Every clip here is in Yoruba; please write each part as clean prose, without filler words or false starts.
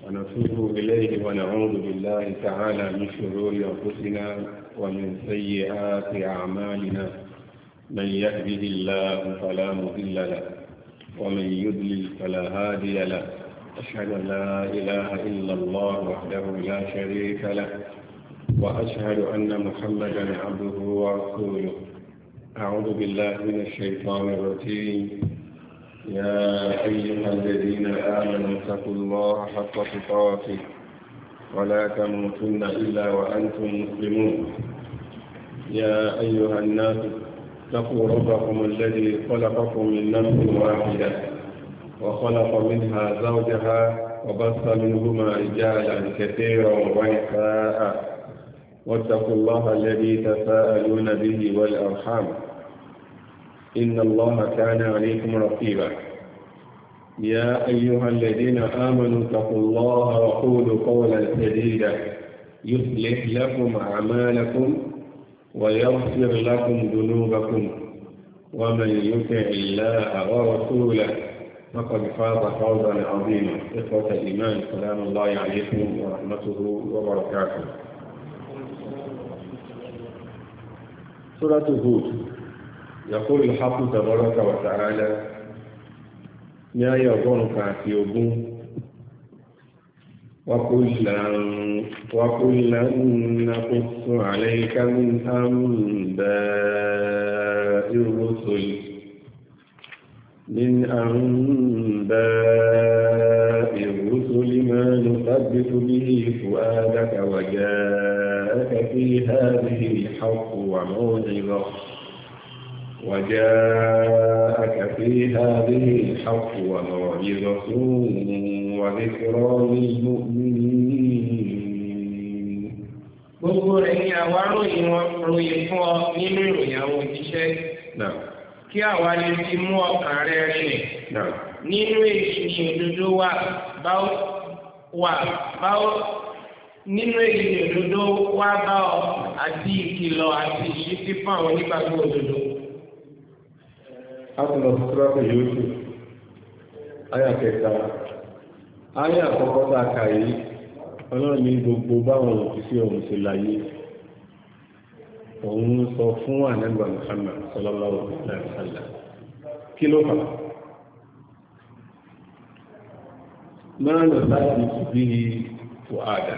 ونتوب إليه ونعوذ بالله تعالى من شرور أنفسنا ومن سيئات أعمالنا. من يهده الله فلا مضل له ومن يضلل فلا هادي له. أشهد أن لا إله إلا الله وحده لا شريك له وأشهد أن محمدا عبده ورسوله. أعوذ بالله من الشيطان الرجيم. يا أيها الذين آمنوا اتقوا الله حق تقاته ولا تموتن إلا وأنتم مسلمون. يا أيها الناس اتقوا ربكم الذي خلقكم من نفس واحدة وخلق منها زوجها وبث منهما رجالا كثيرا ونساء واتقوا الله الذي تساءلون به والأرحام إن الله كان عليكم رقيبا. يا أيها الذين آمنوا اتقوا الله وقولوا قولا سديدا يصلح لكم أعمالكم ويغفر لكم ذنوبكم ومن يطع الله ورسوله فقد فاز فوزا عظيما. إخوة الإيمان سلام الله عليكم ورحمته وبركاته. سورة هود. يقول الحق تبارك وتعالى يا يظن كاتيوبون وكلا نقص عليك من أنباء الرسل ما نثبت به فؤادك وجاءك في هذه الحق وموعظة وذكرى للمؤمنين. Gbogbo rẹ̀ ni àwa ròyìn fún ọ nínú ìròyìn àwọn òjíṣẹ́. Kí àwa lè fi mú ọkàn rẹ rinlẹ̀. Nínú èyí ni òdodo wà bá ọ àti ìkìlọ̀ àti ìṣítí fún àwọn onígbàgbọ́ òdodo. Àtúnlọ sọ́rọ̀ Yúsúfù, àyà kẹta, àyà àkọ́kọ́ tá a kà yìí, ọlọ́run ní gbogbo báwọn òṣìṣẹ́ òun ṣe láyé. Òun sọ fún ànábì Muhammad sallallahu alaihi wasallam. Kí ló fà? Máa lọ láti bí fòádà.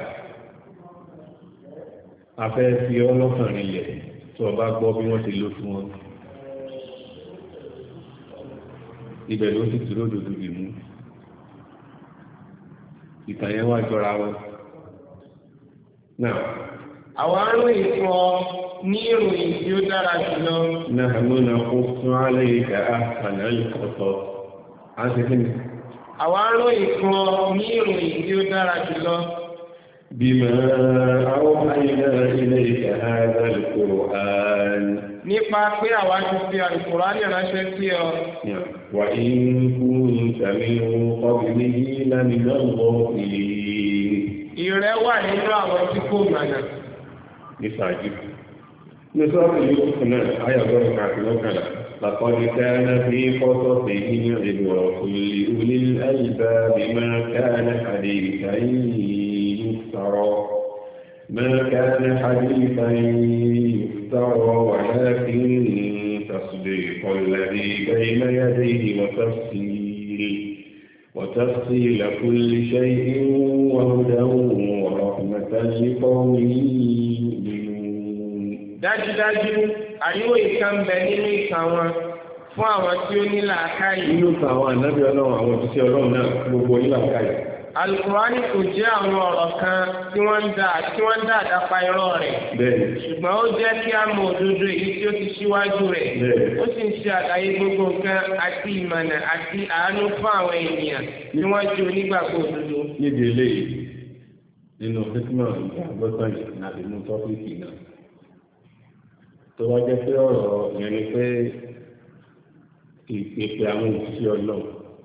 Afẹ́ fi ọlọ́kàn rinlẹ̀ tó ọba gbọ́ bí wọ́n ti lò fún wọn. Ibẹ̀ ló sì tí lódòdó bì mú. Ìtàn yẹn wá jọra wọn. Náà. Àwọn arúgbó ìfọ ní ìròyìn tí ó dára jùlọ. Náà ló na kó fún alẹ́ ìdá àkànná ìkọ̀tọ̀. À ń ṣe kí ni? Àwọn arúgbó ìfọ ní ìròyìn tí ó dára jùlọ. Bima awhayna ilayka hadha al-Qur'an. Nípa pé àwa ti fi Al-Qur'ani ránṣẹ́ sí ọ. Wa in kunta min qablihi lamina al-ghafilin. Ìrẹ́ wà nínú àwọn tí kò mọ̀nà. Nísàájú. Ní sọ́ọ̀tì yóò fún náà, ayọ̀gọ́rùn-ún kàkiri lọ́kànlá. لقد كان في قصصهم عبرة لأولي الألباب ما كان حديثا يفترى ولكن تصديق الذي بين يديه وتفصيل كل شيء وهدى ورحمة لقوم يؤمنون. dájúdájú àríwò ìkan bẹ nínú ìkan wọn fún àwọn tí ó ní làákàyè. Nínú àwọn ànábì Ọlọ́run àwọn òṣìṣẹ́ Ọlọ́run náà gbogbo ní làákàyè. Al-Qur'ani kò jẹ́ àwọn ọ̀rọ̀ kan tí wọ́n ń dá àdápa irọ́ rẹ̀. Bẹ́ẹ̀ni. Ṣùgbọ́n ó jẹ́ kí a mọ òdodo èyí tí ó ti ṣíwájú rẹ̀. Bẹ́ẹ̀ni. Ó sì ń ṣe àlàyé gbogbo nǹkan àti ìmọ̀nà àti àánú fún àwọn ènìyàn tí wọ́n jẹ́ onígbàgbọ́ òdodo. Níbi eléyìí, nínú fífúnà ìgbàgbọ́sán yìí láti mú tọ́pìkì náà. Tó wá jẹ́ pé ọ̀rọ̀ yẹn ni pé ìpèpè àwọn òṣìṣẹ́ Ọlọ́run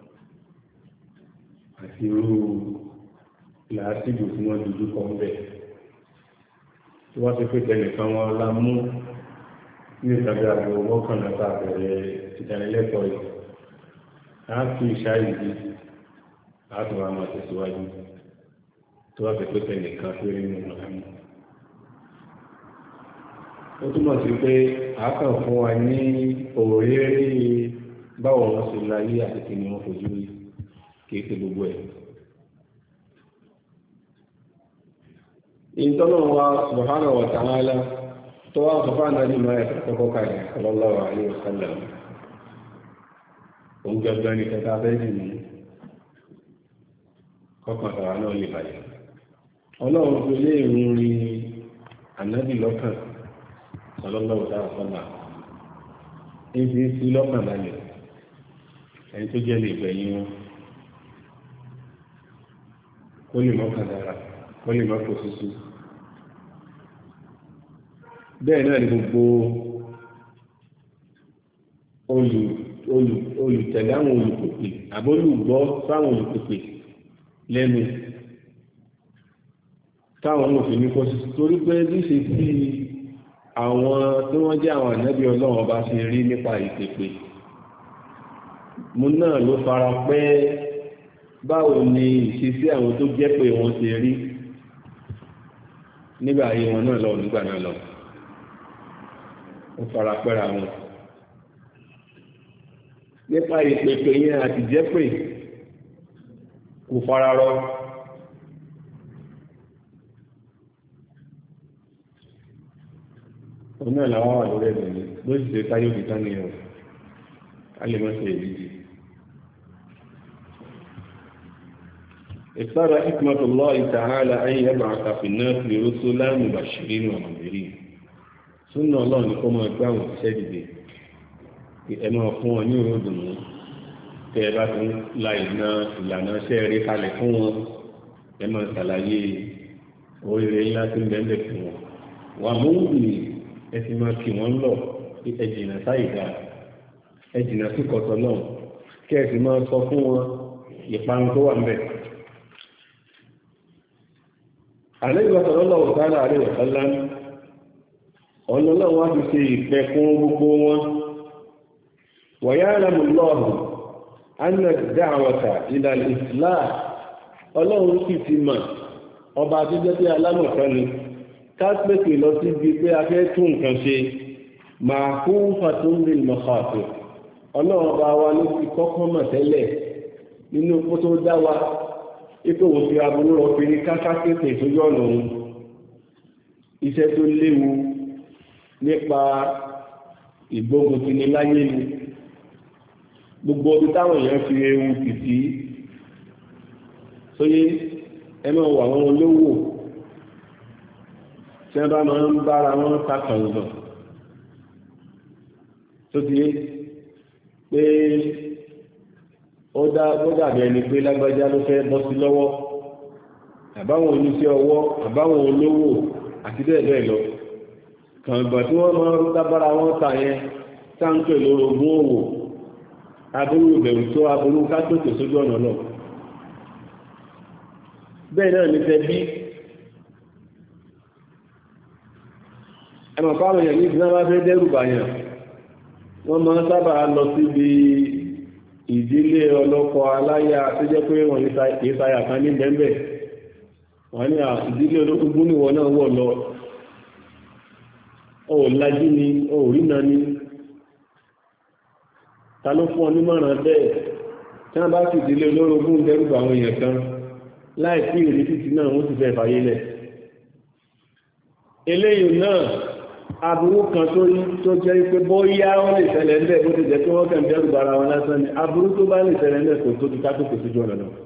àti irú làásìgbò tí wọ́n dojú kọ ń bẹ̀. Tí wọ́n ti pé tẹnìkan wọn la mú ní ìtàgé àgbò mọ́kànlá tá a bẹ̀rẹ̀ ìdánilẹ́kọ̀ọ́ yìí. A fi ìṣáyìí bí a tó wá máa tẹ̀síwájú. tó wá fẹ́ pé tẹnìkan péré nínú ọ̀hún. ó túmọ̀ sí pé àákàn fún wa ní òrèrè báwo wọn ṣe láyé àti kí ni wọ́n fojú rí kì í ṣe gbogbo ẹ̀. ìtọ́nà wa subhanahu wa ta'ala tó wá sọ fún àdájú máa ẹ̀ka kọ́kọ́ kalẹ̀ sallallahu alaihi wasallam òun gbẹgbẹ ní kẹta fẹ́jì ní kọ́kàn tàwa náà lè bàjẹ́. ọlọ́run tó lé ìrún rí ànábì lọ́kàn sallallahu alaihi wasallam èyí sí lọ́kàn balẹ̀ ẹni tó jẹ́ lè gbẹ̀yìn wọn kó lè mọ́kàn dára kó lè mọ́kò sísú. bẹ́ẹ̀ náà ni gbogbo olùtẹ̀lé àwọn olùpèpè àbólùgbọ́ sáwọn olùpèpè lẹ́nu táwọn òfin ní kó sísú torí pé bí ṣe sí àwọn tí wọ́n jẹ́ àwọn ànábì ọlọ́run ọba ṣe rí nípa ìpèpè mo náà ló fara pẹ́ báwo ni ìṣesí àwọn tó jẹ́ pé wọ́n ṣe rí nígbà ayé wọn náà lọ nígbà náà lọ ó fara pẹ́ra wọn nípa ìpèpè yẹn àti jẹ́ pé kò fara rọ òun náà làwọn wà lórí ẹ̀dùn ní bó sì ṣe táyé òkúta nìyẹn a lè má ṣe èyí. اختار حكمة الله تعالى أن يبعث في الناس رسلا مبشرين ومنذرين súnà ọlọ́run ní kó máa gbá àwọn òṣìṣẹ́ dìde ẹ máa fún wọn ní òròdùn mú tẹ ẹ bá ti ń la ìlànà iṣẹ́ rí kalẹ̀ fún wọn ẹ máa ṣàlàyé oríire ńlá tí ń bẹ́ẹ̀ fún wọn wà mú wùmí ẹ sì máa kì wọ́n lọ ẹ jìnnà sáìdá ẹ jìnnà sí kọ̀tọ̀ náà kí ẹ sì máa sọ fún wọn ìparun tó wà ń bẹ̀. Ànábì sallallahu ta'ala alaihi wa sallam ọlọ́lọ́ wá fi ṣe ìpẹ́ fún gbogbo wọn. Wa ya'lamu Allahu anna ad-da'wata ila al-islah ọlọ́run sì ti mọ̀ ọba tó jẹ́ pé alámọ̀kan ni ká pèsè lọ síbi pé a fẹ́ tún nǹkan ṣe ma'kufatun bil makhatir ọlọ́run ọba wa ló fi kọ́kọ́ mọ̀ tẹ́lẹ̀ nínú kó tó dá wa ipò òsì aburú ọkùnrin kákákéèké sójú ọ̀nà òun iṣẹ́ tó léwu nípa ìgbógun ti ní láyé ni gbogbo ibi táwọn èèyàn fi ewu tìtì sóyé ẹ máa wọ àwọn olówó tí wọ́n bá máa ń bára wọn takàngbọ̀n tó ti pé ó dàbí ẹni pé lágbájá ló fẹ́ bọ́ sí lọ́wọ́ àbáwọn oníṣẹ́ ọwọ́ àbáwọn olówó àti bẹ́ẹ̀ bẹ́ẹ̀ lọ kàǹgbà tí wọ́n máa ń dábára wọn ta yẹn sáńpẹ̀ lórogún òwò aburú ìbẹ̀rù tó aburú kátòkè sójú ọ̀nà náà bẹ́ẹ̀ náà ní fẹ́ bí ẹmọ̀ fáwọn èèyàn ní ìdíná bá fẹ́ dẹ́rù bàyàn wọ́n máa ń sábà lọ síbi ìdílé ọlọ́kọ aláya tó jẹ́ pé wọ́n yìí sáyà kan ní bẹ́ẹ̀ wọ́n ní ìdílé olókùnkùn níwọ̀n náà wọ̀ lọ ó lajú ni ó rína ni ta ló fún ọ nímọ̀ràn bẹ́ẹ̀ tí wọ́n bá sì ìdílé olórogún dẹ́rù àwọn èèyàn kan láì sí ìrírí títí náà wọ́n ti fẹ́ fàyè lẹ̀ eléyìí náà aburú kan tó jẹ́ pé bóyá wọ́n lè ṣẹlẹ̀ ńbẹ̀ bó ti jẹ́ pé wọ́n kàn dẹ́rù bara wọn lásán ni aburú tó bá lè ṣẹlẹ̀ ńbẹ̀ kò tó ti ká tó kò síjú ọ̀nà náà.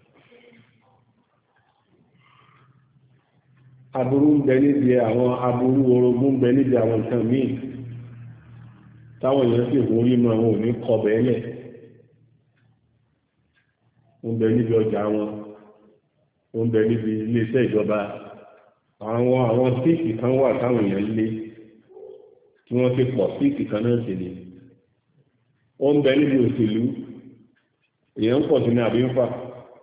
aburú ń bẹ níbi àwọn aburú orogún ń bẹ níbi àwọn nǹkan míì táwọn èèyàn sì wọ́n yí mọ́ àwọn òní kọ bẹ́ẹ̀lẹ̀ ń bẹ níbi ọjà wọn ń bẹ níbi iléeṣẹ́ ìjọba àwọn síìkì kan wà táwọn èèyàn lé tí wọ́n ti pọ̀ síìkì kan náà sì ni ó ń bẹ níbi òṣèlú èèyàn ń pọ̀ sí ní àbí ń fà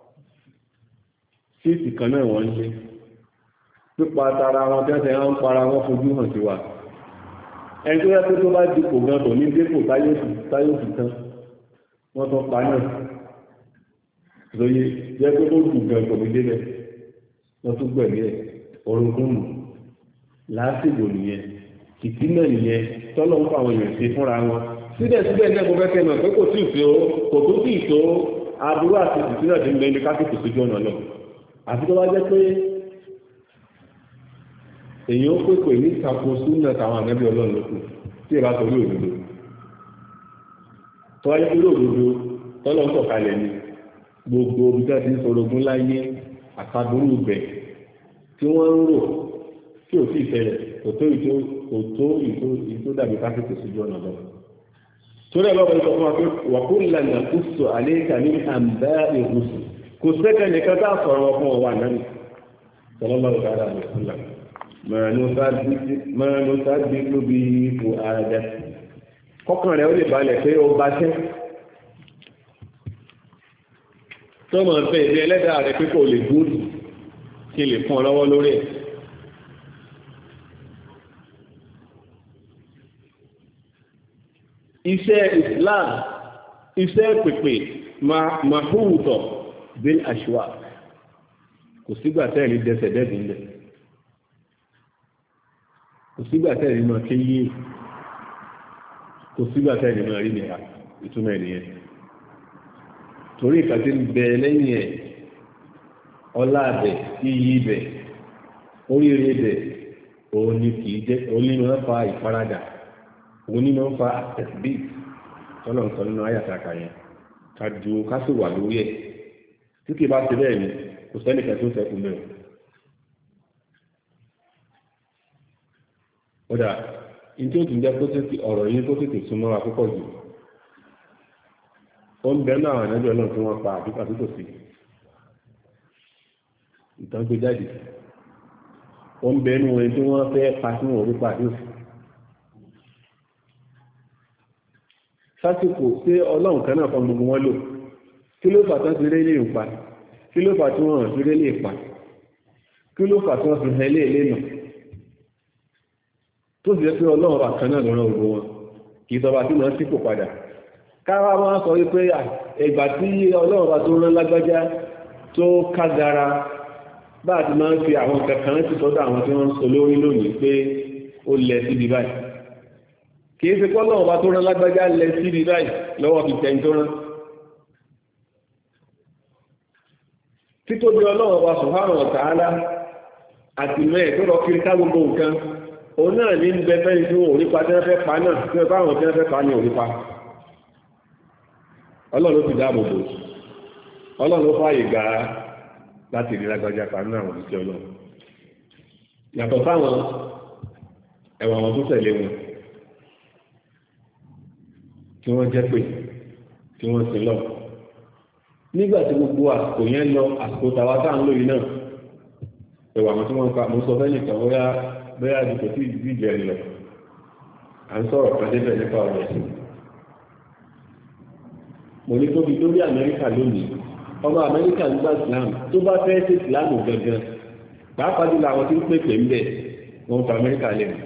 síìkì kan náà wọ́n ń lé pípa tara wọn tẹ́sẹ̀ ń para wọn fojú hàn sí wa ẹni tó yẹ pé tó bá dipò gan tó ní dépò táyọ̀sì tán wọ́n tán pa náà lóye jẹ́ pé ó dùn gan kò ní débẹ̀ wọ́n tún gbẹ̀mí ẹ̀ orogún nù lásìkò nìyẹn kìtì náà nìyẹn tọ́lọ́ ń fa àwọn èèyàn ṣe fúnra wọn síbẹ̀síbẹ̀ náà mo fẹ́ kẹ́ mọ̀ pé kò tó tí ì tó aburú àti kìtì náà ti ń bẹ ní kásìkò sójú ọ̀nà lọ àti tó bá jẹ́ pé èyí ó pèpè ní ìtàkùn súnà táwọn ànábì ọlọ́run lókù tí ìbá torí òdodo tó wáyé pé òdodo tọ́lọ́ ń sọ̀kalẹ̀ ni gbogbo ibi tí a ti ń sorogún láyé àtàbúrú ibẹ̀ tí wọ́n ń rò tí ò sí ìfẹ́lẹ̀ kò tó ìtó dàbí kásìkò síjú ọ̀nà lọ. torí ẹ̀ lọ́wọ́ ìsọ̀kan pé wàkó ìlànà kúsọ̀ àléékà ní àǹbá ìrùsù kò sẹ́kẹ̀ nìkan tá a sọ̀rọ̀ fún ọwọ́ ànáni sallallahu ta'ala alaihi wasallam máa ló sáájú lóbi ipò ààrẹ kọ́kàn rẹ̀ ó lè balẹ̀ pé ó bá tẹ́ tó mọ̀ fẹ́ ilé ẹlẹ́dàá rẹ̀ pé kò lè gúúdù kí lè fún ọ lọ́wọ́ lórí ẹ̀. iṣẹ́ Islam iṣẹ́ pèpè mahúùtọ̀ bil ashwa kò sígbà tẹ́ẹ̀rí dẹsẹ̀ dẹ́bì ńlẹ̀ kò sígbà tẹ́ẹ̀rí máa ké yé kò sígbà tẹ́ẹ̀rí máa rí nìyà ìtumọ̀ ènìyàn torí ìkàtí ń bẹ lẹ́yìn ẹ̀ ọlá abẹ̀ iyì ibẹ̀ oríire ibẹ̀ òun ni kì í jẹ́ onímọ̀ fa ìfaradà onímọ̀ fa àtẹ̀síbí tọ́lọ̀ ń sọ nínú ayàtàkà yẹn ká ju ká sì wà lórí ẹ̀ tí kì í bá ti bẹ́ẹ̀ ni kò sẹ́nìkan tó sẹ́kù mẹ́rin. kódà ní tí ó ti jẹ́ kó tètè ọ̀rọ̀ yìí kó tètè súnmọ́ wa púpọ̀ jù ó ń bẹ náà ànájọ́ náà tí wọ́n pa àdúgbò sí ìtàn gbé jáde ó ń bẹ nínú ẹni tí wọ́n fẹ́ pa tí wọ́n orí pàdé òfin sásìkò tí ọlọ́run kan náà kan gbogbo wọn lò kí ló fà tán fi rélé ìpa kí ló fà tí wọ́n hàn fi rélé ìpa kí ló fà tí wọ́n fi hàn ilé ilé nà tó sì jẹ́ pé ọlọ́run bá kan náà lọ́rọ̀ gbogbo wọn kì í sọba tí wọ́n sípò padà káwá máa sọ wípé ìgbà tí ọlọ́run bá tó rán lágbájá tó kágara bá ti máa ń fi àwọn kankan ti sọ́dọ̀ àwọn tí wọ́n ń sọ lórí lónìí pé ó lẹ síbi báyìí kìí ṣe pọ́lọ́ ọba tó rán lágbájá lẹ síbi báyìí lọ́wọ́ fi tẹ̀yìn tó rán títóbi ọlọ́wọ́ ọba subhanahu wa ta'ala àti mẹ́ẹ̀ tó rọ kiri ká gbogbo nǹkan òun náà ní bẹ fẹ́ni tí wọ́n ò rí pa tí wọ́n fẹ́ pa náà tí wọ́n bá wọn tí wọ́n fẹ́ pa ní ò rí pa ọlọ́run ló ti dáàbò bò ọlọ́run ló fààyè gbà á láti rí lágbájá pa nínú àwọn òṣìṣẹ́ ọlọ́run yàtọ̀ sáwọn ẹ̀wọ̀n àwọn tó tẹ̀lé wọn tí wọ́n jẹ́ pé tí wọ́n sin lọ nígbà tí gbogbo àsìkò yẹn lọ àsìkò tàwa tá à ń lò yìí náà ẹ̀wọ̀n àwọn tí wọ́n pa mo sọ fẹ́ nìkan bóyá àdìpọ̀ tí ìdíje ẹ̀ lọ à ń sọ̀rọ̀ kan débẹ̀ nípa ọ̀rọ̀ ẹ̀sìn mo ní tóbi lórí Amẹ́ríkà lónìí ọmọ Amẹ́ríkà nígbà Islam tó bá fẹ́ ṣe Islam gangan pàápàá jùlọ àwọn tí ń pèpè ń bẹ̀ wọ́n fa Amẹ́ríkà lẹ́nu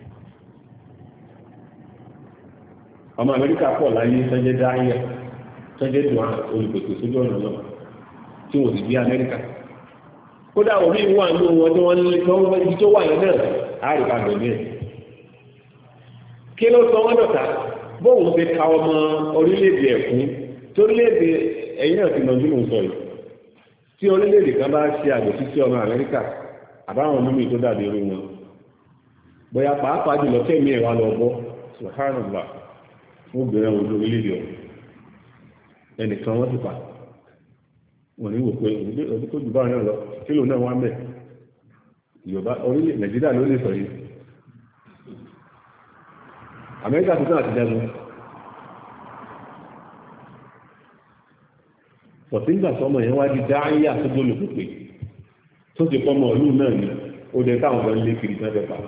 ọmọ Amẹ́ríkà pọ̀ láyé sọ́jẹ́ dáhìá sọ́jẹ́ dùn olùpèsè sójú ọ̀nà náà tí wọ́n sì bí Amẹ́ríkà kódà orí wà ní wọn tí wọ́n lé tán ibi tó wà yẹn náà àríkà gbẹ̀mí ẹ̀ kí ló sọ wọ́n dọ̀tà bóun ṣe ka ọmọ orílẹ̀-èdè ẹ̀kún tí orílẹ̀-èdè ẹ̀yìn náà ti mọ̀ nínú sọ yìí tí orílẹ̀-èdè kan bá ṣe àgbòsí sí ọmọ Amẹ́ríkà àbáwọn mímí tó dàbí irú wọn bóyá pàápàá jùlọ kẹ́mi ẹ̀ wá lọ bọ́ subhanallah wọ́n bẹ̀rẹ̀ òjò orílẹ̀-èdè ọ̀hún ẹnìkan wọ́n ti pa wọ́n ní wò pé ọdún tó jù bá náà lọ kílò náà wá mẹ́ Yorùbá orílẹ̀ Nàìjíríà ló lè sọ yìí Amẹ́ríkà tó náà ti dẹ́gun pọ̀tíńgbà sọmọ yẹn wá di dáhìá tó gbóòlù pípé tó ti pọ́ mọ́ ìlú náà ni ó dẹ táwọn ọ̀gá ń lé kiri náà fẹ́ pa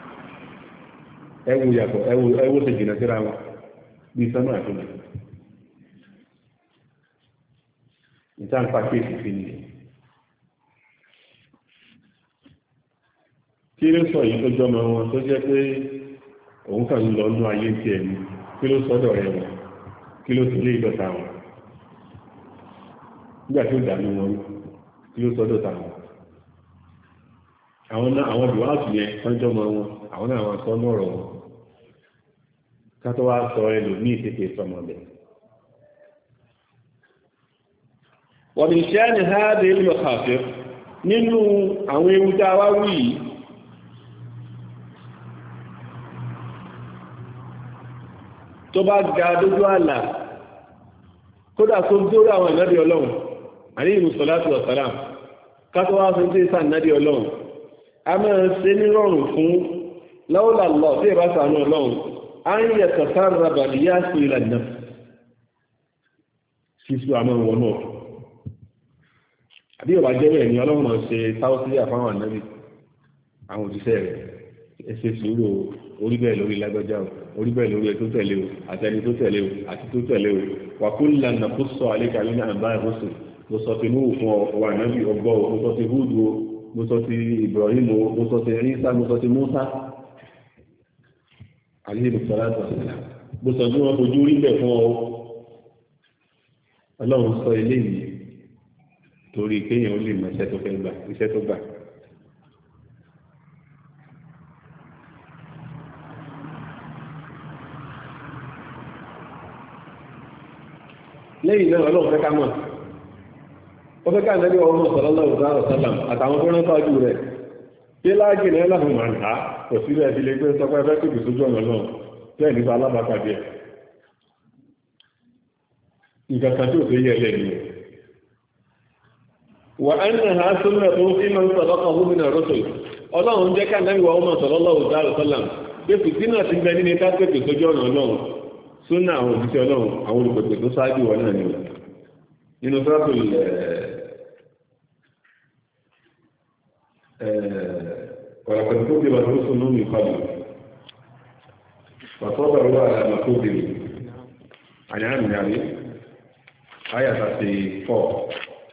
ẹwù yàtọ̀ ẹwù ṣe jìnnà síra wọn bí sánmà àtúnà ìtàn pàkíyèsí fi ni kí ló sọ yìí tó jọmọ wọn tó jẹ́ pé òun kàn ń lọ nú ayé ti ẹni kí ló sọ́dọ̀ rẹ̀ wọn kí ló sì lé ìdọ̀ta wọn nígbà tí ó dànù wọn kí ló sọ́dọ̀ ta wọn àwọn dùwáàtù yẹn tọ́jọ́ mọ́ wọn àwọn náà wọn sọ mọ́rọ̀ wọn ká tó wá sọ ẹlòmíì tètè sọmọ bẹ̀. wọ́n ní ṣẹ́ ní háàdé ìlú ọ̀kàfẹ́ nínú àwọn ewu tá a wá wí yìí tó bá ga dójú àlà kódà tó dórí àwọn ìnáde ọlọ́run àríyìn sọ̀láàtù ọ̀sálàm ká tó wá fún tẹ́sà ìnáde ọlọ́run a máa ṣe nírọ̀rùn fún láwọ́lá lọ tí ìbá sàánú ọlọ́run a ń yẹ kàtàrà rabàdì yá sí ìlànà sísú àmọ́ wọn náà àbí ìwà jẹ́ bẹ́ẹ̀ ni ọlọ́run máa ṣe táwọ́sílẹ̀ àfáwọn ànábì àwọn òjíṣẹ́ rẹ̀ ẹsẹ̀ sùúrù orí bẹ́ẹ̀ lórí lágbájá o orí bẹ́ẹ̀ lórí ẹ tó tẹ̀lé o àtẹni tó tẹ̀lé o àti tó tẹ̀lé o wà kó lànà kó sọ àlékà lónìí àbá ìrọsùn mo sọ ti núhù fún ọwọ́ ànábì ọgbọ o mo sọ ti húdù o mo sọ ti Ibrahim o mo sọ ti Ìsá mo sọ ti Mùsá àlejò ìsọlá tó ṣẹlẹ̀ mo sọ bí wọn fojú rí bẹ́ẹ̀ fún ọ Ọlọ́run sọ eléyìí torí kéèyàn ó lè mọ iṣẹ́ tó fẹ́ gbà iṣẹ́ tó gbà. lẹ́yìn náà Ọlọ́run fẹ́ ká mọ̀ ó fẹ́ ká nẹ́bí ọmọ sallallahu alaihi wasallam àtàwọn tó rán sáájú rẹ̀ tí láàgì ní ẹlàfún màá nà kò sí rẹ̀ sílé pé sọpẹ́ fẹ́ tóbi sójú ọ̀nà náà bẹ́ẹ̀ nípa alábàápàdé ẹ̀ nǹkan kan tí ò fẹ́ yẹ lẹ́nu wà á nà á súnmọ́ tó fi máa ń sọ̀rọ̀ gómìnà rọ́sọ̀ Ọlọ́run jẹ́ ká nẹ́bí ọmọ sallallahu alaihi wasallam pé fìtínà ti bẹ nínú ká pèpè sójú ọ̀nà náà súnà àwọn òṣìṣẹ́ Ọlọ́run àwọn olùpẹ̀pẹ̀ tó ṣáájú wọn náà ni nínú sọ́ọ̀tù ولقد كتب الرسل من قبل فصبروا على ما كتبوا عن يعني آية 34.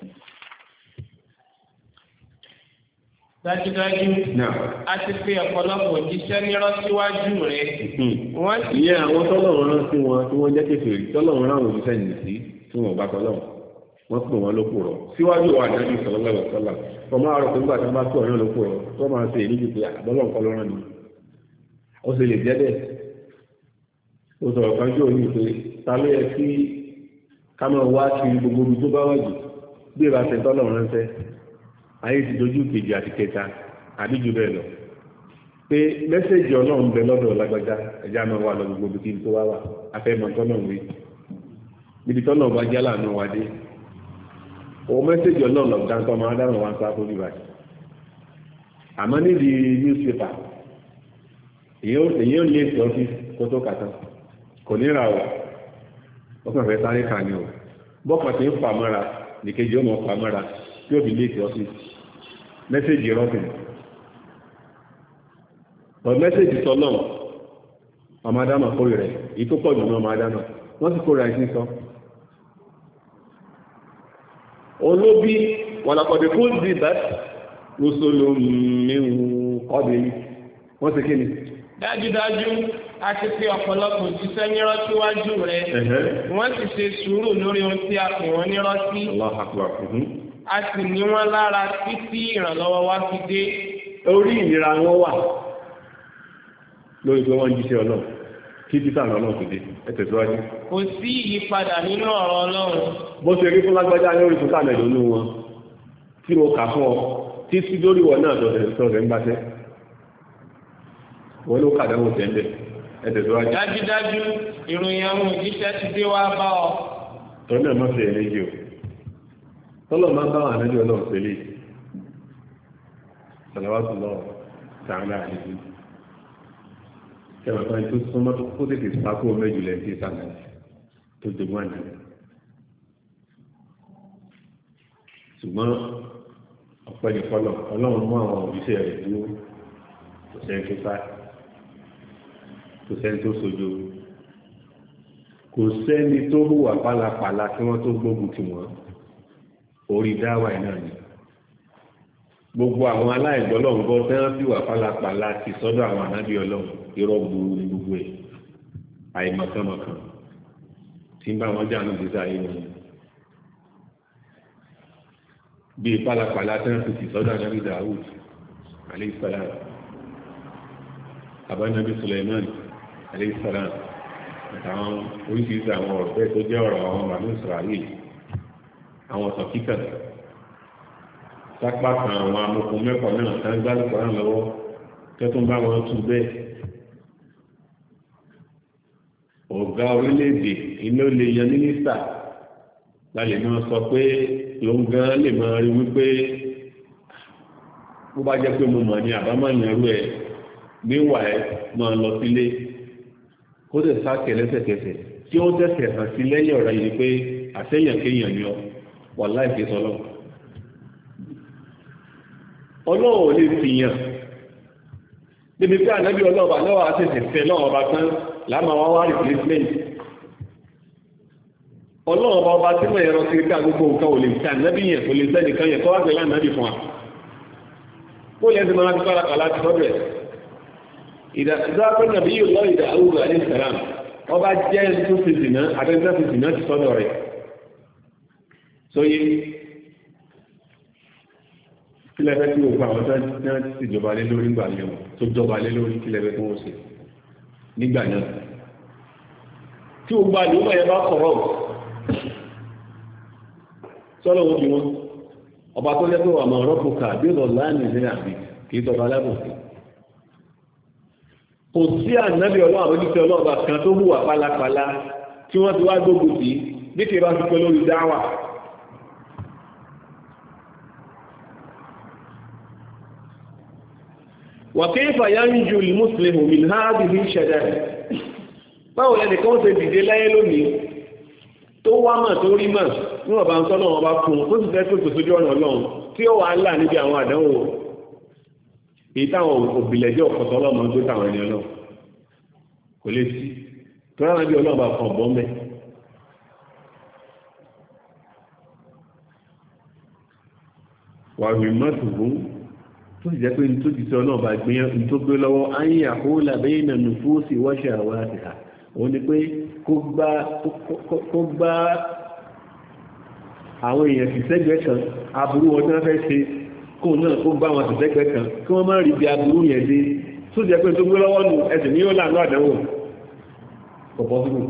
dájúdájú a ti fi ọ̀pọ̀lọpọ̀ òjíṣẹ́ nírọ́ síwájú rẹ̀ wọ́n sì yẹ àwọn tọ́lọ́run rán sí wọn tí wọ́n jẹ́ kèfèrí tọ́lọ́run rán àwọn òjíṣẹ́ yìí sí tí wọ́n bá tọ́lọ́run wọ́n pè wọ́n lóko rọ̀ síwájú wa àdájú sallallahu alaihi wasallam ọmọ àrọ̀ tó ń gbà tí wọ́n bá tó ọ̀yàn lóko rọ̀ tó máa ṣe èyí pé àbọ́lọ̀ nǹkan lọ́rọ̀ ni ó sì lè jẹ́ bẹ́ẹ̀ ó sọ̀rọ̀ kan jò ní pé ta ló yẹ kí ká máa wá kiri gbogbo ibi tó bá wà jù bí ìbá ṣe tọ́lọ́run ránṣẹ́ ayé ti dojú kejì àti kẹta àbí jù bẹ́ẹ̀ lọ pé mẹ́sẹ̀jì Ọlọ́run bẹ lọ́dọ̀ lágbájá ẹ̀já máa wà lọ gbogbo ibi tó wá wà afẹ́mọ̀ tọ́lọ́run wí níbi tọ́lọ́run bá jálà náà wá dé òun mẹ́sẹ̀jì Ọlọ́run lọ́gbà tó máa dáhùn wá ń sá fún ìbàdí àmọ́ nídìí newspaper èyí ò lè ṣe ọ́fíìsì kó tó kàtà kò ní ra ọ̀ ó kàn fẹ́ sáré kà ní ọ̀ bọ́kàn tí ń fà mọ́ra nìkejì ó mọ̀ fà mọ́ra tí ó fi lè ṣe ọ́fíìsì mẹ́sẹ̀jì rọ́bìn ọ̀ mẹ́sẹ̀jì tọ́lọ̀ ọmọ adámà kórè rẹ̀ èyí tó pọ̀ jù náà ọmọ adámà wọ́n sì kórè àìsí sọ olóbi wàlàkọ̀dẹ̀ kó di bẹ́ẹ̀ lóṣòlò mìíràn kọ́dẹ̀ yìí wọ́n ti kí ni. dájúdájú a ti fi ọ̀pọ̀lọpọ̀ òjíṣẹ́ nírọ́ síwájú rẹ̀ wọ́n sì ṣe sùúrù lórí ohun tí a pè wọ́n nírọ́ sí. Allahu Akbar. a sì ní wọ́n lára títí ìrànlọ́wọ́ wá fi dé. orí ìnira wọn wà lórí pé wọ́n jíṣẹ́ Ọlọ́run kí títà Ọlọ́run fi dé ẹ tẹ̀síwájú. kò sí ìyípadà nínú ọ̀rọ̀ Ọlọ́run. bó ṣe rí fún lágbájá ní orí fún sàmẹ̀lú nínú wọn tí mo kà fún ọ tí sí lórí wọn náà tọ̀sẹ̀ ń báṣẹ́ wọ́n ló kàdáwò tẹ́ńbẹ̀ ẹ̀tẹ̀síwájú. dájúdájú ìròyìn àwọn òjíṣẹ́ ti dé wá bá ọ. tọ́lá náà máa ṣe ẹ̀rẹ́jì o tọ́lọ̀ máa bá wà nílé Ọlọ́run pẹ̀lẹ́ sàlàwátù lọ sàánà àdìsí kẹwàá kan tó súnmọ́ tó kó tètè sákó méjì lẹ́yìn tí sàánà tó jogún àná ṣùgbọ́n ọ̀pẹ́ ní fọlọ́ Ọlọ́run mú àwọn òjíṣẹ́ rẹ̀ dúró kò sẹ́ni tó sá kò sẹ́ni tó sojo kò sẹ́ni tó hùwà pálapàla kí wọ́n tó gbógun tì wọ́n orí dáwà náà ni gbogbo àwọn aláìgbọ́lọ́ngbọ́ tí wọ́n fi wà pálapàla ti sọ́dọ̀ àwọn ànábì Ọlọ́run irọ́ gbòòrò ní gbogbo ẹ̀ àìmọ̀kànmọ̀kàn tí ń bá wọn jà ní ìgbésí ayé wọn bíi pálapàla tí wọ́n fi ti sọ́dọ̀ ànábì Dáúdù alayhi salam àbánábí Suleiman alayhi salam àtàwọn oríṣiríṣi àwọn ọ̀rọ̀ bẹ́ẹ̀ tó jẹ́ ọ̀rọ̀ àwọn Banu Isra'il àwọn ọ̀sán kíkà sápá kan àwọn amokùn mẹ́kọ̀ọ́ náà tán gbálùkọ́ náà lọ́wọ́ tẹ́tún bá wọn tún bẹ́ẹ̀ ọ̀gá orílẹ̀-èdè iná lè yan mínísítà lálẹ́ náà sọ pé lòun gan lè máa rí wípé bó bá jẹ́ pé mo mọ̀ ní àbámọ̀nyẹ̀rú ẹ̀ níwà ẹ̀ máa lọ sílé kó tẹ̀ sáàkẹ̀ lẹ́sẹ̀kẹsẹ̀ tí ó tẹ̀sẹ̀ hàn sí lẹ́yìn ọ̀rọ̀ yìí pé àṣẹyàn kéèyàn ni ọ wà láìpẹ́ sọlọ́ ọlọ́run ò lè fìyàn níbi pé ànábì ọlọ́ọ̀bà lọ́wọ́ àṣẹṣẹ̀ fẹ́ náà ọba tán láàmà wá wá replacement ọlọ́ọ̀bà ọba tí wọ́n ẹ̀rọ kiri ká gbogbo nǹkan ò lè fi ànábì yẹn kò lè sẹ́nìkan yẹn kọ́ wá pẹ̀lú ànábì fún wa ó lẹ́sìn máa fi fara kàlá ti sọ́dọ̀ ẹ̀ ìdájọ́ nàbí yóò lọ ìdá àwùjọ alayhi salam ọba jẹ́ ẹni tó fi dìnnà àtẹ́sẹ́ fi dìnnà ti sọ́dọ̀ rẹ̀ sóyé kílẹ̀ fẹ́ tí gbogbo àwọn tó ti jọba lé lórí nígbà yẹn tó jọba lé lórí kílẹ̀ fẹ́ tó wọ́n ṣe nígbà náà tí gbogbo àdúgbò yẹn bá kọ̀rọ̀ sọ́lọ́ wọn bí wọn ọba tó lẹ́gbẹ̀ẹ́ wà máa rọ́pò ká bí ọ̀dọ̀ láàmì ní àbí kì í tọba alábòsí kò sí ànábì ọlọ́run àwọn oníṣẹ́ ọlọ́ọ̀bà kan tó hùwà pálapàla tí wọ́n ti wá gbógun tì bí kì í bá ti pẹ́ lórí dáwà wa kayfa yanju al-muslimu min hadhihi ash-shada'id báwo lẹ́nìkan ṣe dìde láyé lónìí tó wá mà tó rí mà ní ọba ń sọ́nà ọba fún un tó sì fẹ́ pèsè sójú ọ̀nà ọlọ́run tí ó wà á là níbi àwọn àdánwò èyí táwọn òbílẹ̀jẹ́ ọ̀pọ̀tọ́ ọlọ́mọ tó táwọn ẹni ọlọ́run kò lè sí tó rárá bí ọlọ́run bá kan ọ̀bọ mẹ́. wàá rí mọ́tò fún tó sì jẹ́ pé ní tó ti sọ náà bá gbé ní tó gbé lọ́wọ́ ayé àkóólà bẹ́ẹ̀ nà nùfúùsì wọ́ṣẹ̀ àwọn àtìkà òun ni pé kó gbá àwọn èèyàn sì sẹ́gbẹ̀ẹ́ kan aburú wọn tí wọ́n fẹ́ ṣe kóun náà kó gbá wọn sì sẹ́gbẹ̀ẹ́ kan kí wọ́n má rí bí aburú yẹn dé tó jẹ́ pé tó gbé lọ́wọ́ nù ẹ̀sìn ní yóò lànà àdánwò kò pọ́sibú.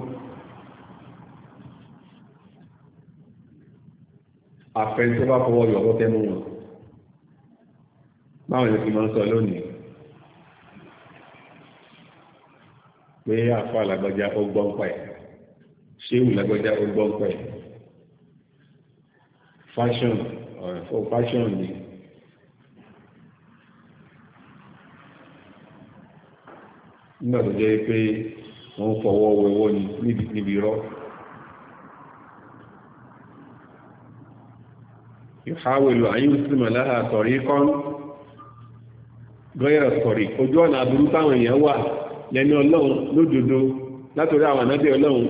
àfẹn tó bá fọwọ́ yọ ọkọ tẹnu wọn báwọn èèyàn ti máa ń sọ lónìí pé àfa làgbàjá ó gbọ́n pa ẹ̀ ṣéwù làgbàjá ó gbọ́n pa ẹ̀ fashion ni nígbà tó jẹ́ pé wọ́n fọwọ́ wẹwọ́ ni níbi rọ́ ìháwèlò àyíwùsímọ̀ láhà sọ̀rí kan gọ́yẹ̀rọ̀ sọ̀rí ojú ọ̀nà àbúrú táwọn èèyàn wà lẹ́ni ọlọ́run lódodo látòrí àwọn ànábì ọlọ́run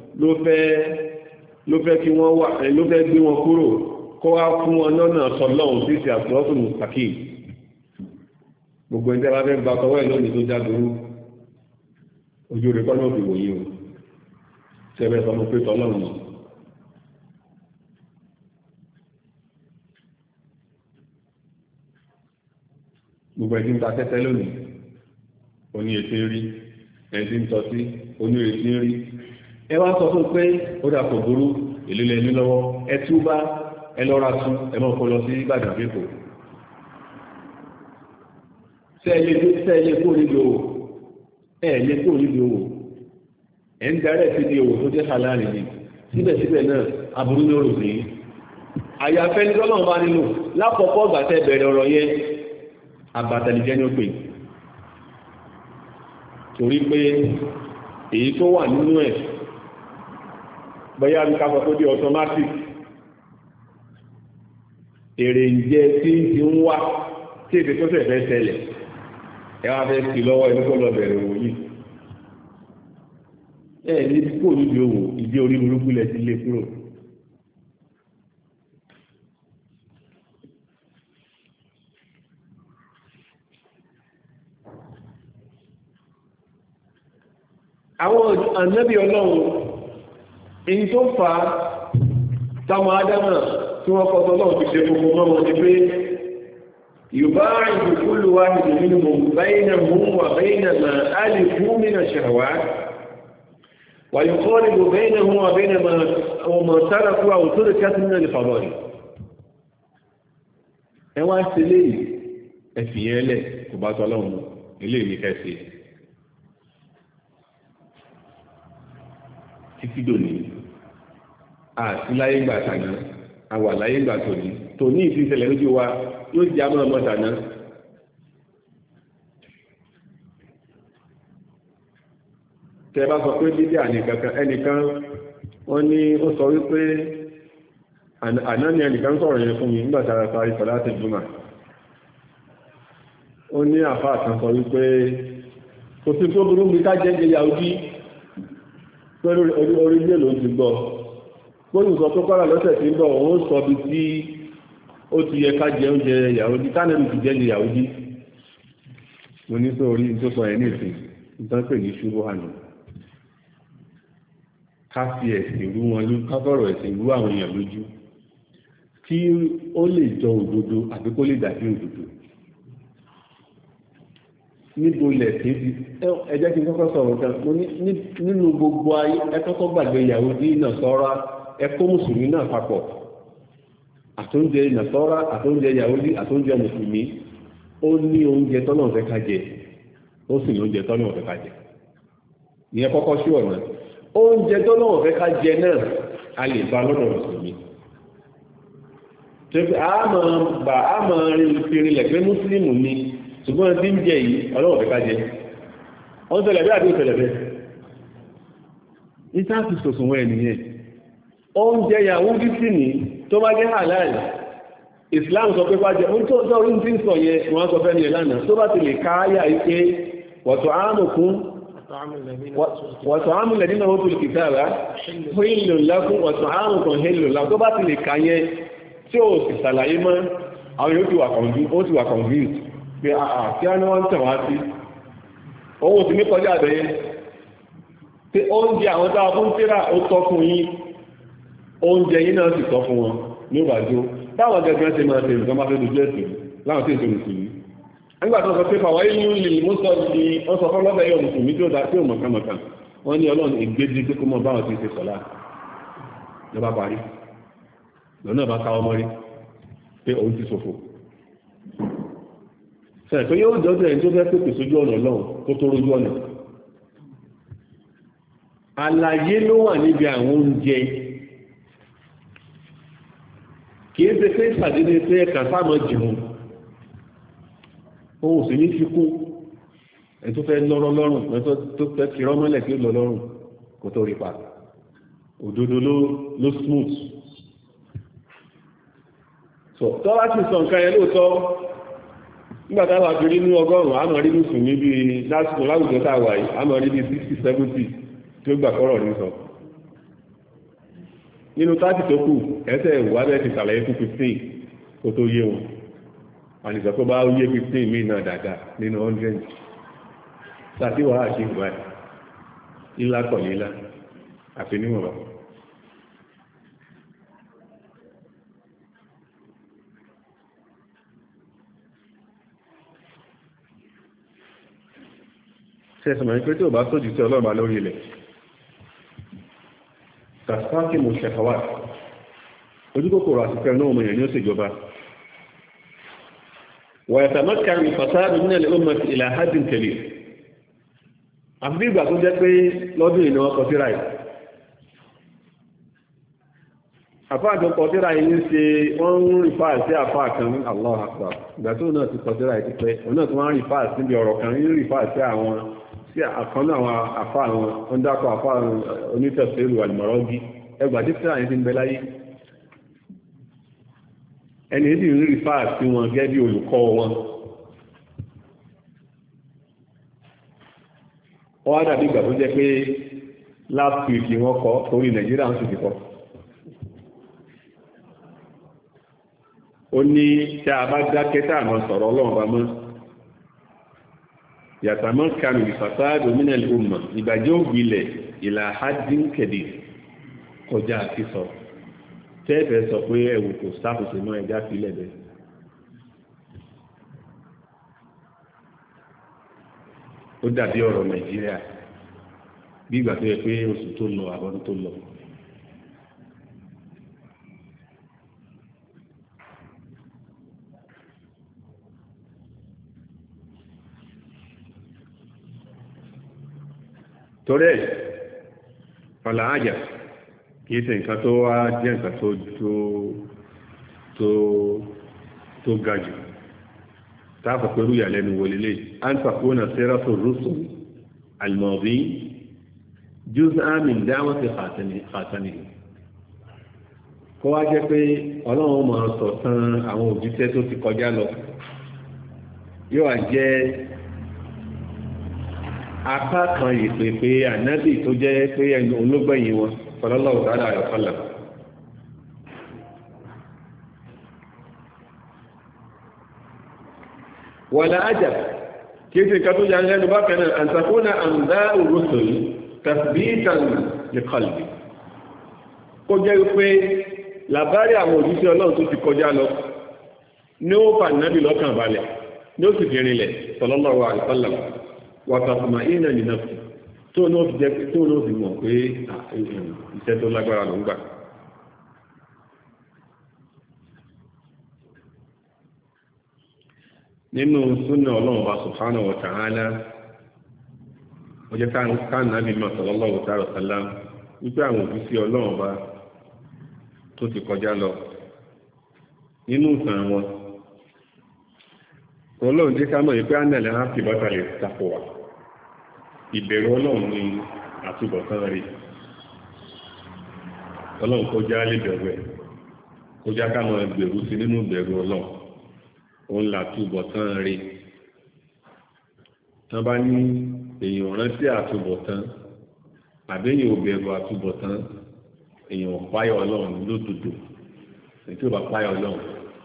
ló fẹ́ kí wọ́n wà ló fẹ́ gbé wọn kúrò kó wá fún wọn lọ́nà sọlọ́run sí ti àtúrọ́sùn mùsàkì gbogbo ẹni tí a bá fẹ́ gba tọwọ́ ẹ̀ lónìí tó jágorú ojú rẹ̀ kọ́ náà fi wòye o ṣẹbẹ̀ sọmọ pé tọ́lọ́run mọ̀ gbogbo ẹni tí ń ta tẹ́tẹ́ lónìí oní ètí rí ẹni tí ń tọ́ sí oní ètí rí ẹ wá sọ fún pé ó dà kò burú èlé lẹ́ni lọ́wọ́ ẹ tú bá ẹ lọ́ra tún ẹ mọ́ kó lọ sí Ìbàdàn fífò sẹ́ẹ̀lẹ́ kó nílò owó ẹ̀ẹ́lẹ́ kó nílò owó ẹ̀ ń darẹ̀ sí di owó tó jẹ́ halali ni síbẹ̀síbẹ̀ náà aburú ní òrùn ní àyàfẹ́ ní tọ́lọ́run bá nínú lápapọ̀ ọgbà tẹ́ bẹ̀rẹ̀ ọ̀rọ̀ yẹn àbàtàlìjẹ́ ní ó pè torí pé èyí tó wà nínú ẹ̀ bóyá ní kápọ̀ tó di automatic èrè ń jẹ tí ti ń wá tí èdè tó fẹ́ ṣẹlẹ̀ ẹ wá fẹ́ sí lọ́wọ́ ẹni kó lọ bẹ̀rẹ̀ òwò yìí ẹ ní kó níbi òwò ìdí orí burúkú lẹ sí lé kúrò àwọn ànábì ọlọ́run èyí tó fà á táwọn ádámà tí wọ́n kọ́ tọ́lọ́run ti ṣe gbogbo mọ́ wọn ni pé يباعد كل واحد منهم بينهم وبين ما ألفوا من الشهوات ويقارب بينهم وبين ما تركوا أو تركت من الفضائل. ẹ wá sí eléyìí ẹ̀fìyàn ẹlẹ̀ kò bá tọ́lọ́run eléyìí kẹsì títí dòní àti láyé gbà tàná àwà láyé gbà tòní ìfìṣẹ̀lẹ̀ lójú wa yóò jẹ́ àmọ́ ọmọ tàná. tẹ́ bá sọ pé dídí ẹnìkan wọ́n ní ó sọ wípé àná ni ẹnìkan sọ̀rọ̀ yẹn fún mi nígbà tí a parí sọ̀láàtì jùmọ̀. ó ní àfáà kan sọ wípé kò sí tó burú mi ká jẹ́jẹ́ Yahudi pẹ̀lú orílẹ̀ ló ti gbọ́ gbóyùnsọ tó kọ́ra lọ́sẹ̀ tí ń bọ̀ òun sọ bí tí ó ti yẹ ká jẹ oúnjẹ Yahudi tánàbí ti jẹ́jẹ́ Yahudi. mo ní sọ orí tó sọ ẹ̀ ní ìsìn ìtàn pè ní ṣubú hànú ká fi ẹ̀sìn rú wọn lójú ká fọ̀rọ̀ ẹ̀sìn rú àwọn èèyàn lójú tí ó lè jọ òdodo àbí kó lè dàbí òdodo. níbo lẹ̀ tí ẹ jẹ́ kí n kọ́kọ́ sọ̀rọ̀ kan mo ní nínú gbogbo ayé ẹ kọ́kọ́ gbàgbé Yahudi Nasara ẹ kó mùsùlùmí náà papọ̀ àtóúnjẹ Nasara àtóúnjẹ Yahudi àtóúnjẹ mùsùlùmí ó ní oúnjẹ tọ́nà fẹ́ ká jẹ ó sì ní oúnjẹ tọ́nà fẹ́ ká jẹ ìyẹn kọ́kọ́ sí ọ̀nà oúnjẹ tọ́nà fẹ́ ká jẹ náà a lè bá lọ́dọ̀ mùsùlùmí tó fi àmọ́ rinlẹ̀ pé mùsùlùmí ni ṣùgbọ́n tí ń jẹ yìí ọlọ́wọ̀ fẹ́ ká jẹ ọ́n tẹ̀lẹ̀ bí àbí òtẹ̀lẹ̀ bẹ́ ìtàkì sòsùn wọn ènìyàn oúnjẹ Yahudi sí ní tó bá jẹ́ halal Islam sọ pé pàjẹ́ oún tó sọ orí tí ń sọ yẹ wọ́n sọ fẹ́ ní ẹ̀lànà tó bá ti lè káyà ike wọ̀tọ̀ ámùkún wọ̀tọ̀ ámùlẹ̀ nínú ó tún kìtàrà hìlò lákún wọ̀tọ̀ ámùkún hìlò lákún tó bá ti lè káyẹ tí ó sì sàlàyé mọ́ àwọn yóò ti wà confused pé kí á ní wọ́n tẹ̀ wá sí ohun tí ní kọjá àbẹ̀yẹ tí oúnjẹ àwọn tàà fún tíra ó tọ́ fún yín oúnjẹ yín náà sì tọ́ fún wọn ní ìwàjò báwọn gẹ́gẹ́ ṣe máa ṣe nǹkan máa fẹ́ dojú ẹ̀sìn láwọn tí èso mùsùlùmí nígbà tó sọ pé fàwọn inú lè mú sọ ní wọ́n sọ fọ́lọ́bẹ̀ yọ mùsùlùmí tí ó dá tí ó mọ̀kànmọ̀kàn wọ́n ní Ọlọ́run ìgbéjì pé kó mọ báwọn tí ń ṣe sọ̀lá ló bá parí lọ́nà bá káwọ́ mọ́rí pé òun ti ṣòfò sẹ́yìn pé yóò jọ́jọ́ ẹni tó fẹ́ pèpè sójú ọ̀nà lọ́hùn kó tó rójú ọ̀nà àlàyé ló wà níbi àwọn oúnjẹ kìí ṣe pé ìpàdé pé ẹ̀ka sáàmọ̀ jìmọ̀ ohun sì ní fi kú ẹ̀ tó fẹ́ lọ́rọ̀ lọ́rùn ẹ̀ tó fẹ́ fi rọ́mọ́lẹ̀ tí ó lọ lọ́rùn kò tó rí pa òdodo ló smooth so tọ́lá ti sọ nǹkan yẹn lóòótọ́ nígbàtà wà fi rí ní 100 àmọ́ rí mùsùlùmí bí lásìkò láwùjọ tá a wà yìí àmọ́ rí bí 60-70 tí ó gbà kọ́rọ̀ ní sọ nínú 30 tó kù ẹsẹ̀ ìwádẹ́ ti sàlàyé fún 15 kó tó yé wọn àníṣọ́ tó bá yé 15 míì náà dáadáa nínú 100 tàbí wà á ṣe ìwà ìlà kọ̀lélá àfi níwọ̀n bá sẹ́sùmọ̀ ní pé tí ò bá sójú sí ọlọ́ọ̀bá lórí ilẹ̀ tàṣákì mọ̀ ṣẹ̀kọ̀wà ojúkòkòrò àti fẹ́ náà mọ̀yàn ní ó ṣèjọba wà yàtàmọ́kàrí fasádù ní ẹ̀lẹ́ ọmọ ìlà hajjin tẹ̀lé àfi bí ìgbà tó jẹ́ pé lọ́dún ìná ọkọ̀ síra ẹ̀ àfáàjọ kọ̀ síra ẹ̀ ń ṣe wọ́n ń rí fáà sí àfáà kan Allahu Akbar ìgbà tó náà ti kọ̀ síra ẹ̀ ti pẹ́ òun náà tó wọ́n ń rí fáà síbi ọ̀rọ̀ kan ń rí fáà sí àwọn sí àkànnà àwọn àfá àwọn ọ̀dákọ̀ àfá onítẹ̀sẹ̀rù àlùmọ̀rọ́gí ẹgbà tí tí àyẹ́ ti ń bẹ láyé ẹni tí ń rí fáà sí wọn gẹ́ bí olùkọ́ wọn wọ́n á dàbí ìgbà tó jẹ́ pé last week wọ́n kọ́ torí Nàìjíríà ń sì ti kọ́ ó ní tí a bá dákẹ́ tá àmọ́ sọ̀rọ̀ Ọlọ́run bá mọ́ yàtàmọ́ kanu ìfàsáàdù mínà l'umma ìbàjẹ́ ògbìlẹ̀ ìlà hajjín kẹ̀dì kọjá àti sọ tẹ́ẹ̀fẹ́ sọ pé ẹ̀wù kò sáfùsẹ̀ mọ́ ẹja sílẹ̀ bẹ́ẹ̀ ó dàbí ọ̀rọ̀ Nàìjíríà bí ìgbà tó yẹ pé oṣù tó lọ àbọ̀dún tó lọ. torí ẹ̀ ọ̀là àjà kìí ṣe nǹkan tó wá jẹ́ nǹkan tó ga jù táàpọ̀ pẹ̀lú ìyàlẹ́nu wọlé lè an takuna siratu rusul al-madi juz'an min da'wati khatamihi kó wá jẹ́ pé ọlọ́run máa sọ̀tàn àwọn òjíṣẹ́ tó ti kọjá lọ yóò wá jẹ́ apá kan ìpè pé ànábì tó jẹ́ pé ẹni olóògbẹ̀yìn wọn sallallahu alaihi wa sallam. wala ajab kí é ṣe ká tó yà lẹ́nu bákan náà an takuna anba'u rusul tathbitan li qalbi kó jẹ́ pé làbárí àwọn òjíṣẹ́ ọlọ́run tó ti kọjá lọ ní ó fà nábì lọ́kàn balẹ̀ ní ó sì fi rinlẹ̀ sallallahu alaihi wa sallam wàtàkùnmá ìnà nìna tó ní ó fi mọ̀ pé iṣẹ́ tó lágbára ló ń gbà. nínú súnà ọlọ́run wa subhanahu wa ta'ala ó jẹ́ káàkiri náà bí mọ̀ sallallahu ta'ala sallam wípé àwọn òjíṣẹ́ ọlọ́run wa tó ti kọjá lọ nínú ìtàn wọn ọlọ́run jẹ́ ká mọ̀ wípé ánàlẹ́ á fi bọ́ta lè tapọ̀ wà ìbẹ̀rù ọlọ́run ní àtúbọ̀tán rí ọlọ́run kó já lè bẹ̀rù ẹ̀ kó já ká mọ̀ gbèrú sí nínú ìbẹ̀rù ọlọ́run òun làtúbọ̀tán rí tán bá ní èèyàn rántí àtúbọ̀tán àbẹ́yìn ò bẹ̀rù àtúbọ̀tán èèyàn páyọ̀ ọlọ́run lódodo èyí tí ó bá páyọ̀ ọlọ́run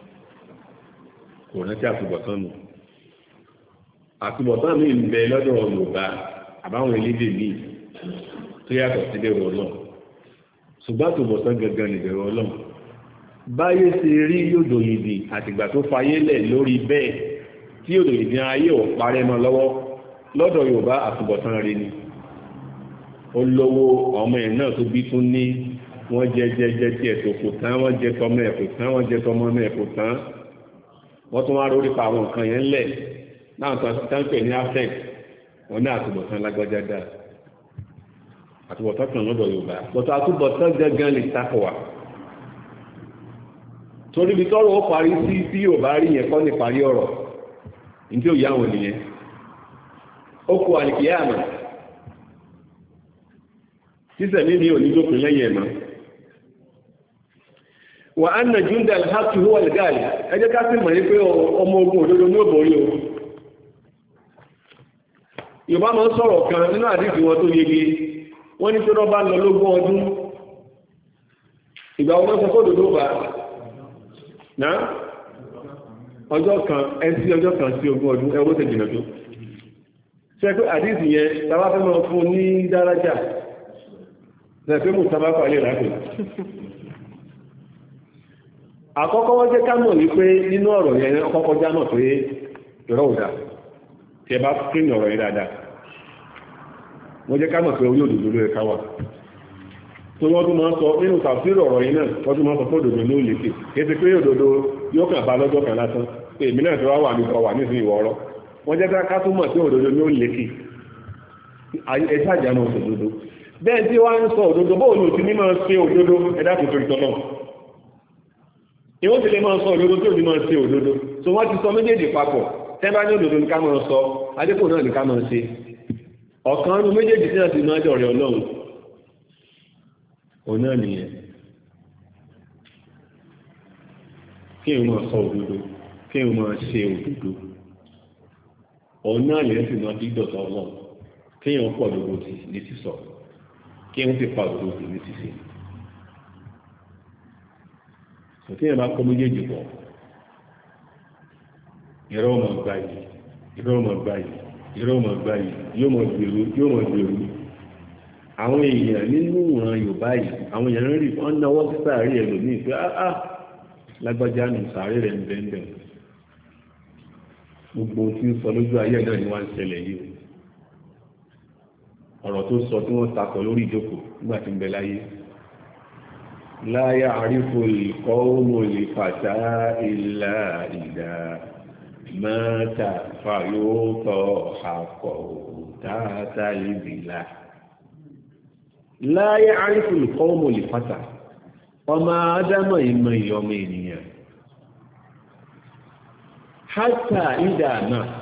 kò rántí àtúbọ̀tán nù àtúbọ̀tán mi ń bẹ lọ́dọ̀ Yorùbá àbáwọn elédè míì tó yàtọ̀ sí bẹ̀rù ọlọ́run ṣùgbọ́n àtúbọ̀tán gangan ní bẹ̀rù ọlọ́run báyé ṣe rí yòdò yìdì àtìgbà tó fayé lẹ̀ lórí bẹ́ẹ̀ tí yòdò yìdì ayé ò parẹ́ mọ́ lọ́wọ́ lọ́dọ̀ Yorùbá àtúbọ̀tán rí ni olówó ọmọ ẹ̀ náà tó bí tún ní wọ́n jẹ tí ẹ̀tọ́ kò tán wọ́n jẹ tọmọ ẹ̀ kò tán wọ́n jẹ tọmọ ẹ̀ kò tán wọ́n tún wá lórí pa àwọn nǹkan yẹn lẹ̀ náà tán pè ní afẹ́k wọ́n ní àtúbọ̀tán lágbájá dáa àtúbọ̀tán kan lọ́dọ̀ Yorùbá bọ̀tọ̀ àtúbọ̀tán gángan lè takọ̀wà torí bí tọ́rọ ó parí sí tí Yorùbá rí yẹn kọ́ ní parí ọ̀rọ̀ ní tí ó yá wọn nìyẹn ó kó àlìkìyàmà sísẹ̀mí ní oníjókòó lẹ́yìn ẹ̀mọ́ wà á nà júndà alhaki huwa al-ghalib ẹ jẹ́ ká sì mọ̀ ní pé ọmọ ogun òdodo ní òbòrí o Yorùbá máa ń sọ̀rọ̀ kan nínú àdíjì wọn tó yege wọ́n ní tó rọ́ bá lọ lógún ọdún ìgbà wọn sọ fún òdodo bá náà ọjọ́ kan ẹsí ọjọ́ kan sí ogún ọdún ẹwọ́ tẹ̀ jìnà tó ṣe pé àdíjì yẹn tàbá fẹ́ mọ́ fún ní dárájà ṣe pé mú sábà pàlẹ̀ lápẹ̀ àkọ́kọ́ wọ́n jẹ́ ká mọ̀ ní pé nínú ọ̀rọ̀ yẹn ọkọ́kọ́ já mọ̀ pé ìrọ̀ òdà tí ẹ bá kíni ọ̀rọ̀ yẹn dáadáa wọ́n jẹ́ ká mọ̀ pé orí òdòdó ló yẹ ká wà tó wọ́n tún máa ń sọ nínú tàbísírò ọ̀rọ̀ yẹn náà wọ́n tún máa ń sọ pé òdòdó ló lè pè kéde pé òdòdó yóò kàn bá lọ́jọ́ kan lásán pé èmi náà tó wá wà nípa wà nísìnyí ìwọ ọ̀rọ̀ wọ́n jẹ́ ká tún mọ̀ pé òdòdó ló lè pè ẹ ṣáàjà náà òdòdó bẹ́ẹ̀ tí wọ́n ń sọ òdòdó bóòlù ti ní máa ṣe òdòdó ẹ̀dá tó torí tọ́lọ́ ìwọ́n ti lè máa sọ òdodo tí ò ní máa ṣe òdodo so wọ́n ti sọ méjèèjì papọ̀ tẹ́bá ní òdodo ní ká máa sọ adépò náà ní ká máa ṣe ọ̀kan nínú méjèèjì tí wọ́n ti máa jọ rẹ̀ ọlọ́run òun náà nìyẹn kí n máa sọ òdodo kí n máa ṣe òdodo òun náà lè sì máa fi dọ̀tọ̀ ọlọ́run kí n pọ̀ òdodo sí ní sísọ kí n sì pa òdodo sí ní sísè tí ẹ bá kọ́ méjèèjì pọ̀ ìrọ́ ọmọ gbá yìí ìrọ́ ọmọ gbá yìí ìrọ́ ọmọ gbá yìí yóò mọ̀ gbèrú àwọn èèyàn nínú ìran Yorùbá yìí àwọn èèyàn rí wọ́n náwó sí sàárì ẹlòmíì pé áá lágbájá nù sàárì rẹ̀ ń bẹ́ẹ̀ gbogbo tí ń sọ lójú ayé náà ni wọ́n ń ṣẹlẹ̀ yìí ọ̀rọ̀ tó sọ tí wọ́n takọ̀ lórí ìjókòó nígbà tí ń bẹ láyé la ya'rifu al-qawmu al-fata illa idha mata fayuta haqqahu tahta al-bila la ya'rifu al-qawmu al-fata ọmọ adámọ̀ ìmọ̀ ìyọmọ ènìyàn hatta idha mata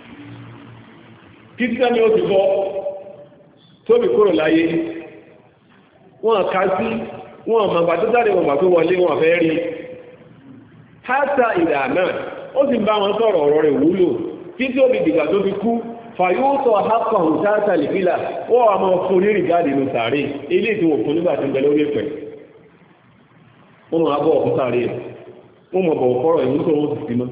títí ní ó ti bọ́ tóbi kúrò láyé wọ́n ká sí wọ́n màgbà tó jáde wọ́n bà tó wọlé wọ́n fẹ́ rí hátà ìdàmà ó sì bá wọn sọ̀rọ̀ ọ̀rọ̀ rẹ̀ wúlò tí tó bí dìgbà tó fi kú fàyóòtọ̀ àhápàhùn sáàtà lìfílà wọ́n wà máa fún ní rìgáàdì nù sàárè ilé tí wọ́n fún nígbà tí ń bẹ lórí pẹ̀ wọ́n máa bọ̀ fún sàárè wọ́n mọ̀ bọ̀ fọ́rọ̀ ìwú tó wọ́n sì sí mọ́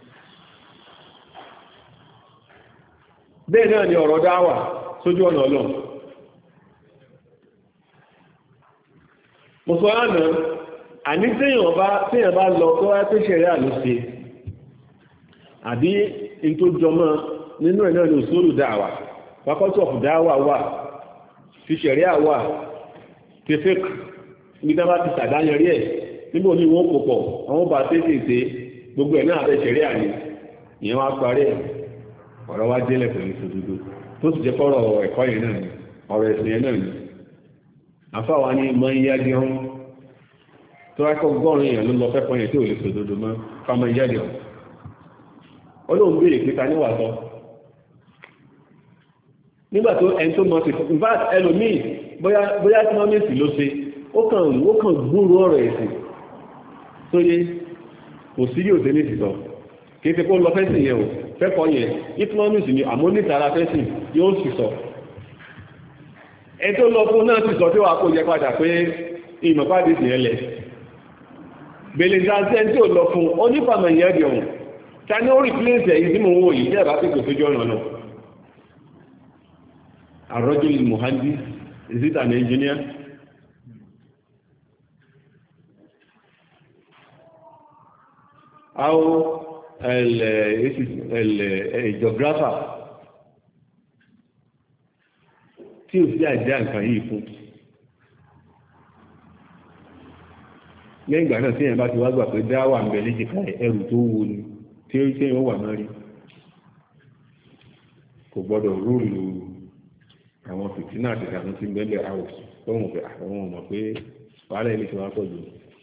bẹ́ẹ̀ náà ni ọ̀rọ̀ dáwà sójú ọ̀nà ọlọ́run mo sọ lánàá àní téèyàn bá lọ tó wáyé pé ṣẹ̀rẹ́ àlùṣe àbí in tó jọmọ́ nínú ẹ̀ náà ní òṣòlù dáwà faculty of dáwà wà fi ṣẹ̀rẹ́ àwà tefek nígbà bá ti sàdáyẹrí ẹ̀ níbo ní wọ́n pòpọ̀ àwọn bá tètè gbogbo ẹ̀ náà fẹ́ ṣẹ̀rẹ́ àní ìyẹn wá parí ẹ̀ ọ̀rọ̀ wá délẹ̀ pẹ̀lú ìṣòdodo tó sì jẹ́ fọ́rọ̀ ẹ̀kọ́ yẹn náà ni ọ̀rọ̀ ẹ̀sìn yẹn náà ni àfáwa ní mọ́ ìyáde ọ̀hún tó wákọ̀ gọ́ọ̀rùn èèyàn ló lọ fẹ́fọ́ yẹn tí ò lè sòdodo mọ́ fámọ́ ìyáde ọ̀hún olóhùn béèrè pé ta níwà sọ nígbà tó ẹni tó mọ̀ sí in fact ẹlòmíì bóyá tí wọ́n mẹ́sì ló ṣe ó kàn gbúrú ọ̀rọ̀ ẹ̀sìn tó yé kò sí yóò dé ní ìsìtọ̀ kì í ṣe kó lọ fẹ́sìn yẹn o fẹ́kọ̀ọ́ yẹn economics ni àmọ́ nítara fẹ́sìn yóò sì sọ ẹ̀tọ́ lọ fún náà sì sọ tí wà kó jẹ padà pé ìmọ̀páàdé sí ẹlẹ̀ bèlèdàntẹ́ tí ó lọ fún onífàmọ̀ ìyẹ́dì ọ̀hún ta ní ó rí pílẹ̀sẹ̀ yìí tí mo wò yìí jẹ́ àbáfíkò tó jọ́nà náà àrọ́jùlì mohandis is it an engineer how geographer tí ò sí àjá nǹkan yìí fún lẹ́yìn ìgbà náà tí èèyàn bá ti wá gbà pé dáwà ń bẹ léjìká ẹrù tó wo ni tí ó ṣe wọ́n wà náà rí kò gbọ́dọ̀ róòlù àwọn fìtínà àti ìdààmú tí ń bẹ́lẹ̀ house fọ́wọ́n pé àwọn ọmọ pé wàhálà ilé tí wọ́n pọ̀ jù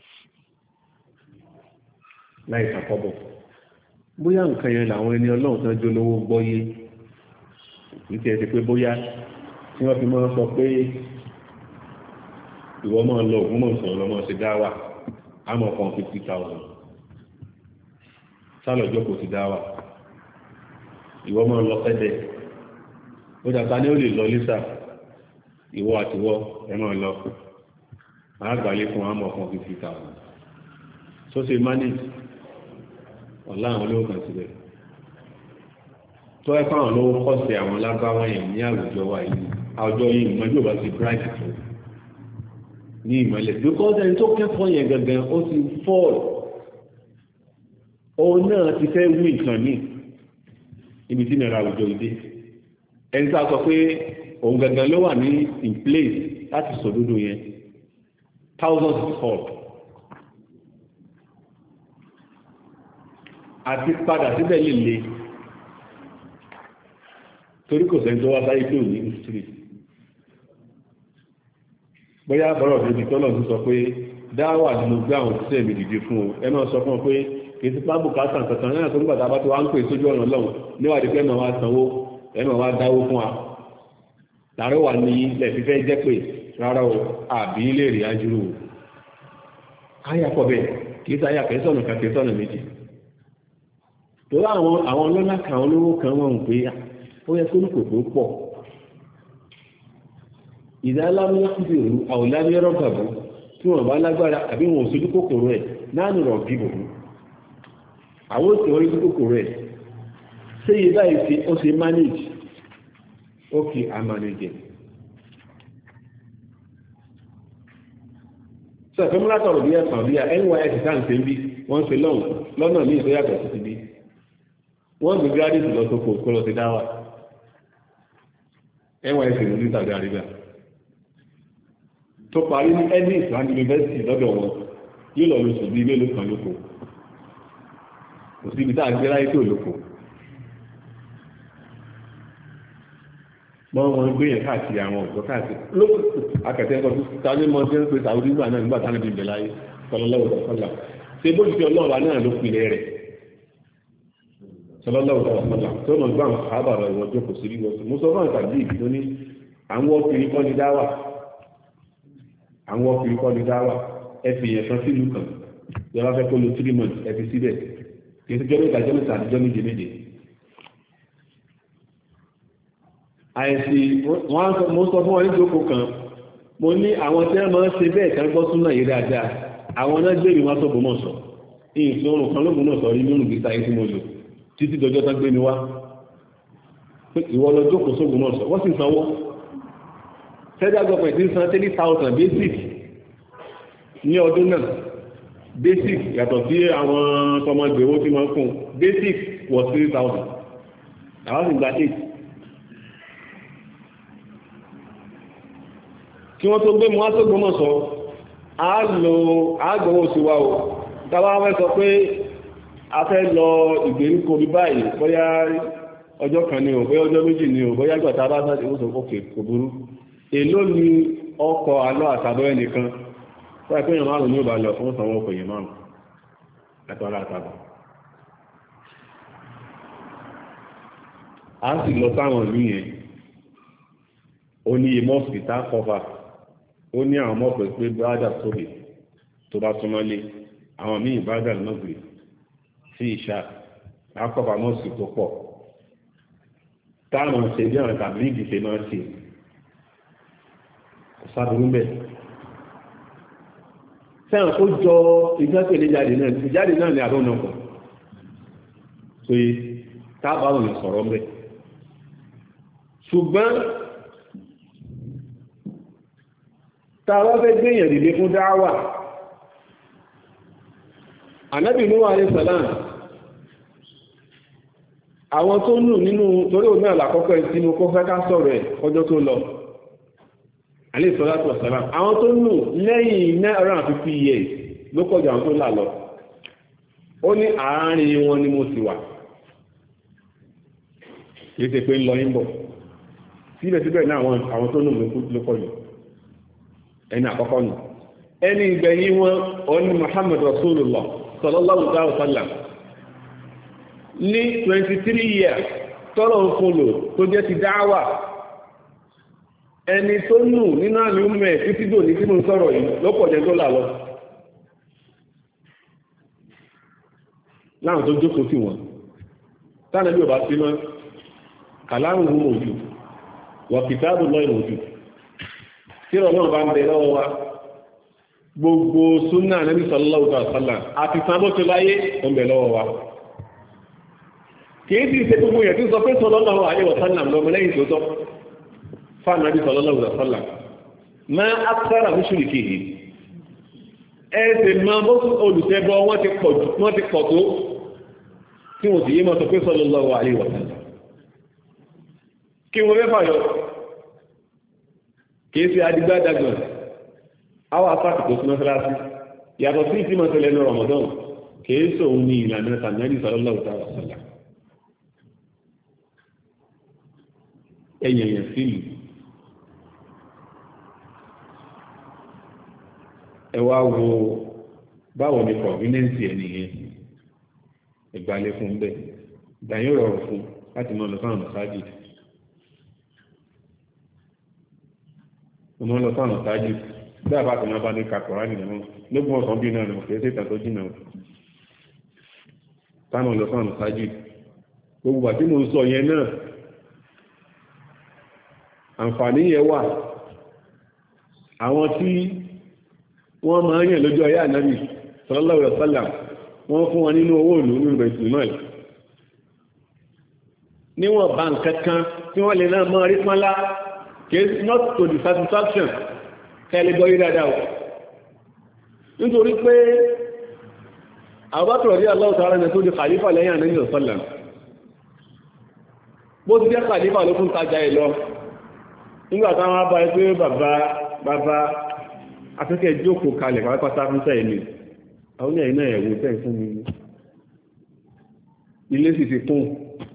láì sàkọ́bọ̀ bóyá nǹkan yẹn làwọn ẹni ọlọ́run tán jó lówó gbọ́yé nítorí ẹ̀sẹ̀ pé bóyá tí wọ́n fi máa sọ pé ìwọ máa lọ òun mọ̀ sọ̀rọ̀ lọ́mọ ṣe dáwà àmọ́ kan 50,000 sálọ̀jọ́ kò ti dáwà ìwọ máa lọ fẹ́dẹ̀ ó dàtà ní ó lè lọ lísà ìwọ àtiwọ ẹ máa lọ àgbàlẹ̀ fún àmọ́ kan 50,000 so ṣe manage ọ̀la àwọn olówó kan síbẹ̀ tó ẹ fáwọn olówó kọ́ sí àwọn lágbáwá yẹn ní àwùjọ wa yìí àwùjọ yìí ìmọ̀jú bá ti bright tó ní ìmọ̀lẹ̀ because ẹni tó kẹ́kọ̀ọ́ yẹn gangan ó ti fall òun náà ti fẹ́ wí nǹkan ní ibi tí nira àwùjọ ìdí ẹni tá a sọ pé òun gangan ló wà ní in place láti sòdodo yẹn thousands of fall àti padà síbẹ̀ lè le torí kò sẹ́ni tó wá sáyé tó ní history bóyá bọ́rọ̀ bíbi tọ́lọ̀ tó sọ pé dáwà ni mo gbé àwọn òṣìṣẹ́ mi dìde fún o ẹ máa sọ fún ọ pé kì í ti pábù káàtà kankan náà tó ń gbàtà bá tó wá ń pè sójú ọ̀nà lọ́wọ́ níwádìí pé ẹ máa wá sanwó ẹ máa wá dáwó fún wa láàárọ̀ wà ní ilẹ̀ fífẹ́ jẹ́ pé rárá o àbí lè rí ajúrò o áyàpọ̀ bẹ́ẹ̀ kì í sáyà kẹsọ̀nà kan kẹsọ̀nà méjì tó àwọn ọlọ́lá kan olówó kan wọ́n ń pè ó yẹ kó ní kò tó pọ̀ ìdálámúlá kúrò òru àwòlámẹ́rọ̀ gàbó tí wọ́n bá lágbára àbí wọn ò sojú kòkòrò ẹ̀ náànù rọ̀ gíbò àwọn òsì orí kòkòrò ẹ̀ ṣé iye báyìí ṣe ó ṣe manage okay I manage so ẹ̀fẹ́ múlá tọ̀rọ̀ bí ẹ̀sán bí i NYS sáǹsì ń bí wọ́n ṣe lọ́nà ní ìtọ́yàtọ̀ sí ti bí wọ́n gbé gírádìsì lọ sóko kó lọ sí dáwà NYSC ní Saudi Arabia tó parí ní ẹni Islamic University lọ́dọ̀ wọn yóò lọ lóṣù bí mélòó kan lóko kò sí ibi tá a gbé láyé tó lóko wọ́n gbé yẹn káàkiri àwọn ọ̀dọ́ káàkiri lóko akẹ́tẹ́ ẹ̀kọ́ tó sáré mọ́ sí ń pè Saudi gbà náà nígbà táwọn ibi ìbẹ̀ láyé sọlọ́lọ́wọ́ sọ́lá ṣe bó ti fi ọlọ́ọ̀bá náà ló pinlẹ̀ rẹ̀ sọlọ́lọ́wọ́ sọ́lá tó mọ̀ gbà àwọn àbà rẹ̀ wọ́n jókòó sí rí wọ́n mo sọ fún àtàbí ìbí tó ní àwọn ọkùnrin kọ́ ni dáwà àwọn ọkùnrin kọ́ ni dáwà ẹ fi yẹn kan sílùú kan yọba fẹ́ kó lo 3 months ẹ fi síbẹ̀ kì í ṣe jọ́ mẹ́ta àtijọ́ méje àìsí mo sọ fún wọn ní ìjókòó kan mo ní àwọn tí wọ́n máa ń ṣe bẹ́ẹ̀ kan gbọ́ súnà yìí dáadáa àwọn náà gbé mi wá s'Ògbómọ̀ṣọ́ ìsìn oòrùn kan l'Ògbómọ̀ṣọ́ rí nínú ìgbésí ayé tí mo lò títí dọjọ́ tán gbé mi wá ìwọ lọ jókòó s'Ògbómọ̀ṣọ́ wọ́n sì sanwó federal government ń san 3,000 basic ní ọdún náà basic yàtọ̀ sí àwọn tọmọgbèwó tí wọ́n fún basic was 3,000 àwọn sì gba 8 kí wọ́n tó gbé mú wá s'Ògbómọ̀ṣọ́ àgbọ̀wọ́ sí wa o tàbá wọ́n sọ pé a fẹ́ lọ ìgbèríko bí báyìí bóyá ọjọ́ kan ni o bóyá ọjọ́ méjì ni o bóyá gbàtà bá sáà ìwòsàn òkè kò burú èló ni ọkọ̀ alọ́ àtàbọ̀ ẹnìkan wọ́n pé èèyàn márùn-ún ní ò bá lọ fún sanwó ọkọ̀ èèyàn márùn-ún ẹ̀tọ́ alátàbọ̀ a sì lọ sáwọn ìlú yẹn ó ní mọ́ọ̀sì tá kọfà ó ní àwọn mọ́ọ̀pẹ̀ pé bádà sóbì tó bá súnmọ́lé àwọn míì bádà lọ́gbì sí ìṣà àkọ́fà mọ́ọ̀sì tó pọ̀ táwọn ṣe bí àwọn tàbí ìdìṣe máa ṣe kò sábúrú bẹ̀ sẹ́wọ̀n tó jọ ìgbẹ́pẹ̀ ní ìjáde náà ní àbọ̀nà ọkọ̀ tó yé tábàwọn lè sọ̀rọ̀ bẹ̀ ṣùgbọ́n tààrà fẹ́ gbéyàn dìde fún dáwà Ànábì Nuhu alayhi salam àwọn tó nù nínú torí òun náà làkọ́kọ́ ìsinú kó fẹ́ ká sọ̀rọ̀ ẹ̀ ọjọ́ tó lọ alayhi salatu wassalam àwọn tó nù lẹ́yìn 950 years ló kọjá àwọn tó là lọ ó ní àárín wọn ni mo sì wà kìí ṣe pé ń lọ ń bọ̀ síbẹ̀síbẹ̀ náà àwọn tó nù ló kọjá ẹni àkọ́kọ́ nù ẹni ìgbẹ̀yìn wọn ọ̀ní Muhammad Rasulullah sallallahu alaihi wasallam ní 23 years tọ́lọ̀ ń fún lò tó jẹ́ ti dáwà ẹni tó nù nínú àmì ọmọ títí dò ní tí mo sọ̀rọ̀ yìí lọ́pọ̀ jẹ́ tó là lọ láwọn tó jókòó sí wọn tánà bí ọba sí mọ́ kàlámù hù mọ̀jú wà kìtàbù lọ́yìn mọ̀jú tí ọlọ́run bá ń bẹ lọ́wọ́ wa gbogbo súnà Nábì sallallahu alaihi wasallam àti sàbọ̀ tó láyé ń bẹ lọ́wọ́ wa kìí sì ṣe gbogbo yẹn tí sọ pé sallallahu alaihi wasallam lọ́mọ lẹ́yìn tó tọ́ fáànà Nábì sallallahu alaihi wasallam ma akthara mushrikihi ẹ̀ẹ́sẹ̀ máa bó olùsẹ́bọ wọ́n ti pọ̀ tó tí wọ́n sì yé máa sọ pé sallallahu alaihi wasallam kí wọ́n mẹ́fà yọ kìí ṣe adigbádàgbọ̀n àwọn apáàtì tó súnmọ́ fẹ́lásí yàtọ̀ sí ìtìmọ̀ tẹ́lẹ̀ ní Ramadan kìí sóun ní ìlànà tàbí sallallahu alaihi wasallam ẹ̀yẹ̀yẹ̀ sílù ẹwà wo báwo ni convenience ẹnìyẹn ìgbàlẹ̀ fún bẹ́ẹ̀ ìdáyẹ̀ rọrùn fún láti mọ́ lọ sáwọn mọ̀sájì ọmọ lọ sáwọn mọ̀sájì bí àbá tó máa bá ní kàkọ̀rá nìyẹn lógún ọ̀sán bí náà nà kìí sí ìtàtọ́ jìnà táwọn lọ sáwọn mọ̀sájì gbogbo àti mo ń sọ yẹn náà àǹfààní yẹn wà àwọn tí wọ́n máa ń yàn lójú ayé ànábì sallallahu alaihi wasallam wọ́n fún wọn nínú owó ìlú nínú Baitul Mal níwọ̀n bá nǹkan kan tí wọ́n lè náà mọ́ rí pọ́nlá case not to the satisfaction kẹ́lẹ̀ gbọ́ yí dáadáa nítorí pé Abubakar radiyallahu ta'ala anhu tó di khalifa lẹ́yìn ànábì sallam bó ti jẹ́ khalifa ló fún tajà ẹ̀ lọ nígbà táwọn bá ẹgbẹ́ bàbá afẹ́kẹ́ jókòó kalẹ̀ pátápátá fún sẹ́yìn mi àwọn ní ẹ̀yìn náà ẹ̀wò tẹ́ fún mi ilé sì ti kún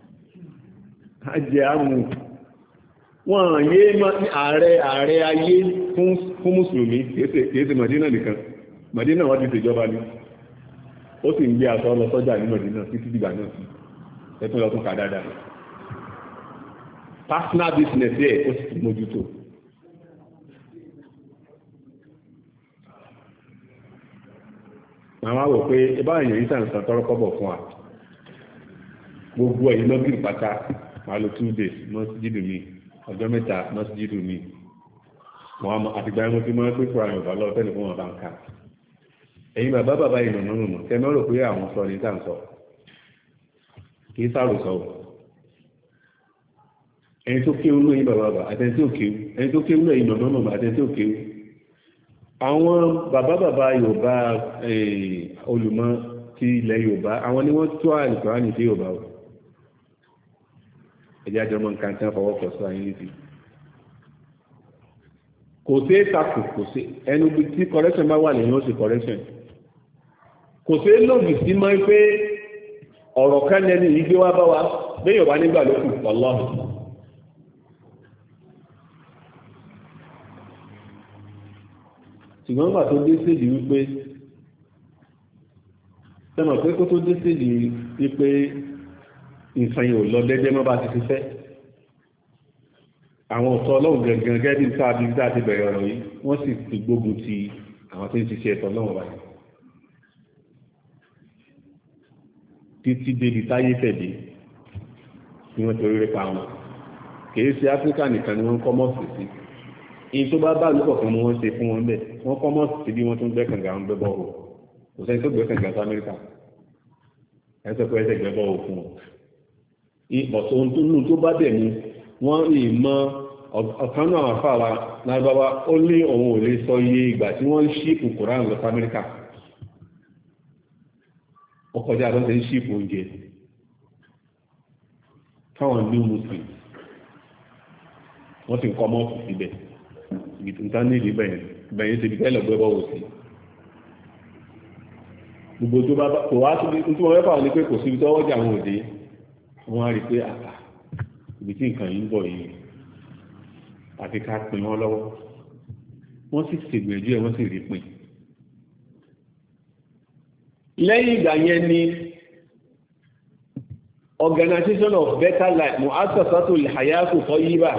ajẹ́ àmú wọ́n yé ààrẹ ayé fún mùsùlùmí kìí ṣe Mọ̀dínà nìkan Mọ̀dínà wọ́n ti ṣèjọba ní ó sì ń gbé aṣọ lọ sọ́jà ní Mọ̀dínà títí dìgbà náà sí ẹ̀tún lọ tún kà dáadáa personal business yẹ ó sì mójútó àwọn àwọ̀ pé ẹbá èèyàn yìí sàn sàn tọrọ kọ́bọ̀ fún wa gbogbo ẹ̀yìn lọ́gìrì pátá wà ló 2 days mọ́síjìdù mi ọjọ́ mẹ́ta mọ́síjìdù mi wọn àtìgbà ẹ̀mọ́ tí wọ́n pé fún àwọn ọ̀bá lọ́wọ́ tẹ́lẹ̀ fún wọn bá ń ká ẹ̀yin bàbá ìrànà nùnà tẹ́mọ́ rò pé àwọn sọ ní tàn sọ kì í sáró sọ ẹni tó kéwú lóyìn bàbá àtẹni tí ò kéwú ẹni tó kéwú lóyìn nànà àtẹni tí ò kéwú àwọn bàbá Yorùbá olùmọ̀ ti ilẹ̀ Yorùbá àwọn ni wọ́n tó Àlùkùránì sí Yorùbá o ẹjẹ́ àjọmọ́ nǹkan tí wọ́n fọwọ́ pọ̀ sọ ayé nìdí kò sí takò kò sí ẹnu bí tí correction bá wà lẹ́yìn ó sì correction kò sí lòdì sí máa ń pé ọ̀rọ̀ kan lẹ́nu yìí gbé wá bá wa bẹ́ẹ̀ Yorùbá nígbà lókù ọlọ́run ṣùgbọ́n nígbà tó dé stage wípé sẹ́mọ̀ pé kó tó dé stage wípé nǹkan yìí ò lọ dẹ́dẹ́ mọ́ bá ti fi fẹ́ àwọn ọ̀tọ̀ ọlọ́run gangan gẹ́gẹ́ bí sáà bí sáà ti bẹ̀rẹ̀ ọ̀rọ̀ yìí wọ́n sì ti gbógun ti àwọn tó ń ṣiṣẹ́ ẹ̀tọ́ ọlọ́run wáyé títí débi táyé tẹ̀lé ni wọ́n torí rẹ̀ pa wọn kìí ṣe áfíríkà nìkan ni wọ́n kọ́ mọ́ọ̀sì sí ìyí tó bá bá lùkọ̀ kan ni wọ́n ṣe fún wọn bẹ̀ wọ́n kọ́ mọ́ọ̀sì sí bí wọ́n tún gbẹ́ kànga ń gbẹ́ bọ́ọ̀hù kò sẹ́ni tó gbẹ́ kànga sí Amẹ́ríkà ẹ̀ sọ pé ẹ̀sẹ̀ gbẹ́ bọ́ọ̀hù fún wọn ìbọ̀sọ̀ ohun tó bá dẹ̀ ni wọ́n rí mọ́ ọ̀kan náà àfà wa lágbàwá ó ní òun ò lè sọ iye ìgbà tí wọ́n ń ṣípù Kùránì lọ sí Amẹ́ríkà ó kọjá lọ sí ṣípù oúnjẹ fáwọn new Muslim wọ́n ti ń kọ́ mọ́ọ̀sì síbẹ̀ ìgbìtìntán ní ìlú bẹ̀yìn ti bẹ́ẹ̀ lọ́gbẹ́ bọ́wọ́ sí gbogbo tó bá kò wá sí tí wọ́n mẹ́fà ní pé kò síbi tọ́wọ́ jà àwọn òde wọ́n á rí pé àtà ibi tí nǹkan yìí ń bọ̀ yìí àti ká pin wọ́n lọ́wọ́ wọ́n sì ṣègbèjú ẹ̀ wọ́n sì rí pin lẹ́yìn ìgbà yẹn ni Organization of Better Life Mu'assasatul Hayatul Tayyiba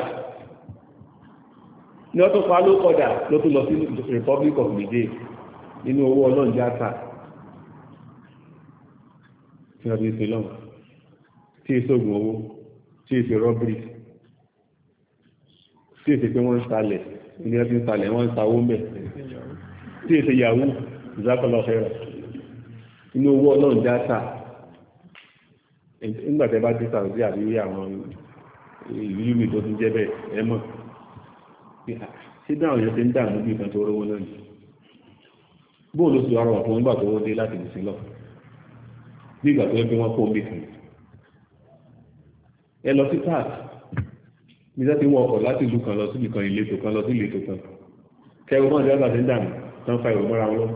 ní ọtún pa ló kọ̀dà ló tún lọ sí Republic of Niger nínú owó ọlọ́run játa tí wọ́n ti ṣe lọ́wọ́ tí èso ògùn owó tí èsì rọ́bìrì tí èsì pé wọ́n ń salẹ̀ ilé ẹbí ń salẹ̀ wọ́n ń sawó mẹ́ tí èsì yahoo ìzákọ̀lọ́ ọ̀fẹ́rẹ̀ inú owó ọlọ́run dáta nígbàtẹ́ bá ti sàrò sí àbíwí àwọn ìlú mi tó ti jẹ́ bẹ́ẹ̀ ẹmọ̀ sí dáhùn yẹn ti ń dààmú bí nǹkan tó rówó náà bóòlù sí ọrọ̀ fún nígbà tó wó dé láti lè sí lọ bí ìgbà tó yẹ pé wọ́n kó omi kan ẹ lọ sí park bí sẹ́ ti wọ ọkọ̀ láti ìlú kan lọ sí ìkan ìletò kan lọ sí ìletò kan kẹrù mọ́ ìjọba ti ń dànù tán fa ìrò mọ́ra wọn lọ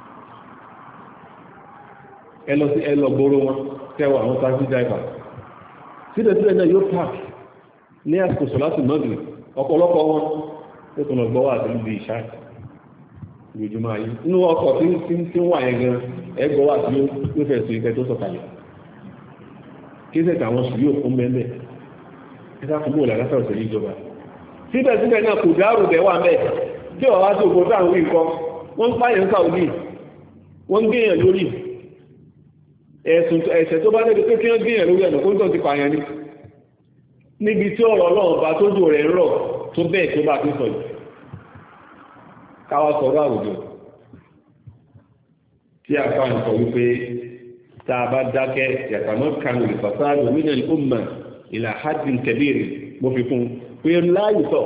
ẹ lọ gbóró wọn kẹwọ àwọn taxi driver síbẹ̀síbẹ̀ náà yóò park ní àsìkò sọ̀látù mọ́gìrì ọ̀pọ̀lọpọ̀ wọn ó tún lọ gbọ́wọ́ àti ibi ìṣá ìgbèjúmọ́ ayé inú ọkọ̀ tí ń wà yẹn gan ẹgbọ́wọ́ àti yóò fẹ́ sí ìfẹ́ tó sọ̀kalẹ̀ kí sẹ́ta àwọn sùn yóò fún mẹ́lẹ̀ ẹ̀sà fún bóòlù àlásà òṣèlú ìjọba síbẹ̀síbẹ̀ náà kò dárò bẹ̀ wà mẹ́ tí ọ̀rọ̀ wá sí òkú tó àwọn nǹkan wọ́n ń pààyàn Saudi wọ́n ń gbéyàn lórí ẹ̀ṣẹ̀ tó bá lẹ́gbẹ̀ẹ́ pé kí wọ́n gbéyàn lórí ẹ̀nà kó ń tọ́ ti pààyàn ní níbi tí ọ̀rọ̀ Ọlọ́run bá tójú rẹ̀ ń rọ̀ tó bẹ́ẹ̀ tó bá tó sọ yìí káwá sọ̀rọ̀ àwùjọ tí a fà ń sọ wípé tá a bá dákẹ́ yàtàmọ́ kanu ìfàsáàdù nínú ìlúmọ̀ ìlà hajjin kẹbíìrì mo fi fún pé láàyè sọ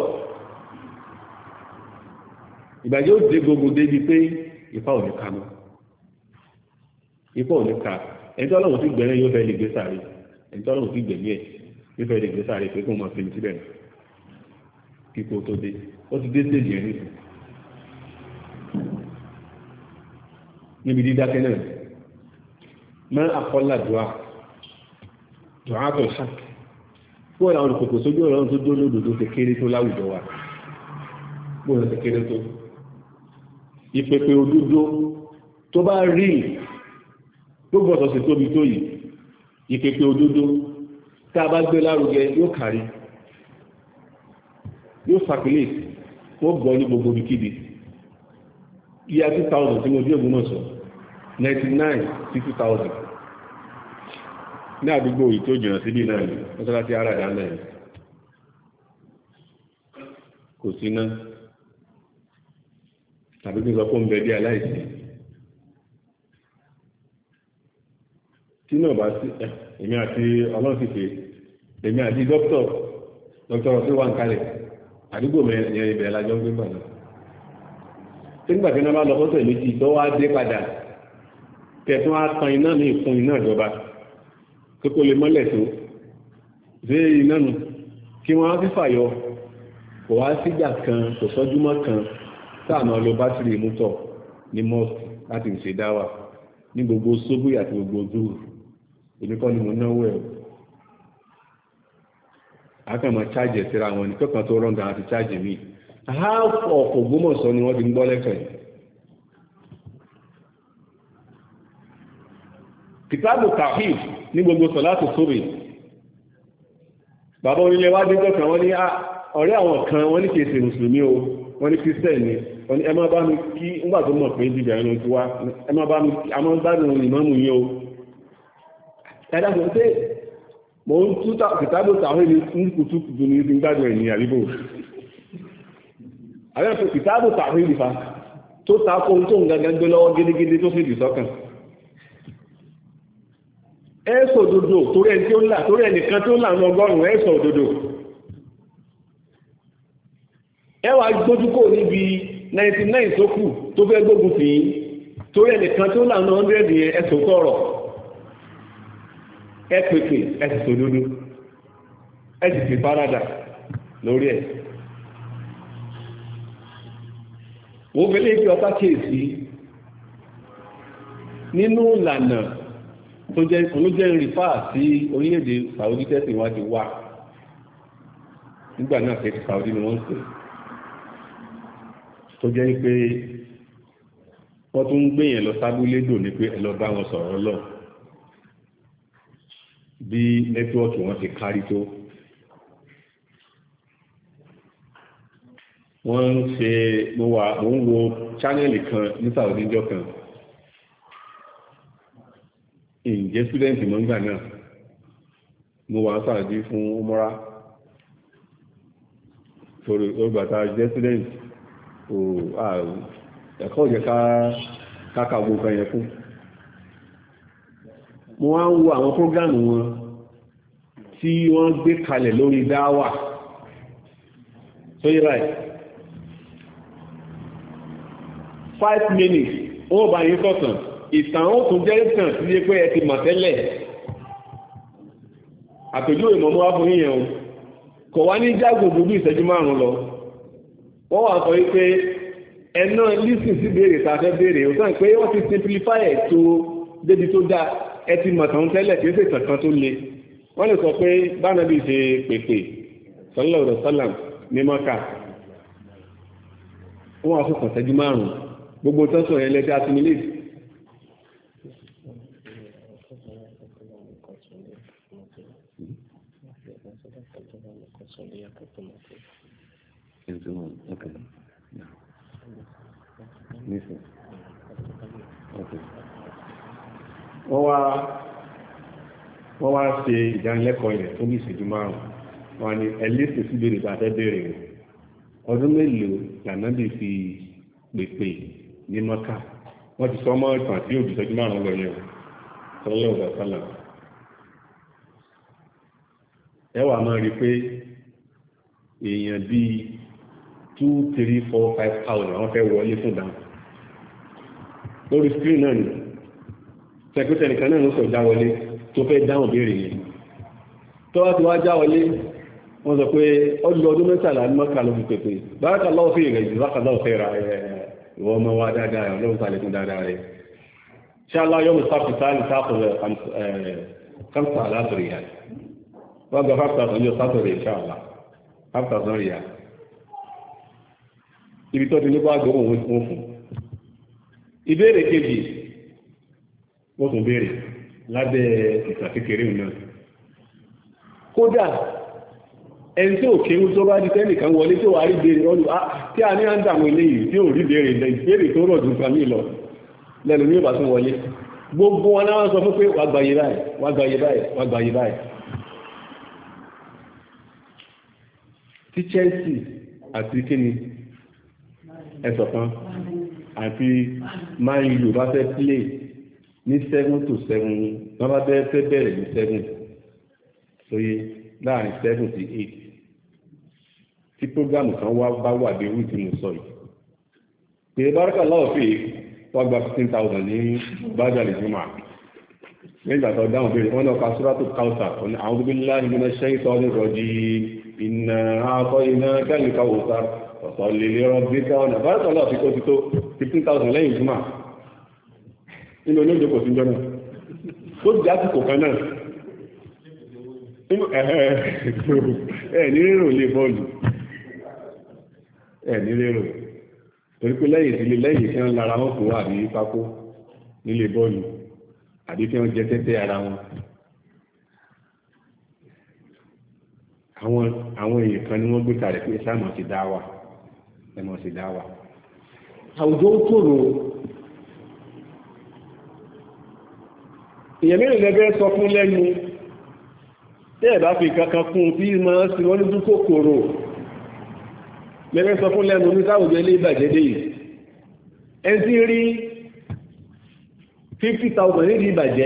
ìbàjẹ́ ó dé gbogbo débi pé ìfà ò ní kanu ìfà ò ní ka ẹ̀ńtọ́ Ọlọ́run ti gbẹ̀rẹ̀ yóò fẹ́ lè gbé sáré ẹ̀ńtọ́ Ọlọ́run ti gbẹ̀mí ẹ̀ yóò fẹ́ lè gbé sáré pé kó mọ̀ sí mi síbẹ̀ kíkó tó dé ó ti dé stage yẹn nìkan níbi dídákẹ́ náà mọ́ àkọ́lá dùá tó ṣàk fún àwọn olùkòkò sójú ọ̀rọ̀ tó dó lódòdó ti kéré tó láwùjọ wa bóyá ti kéré tó ìpèpè òdodo tó bá rí gbogbo ọ̀sọ̀ sí tóbi tó yìí ìpèpè òdodo tá a bá gbé lárugẹ yóò kárí yóò sàkílẹ̀ wọ́n gbọ́ ní gbogbo ibikíbi ìyá 2000 tí mo dé Ògbómọ̀ṣọ́ 99 sí 2000 ní àdúgbò yìí tó jìnà síbí náà ní mọ́sálásí ara ìdáná ẹ̀ kò sí náà tàbí kí n sọ fún bẹ̀bí aláìsí tí náà bá sí èmi àti ọlọ́sìfẹ́ èmi àti dókítà tí wà ń kalẹ̀ àdúgbò mẹ́rin ibẹ̀ lájọ́ ń gbé bà náà tí nígbà tí wọ́n bá lọ fọ́sẹ̀ méjì tó wá dé padà tẹ̀tún á tan iná ní ìfún iná ìjọba tó kó lè mọ́lẹ̀ tó dé iná nù kí wọ́n á fi fàyọ kò wá sígbà kan kò sọ́júmọ́ kan sáàmà lo bátìrì mútọ̀ ní mọ́ọ̀sì láti ṣe dáwà ní gbogbo sóbù àti gbogbo dúró èmi kọ́ ni mo náwó ẹ̀ akẹ́mọ̀ chájì síra wọn ní kọ́kàn tó rọ́ǹdà àti chájì mi ọkọ̀ Ògbómọ̀ṣọ́ ni wọ́n ti ń gbọ́ lẹ́kẹ̀ẹ́ kìtàbù tàhíd ní gbogbo sọ̀látù sóbì bàbá onílé wá dé jọ́kan wọ́n ní ọ̀rẹ́ àwọn kan wọ́n ní kìí ṣe mùsùlùmí o wọ́n ní kírísítẹ̀nì wọ́n ní ẹ má bá mi kí ńgbà tó mọ̀ pé bíbẹ̀ ẹ̀rọ ti wá ẹ má bá mi àmọ́ gbádùn ìmáàmù yín o ẹ̀dá tó ń tẹ́ mo ń tú kìtàbù tàhíd ní kùtùkùtù ní ti gbádùn ẹ̀yìn àríbò àwọn ẹ̀fọ́ kìtàbù tàhíd fa tó ta kó tó ń gangan gbé lọ́wọ́ gédégédé tó sì dì sọ́kàn ẹ̀sọ̀ òdodo torí ẹni tí ó là torí ẹnìkan tí ó là ní ọgọ́rùn-ún ẹ̀sọ̀ òdodo ẹwà gbójúkò níbi 99 tó kù tó fẹ́ gbógun fi torí ẹnìkan tí ó là ní 100 yẹn ẹ̀sọ̀ tọ̀rọ̀ ẹ pèpè ẹ̀sọ̀ òdodo ẹ̀sì fi farada lórí ẹ̀ wọ́n fẹ́ lé kí ọpá kéèsì nínú ìlànà tó jẹ́ olójẹ́ rífà sí orílẹ̀-èdè Saudi tẹ́sì wá ti wá nígbà náà kẹ́kẹ́ Saudi ni wọ́n ń pè tó jẹ́ pé wọ́n tún ń gbéyàn lọ sábúlédò ní pé ẹ lọ bá wọn sọ̀rọ̀ lọ bí nẹ́tíwọ́ọ̀kì wọn ti kárí tó wọ́n ń ṣe mo ń wo chánẹ́lì kan ní Saudi níjọ́ kan ìjẹ́ sídẹ́ǹtì mọ́ngbà náà mo wà ń sàájú fún ọmọrá torí ọgbàtà jẹ́ sídẹ́ǹtì ẹ̀kọ́ jẹ́ káàkà gbogbo ẹ̀yẹ fún mo wá ń wo àwọn prógrámù wọn tí wọ́n gbé kalẹ̀ lórí dáwà tó yẹ báyìí 5 minutes ó bá yín kọ̀tàn ìtàn ó tún jẹ́ ìtàn sí ilé pé ẹ ti mọ̀ tẹ́lẹ̀ àpèjú ìmọ̀mọ́ wá fún yíyẹn o kò wá ní jágòdò bí ìṣẹ́jú 5 lọ wọ́n wà sọ wípé ẹ̀nà lísìn sí béèrè tá a fẹ́ béèrè ó sàn pé wọ́n ti simplify ẹ̀ tó débi tó dáa ẹ ti mọ̀ tàn tẹ́lẹ̀ kí ó sì tàn kan tó le wọ́n lè sọ pé bánàbí ṣe pèpè sallallahu alaihi wasallam ní Mákà wọ́n wá fún ìṣẹ́jú 5 gbogbo tọ́sọ̀ yẹn lẹ́tí assimilate Okay. Yeah. Listen. Okay. Wọ́n wá ṣe ìdánilẹ́kọ̀ọ́ ilẹ̀ tó ní ìṣẹ́jú 5 wọ́n ní ẹlẹ́sì sí béèrè bá fẹ́ béèrè rẹ̀ ọdún mélòó lànàbì fi pèpè ní Mọ́kà wọ́n ti sọ mọ́ ìtàn tí ó ju ìṣẹ́jú 5 lọ yẹn sallallahu alaihi wasallam ẹwà máa rí pé èèyàn bíi 2, 3, 4, 5 thousand àwọn fẹ́ wọlé fún dáhùn lórí screen náà ni sẹkútẹ nìkan náà ló sọ já wọlé tó fẹ́ dáhùn béèrè yẹn tó wá ti wá já wọlé wọ́n sọ pé ọdún ọdún mẹ́tàlá ní mọ́kà ló fi pèpè barakallahu fi rẹ̀ jù barakallahu fi ra ìwọ ọmọ wa dáadáa rẹ̀ lọ́wọ́ sálẹ̀ fún dáadáa rẹ̀ ṣáàlá yóò mú sáfì sáàlì sáàkùnrin kamsa aláàbìrì yà wọ́n gba 5,000 yóò sátọ̀rẹ̀ ṣáàlá 5,000 rìyà ibi tó ti ní bá gbọ́ òun fún ìbéèrè kejì wọ́n tún béèrè lábẹ́ ìtàkékeré náà kódà ẹni tí ò kéwú tó bá di tẹ́nìkan wọlé tó wà rí béèrè ọlù tí a ní à ń dàmú ilé yìí tí ò rí béèrè ìbéèrè tó rọ̀ dùn fàmí lọ lẹ́nu ní ìbá tún wọlé gbogbo wọn náà sọ fún pé wà gbàyè báyìí wà gbàyè báyìí wà gbàyè báyìí tí Chelsea àti kíni ẹsọ̀ kan àti Man U bá fẹ́ play ní 7 to 7 wọ́n bá fẹ́ bẹ̀rẹ̀ ní 7 sóyé láàrin 7 sí 8 tí prógámù kan bá wà dé orí tí mo sọ yìí pé bárúkà láwọ̀ fi wọ́n gba 15,000 ní bájàlì jùmọ̀ nígbà tó dáhùn béèrè wọ́n náà ka Suratul Kawthar a'udhu billahi minash shaytanir rajim inna a'tayna kal kawthar fasalli li rabbika ọ̀nà bárúkà láwọ̀ fi kó ti tó 15,000 lẹ́yìn jùmọ̀ nínú olóòjòkó sí jọ náà tó jẹ́ àsìkò kan náà ẹ̀ ní rérò lè bọ́ọ̀lù ẹ̀ ní rérò torí pé lẹ́yìn ìdílé lẹ́yìn tí wọ́n lára wọn kò wà ní pákó nílé bọ́ọ̀lù àbí tí wọ́n jẹ tẹ́tẹ́ ara wọn àwọn èèyàn kan ni wọ́n gbé kalẹ̀ pé sáàmù ti dá wà ẹ̀mọ̀ ti dá wà àwùjọ ó tòrò èèyàn mẹ́rin lẹ́gbẹ́ sọ fún lẹ́nu tí ẹ̀ bá fi kankan kún tí máa sí wọ́n ní dúkòkòrò lẹ́gbẹ́ sọ fún lẹ́nu ní sáwùjọ ilé ìbàjẹ́ dé yìí ẹn tí rí 50,000 nídìí ìbàjẹ́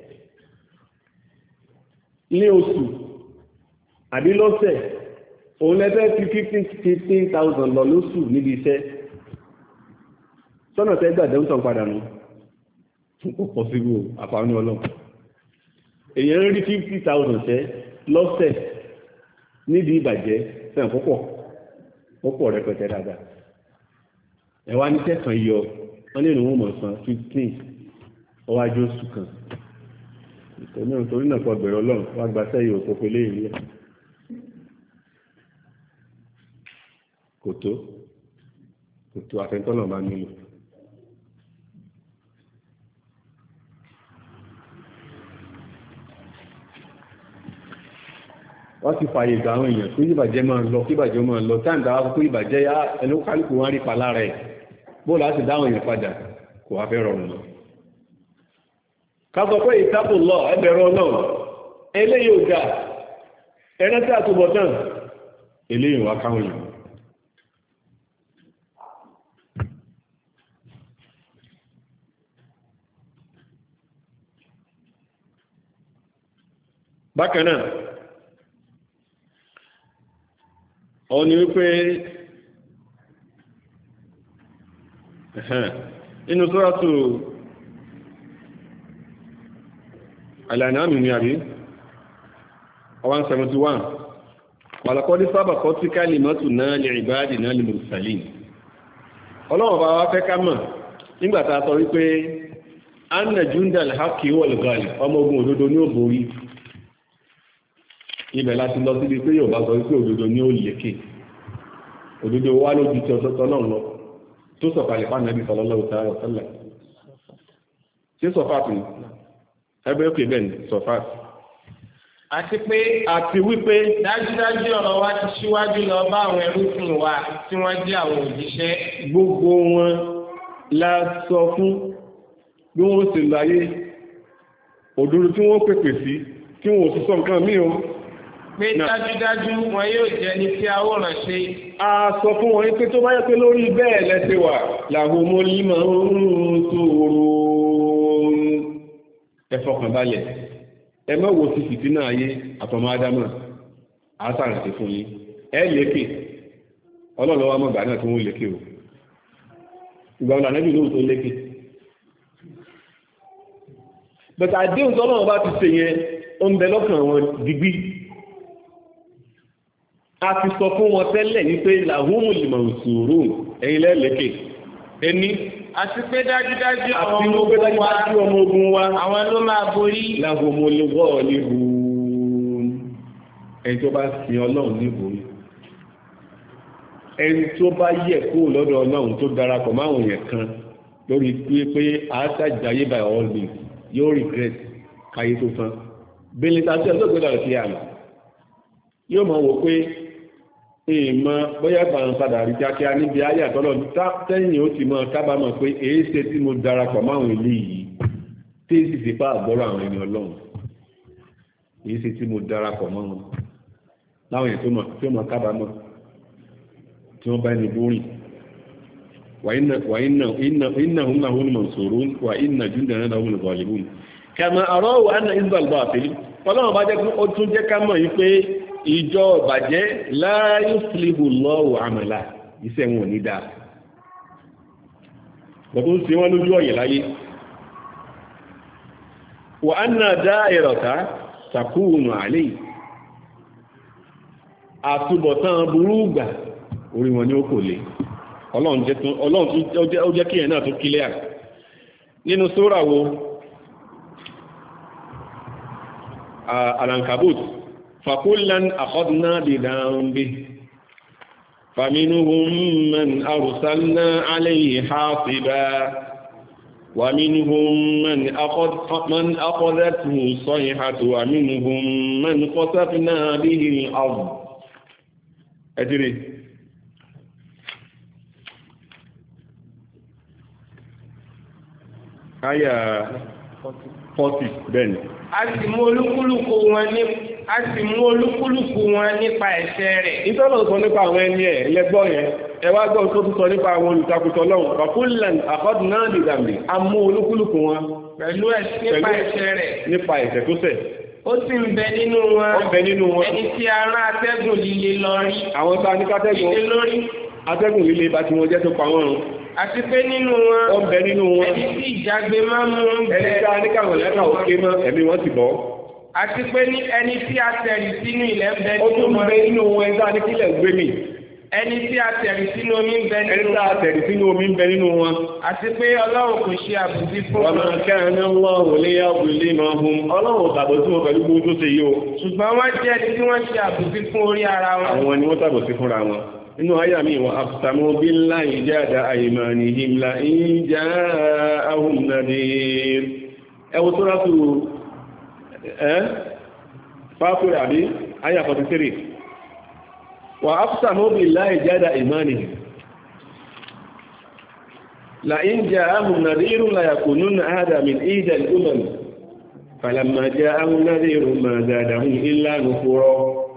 ní oṣù àbí lọ́sẹ̀ òun lẹ́fẹ́ fi 15,000 lọ lóṣù níbi iṣẹ́ sọ́nà tẹ́ gbàdẹ́ ń tàn padà nù kò pọ̀ síbò àpàánú ọlọ́run èèyàn rí 50,000 ṣẹ́ lọ́sẹ̀ nídìí ìbàjẹ́ sẹ́yìn púpọ̀ rẹpẹtẹ dáadáa ẹ̀wá ní tẹ́kàn yọ wọ́n lè rún mọ̀ san 15 ọwájú oṣù kan torí náà kọ bẹ̀rẹ̀ ọlọ́run wá gba sẹ́yìn òkòkò lé ìrí ẹ̀ kò tó àfẹ́ntọ́nà bá nílò wọ́n ti fàyè ìgbà àwọn èèyàn kí ìbàjẹ́ máa lọ kí ìbàjẹ́ máa lọ táǹdà wá kó ìbàjẹ́ yá ẹnu kálùkù wọn rí palá rẹ̀ bóòlù láti dáwọn èèyàn padà kò wá fẹ́ rọrùn lọ. kábọ̀ pé ìtàkù lọ ẹbẹ̀rọ náà eléyìí ò dà ẹran tí a tó bọ̀ tán eléyìí wá káwọn èèyàn. bákan náà ọ ni wípé inú Suratu Al-An'am ní àrí 171 walaqad sabaqat kalimatuna li'ibadina al-mursalin ọlọ́run bá wá fẹ́ ká mọ̀ nígbàtà sọ wípé anna jundal haqqi wal ghalib ọmọ ogun òdodo ní ó borí ibẹ̀ láti lọ síbi pé yóò bá sọ wípé òdodo ní ó lékè òdodo wá lójú tí ọ̀sọ̀tọ̀ náà lọ tó sọ̀kalẹ̀ fún Ànábì sallallahu alaihi wasallam ṣé sọ̀fàtì ẹgbẹ́ òkè bẹ́ẹ̀ ni sọ̀fàtì. àti wípé dájúdájú ọ̀rọ̀ wa ti ṣíwájú lọ bá àwọn ẹrúsìn wa tí wọ́n jẹ́ àwọn òjíṣẹ́. gbogbo wọn la sọ fún bí wọ́n ṣe láyé òdodo tí wọ́n pèpè sí kí wọ́n sì sọ nǹkan míì o. pé dájúdájú wọn yóò jẹ́ ní tí a ó ránṣẹ́. a sọ fún wọn pé tó bá yẹ pé lórí bẹ́ẹ̀ lẹ́sẹ̀ wà làwọn mọ́límọ̀ ń tòrò ẹ fọkàn balẹ̀ ẹ má wo ti fìtí náà ayé àtọmọ ádámà àtàràtì fún yín ẹ lékè ọlọ́lọ́wọ́ mọ̀gbà náà tí wọ́n lékè o ìgbà wọn lànà bí lóhùn tó lékè bẹ̀tà àdéhùn tọ́lọ́wọ́ bá ti ṣe yẹn ó ń bẹ lọ́kàn wọn digbí a ti sọ fún wọn tẹ́lẹ̀ ní pé làhúmùl mansurun ẹ̀yin lẹ́lẹ́kẹ̀ ẹni àti pé dájúdájú ọmọ ogun wa àwọn ló máa borí lahumul ghalibun ẹni tó bá sin ọlọ́run ní borí ẹni tó bá yẹ̀ kúrò lọ́dọ̀ ọlọ́run tó darapọ̀ máwọn yẹn kan lórí pé àátàjáyé by all means yóò regret káyé tó tán bẹ́ẹ̀ni tàbí ọjọ́ ìgbẹ́dà rẹ̀ sí àmì yóò máa wò pé èèmọ̀ bóyá gbàǹpadà rí kíákíá níbi ayé àtọ́lọ́ tẹ́yìn ó ti mọ kábàámọ̀ pé èé ṣe tí mo darapọ̀ máwọn ilé yìí tí èsì ti pa àgbọ́rọ̀ àwọn ẹni ọlọ́run èé ṣe tí mo darapọ̀ mọ́ wọn láwọn èèyàn tó mọ kábàámọ̀ tí wọ́n bá ẹni bórìn وإنهم لهم المنصورون وإن جندنا لهم الغالبون كما أروا أن حزب الباطل Ọlọ́run bá jẹ́ kí ó tún jẹ́ ká mọ̀ yí pé ìjọ ìbàjẹ́ la yuslihu Allahu amala iṣẹ́ wọn ò ní dáa bọ̀tún sí wọ́n lójú ọ̀yẹ̀ láyé wa anna da'irata takunu alayhi àtúbọ̀tán burúgbà orí wọn ni ó kò lè Ọlọ́run jẹ́ kí ẹ̀ náà tó kílẹ̀ nínú sura wo Al-Ankabut fakullan akhadna bidhanbihi faminhum man arsalna alayhi hasiba wa minhum man akhadathu sayhatu wa minhum man khasafna bihi al-ard ẹ̀dìrí Aya 40 bẹ́ẹ̀ni. A sì mú olúkúlùkù wọn nípa ẹ̀ṣẹ̀ rẹ̀. Ìtọ́lọ̀ sọ nípa àwọn ẹni ẹ̀ ẹlẹ́gbọ́ yẹn, ẹ wá gbọ́ tó tún sọ nípa àwọn olùtakùtọ̀ lọ́wọ́. Fakullan akhadna bidhanbi, a mú olúkúlùkù wọn. Pẹ̀lú nípa ẹ̀ṣẹ̀ rẹ̀. Nípa ẹ̀ṣẹ̀ tó ṣẹ̀. Ó sì ń bẹ nínú wọn. Ó bẹ nínú wọn. Ẹni tí a rán atẹ́gùn líle lọ rí. Àwọn tá a ní kátẹ́gùn. Líle lórí. Atẹ́gùn líle bá ti wọn jẹ́ tó pa wọ́n run. Àti pé nínú wọn. Ó bẹ nínú wọn. Ẹni tí ìjàgbé máa ń mú ń bẹ. Ẹni tí a ní káwọn lẹ́ka òkè mọ́ ẹ̀mí wọn ti bọ́. Àti pé ní ẹni tí a tẹ̀rì sínú ilẹ̀ ń bẹ nínú wọn. Ó tún bẹ nínú wọn ẹni tí a ní kílẹ̀ gbé mi. Ẹni tí a tẹ̀rì sínú omi ń bẹ nínú wọn. Ẹni tí a tẹ̀rì sínú omi ń bẹ nínú wọn. Àti pé Ọlọ́run kò ṣe àbùsí fún wọn. Wa ma kana Allahu liyadhlimahum. Ọlọ́run tàbọ̀sí wọn pẹ̀lú gbogbo tó ṣe yìí o. Ṣùgbọ́n wọ́n jẹ́ ẹni tí wọ́n ṣe àbùsí fún orí ara wọn. Àwọn ni wọ́n tàbọ̀sí fúnra wọn. Inú ayà mi wa aqsamu billahi jahda aymanihim la in ja'ahum nadhir. Ẹwọ tó rátù Fáfúrì àbí ayà 43. Wa aqsamu billahi jahda aymanihim la in ja'ahum nadhirun la yakununna ahada min ihda al-umam falamma ja'ahum nadhirun ma zadahum illa nufura.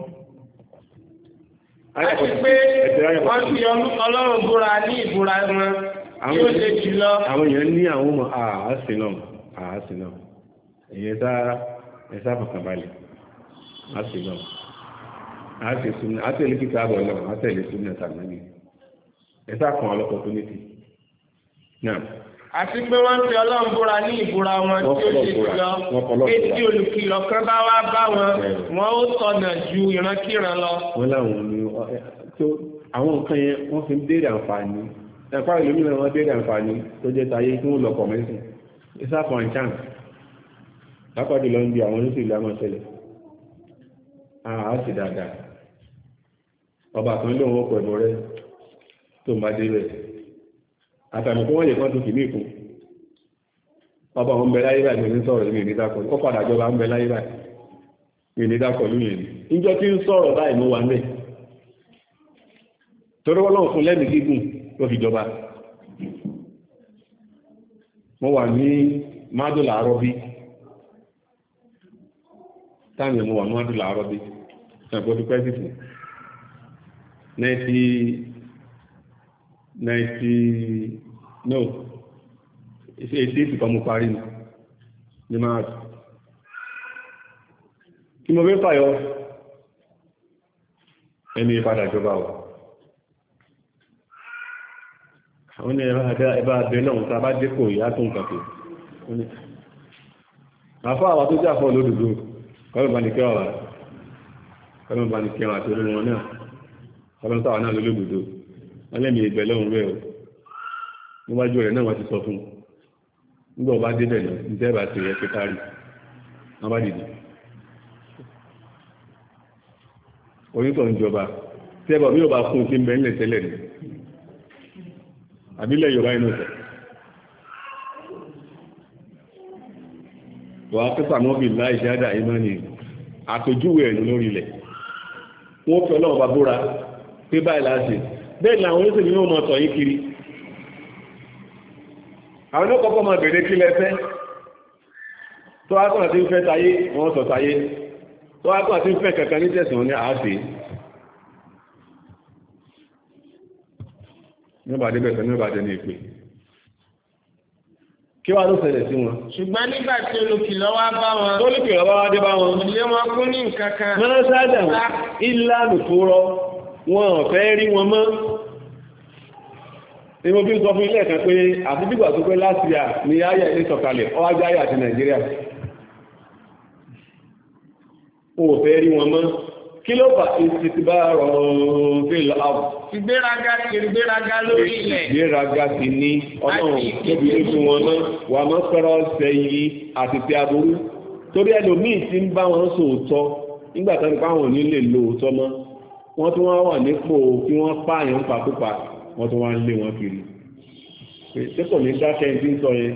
Àti pé wọ́n fi Ọlọ́run búra ní ìbúra wọn tí ó ṣe jùlọ. Àwọn èèyàn ní àwọn ọmọ àásìnà èyí ẹ̀sá fọ̀kànbalẹ̀ àásìnà àtẹ̀lé kíkà àbọ̀ lọ àtẹ̀lé súnmọ̀ tàbí ẹ̀sá kan ọlọ́pọ̀ tó ní ti náà. Àti pé wọ́n fi Ọlọ́run búra ní ìbúra wọn tí ó ṣe jùlọ. Ètí olùkìlọ̀ kan bá wá bá wọn ó tọ̀nà ju ìrankíran lọ. Wọ́n láwọn ní àwọn nǹkan yẹn wọ́n fi ń béèrè àǹfààní. Ẹ̀fà ìlú mìíràn wọ́n béèrè àǹfààní tó jẹ́ tayé tí wọ́n lọ kọ̀mẹ́sìn. It's for a chance. Lápàdé lọ ń bí àwọn oníṣèlú àmọ́ ṣẹlẹ̀. Àá sì dáadáa. Ọba kan lóun ó pẹ̀lú rẹ̀ tó ń bá dé rẹ̀. Àtàmì tó wọ́n lè kán tó kì ní ìkún. Ọba òun bẹ láyé báyìí ní sọ̀rọ̀ ní ìdákọ̀. Ó padà jọba ń bẹ láyé báyìí. Ní ìdákọ̀ lóyìn ní. Ìjọ tí ń sọ̀rọ̀ báyìí mú wa mẹ́. Torí wọ́n lọ́wọ́ fún lẹ́mìí gígùn ló fi jọba. Mo wà ní Mádùlá Arọ́bí. Táàmì mo wà ní Mádùlá Arọ́bí. Ṣàgbọ́n ti pẹ́ sí fún. 80 kan mo parí ní máa kí mo fẹ́ fàyọ ẹni ìpadà ìjọba wà àwọn ní ẹbá abẹ náà tàbá dépò ìyá tó ń kàtò àfọ́ àwọn tó jà fọ́ lódòdó kọ́lùbánikẹ́ àti olórin wọn náà ọlọ́run táwọn náà lólógbòdó ọlẹ́mì ìgbẹ̀ lọ́run rẹ̀ o níwájú rẹ̀ náà wọ́n ti sọ fún nígbà ọba débẹ̀ náà ní tẹ́ẹ̀bà ti rẹ̀ pẹ́kárì wọ́n bá dìde onítọ̀ ìjọba tẹ́ẹ̀bà bí ọba fún ti ń bẹ̀ ńlẹ̀ tẹ́lẹ̀ ní àbílẹ̀ Yorùbá inú ọ̀sẹ̀ wà á pẹ́pà mọ́bì láì ṣáádà ìmánì àpèjúwe ẹ̀ lórí ilẹ̀ wọ́n fẹ́ ọlọ́run bá búra pé báyìí láti bẹ́ẹ̀ ni àwọn oníṣèlú yóò máa tọ̀ yí kiri àwọn ní kọ́kọ́ máa bèèrè kí lẹ́fẹ́ tó wákùn àti ń fẹ́ tayé wọ́n sọ tayé tó wákùn àti ń fẹ́ kankan ní tẹ̀sán ní àáfẹ́ ní ọba débẹ̀sẹ̀ ní ọba jẹ́ ní ìpè kí wá ló ṣẹlẹ̀ sí wọn. ṣùgbọ́n nígbà tí olùkìlọ̀ wá bá wọn. tó olùkìlọ̀ bá wá dé bá wọn. ilé wọn kún ní nǹkan kan. wọ́n sáájà wọn ilá lùfúrọ́ wọn ò fẹ́ rí wọn mọ́. ni mo fi ń sọ fún ilé ẹ̀kan pé àti bígbà tó pé láti à ní ayé ilé sọ̀kalẹ̀ ọwájú ayé àti Nàìjíríà. wọn ò fẹ́ rí wọn mọ́. kí ló fà ti bá rọrùn fíìlì ààbò. ìgbéraga lórí ilẹ̀. ìgbéraga sì ní ọlọ́run tóbi lójú wọn náà wà mọ́ sọ́rọ́ sẹ́yìn àti ti aburú torí ẹlòmíì ti ń bá wọn sòótọ́ nígbà tó ń pa wọn nílé lóòótọ́ mọ́ wọ́n tún wá wà nípò kí wọ́n pààyàn pàkópa wọ́n tún wá ń lé wọn kiri ṣé kò ní dákẹ́ ẹni tí ń sọ yẹn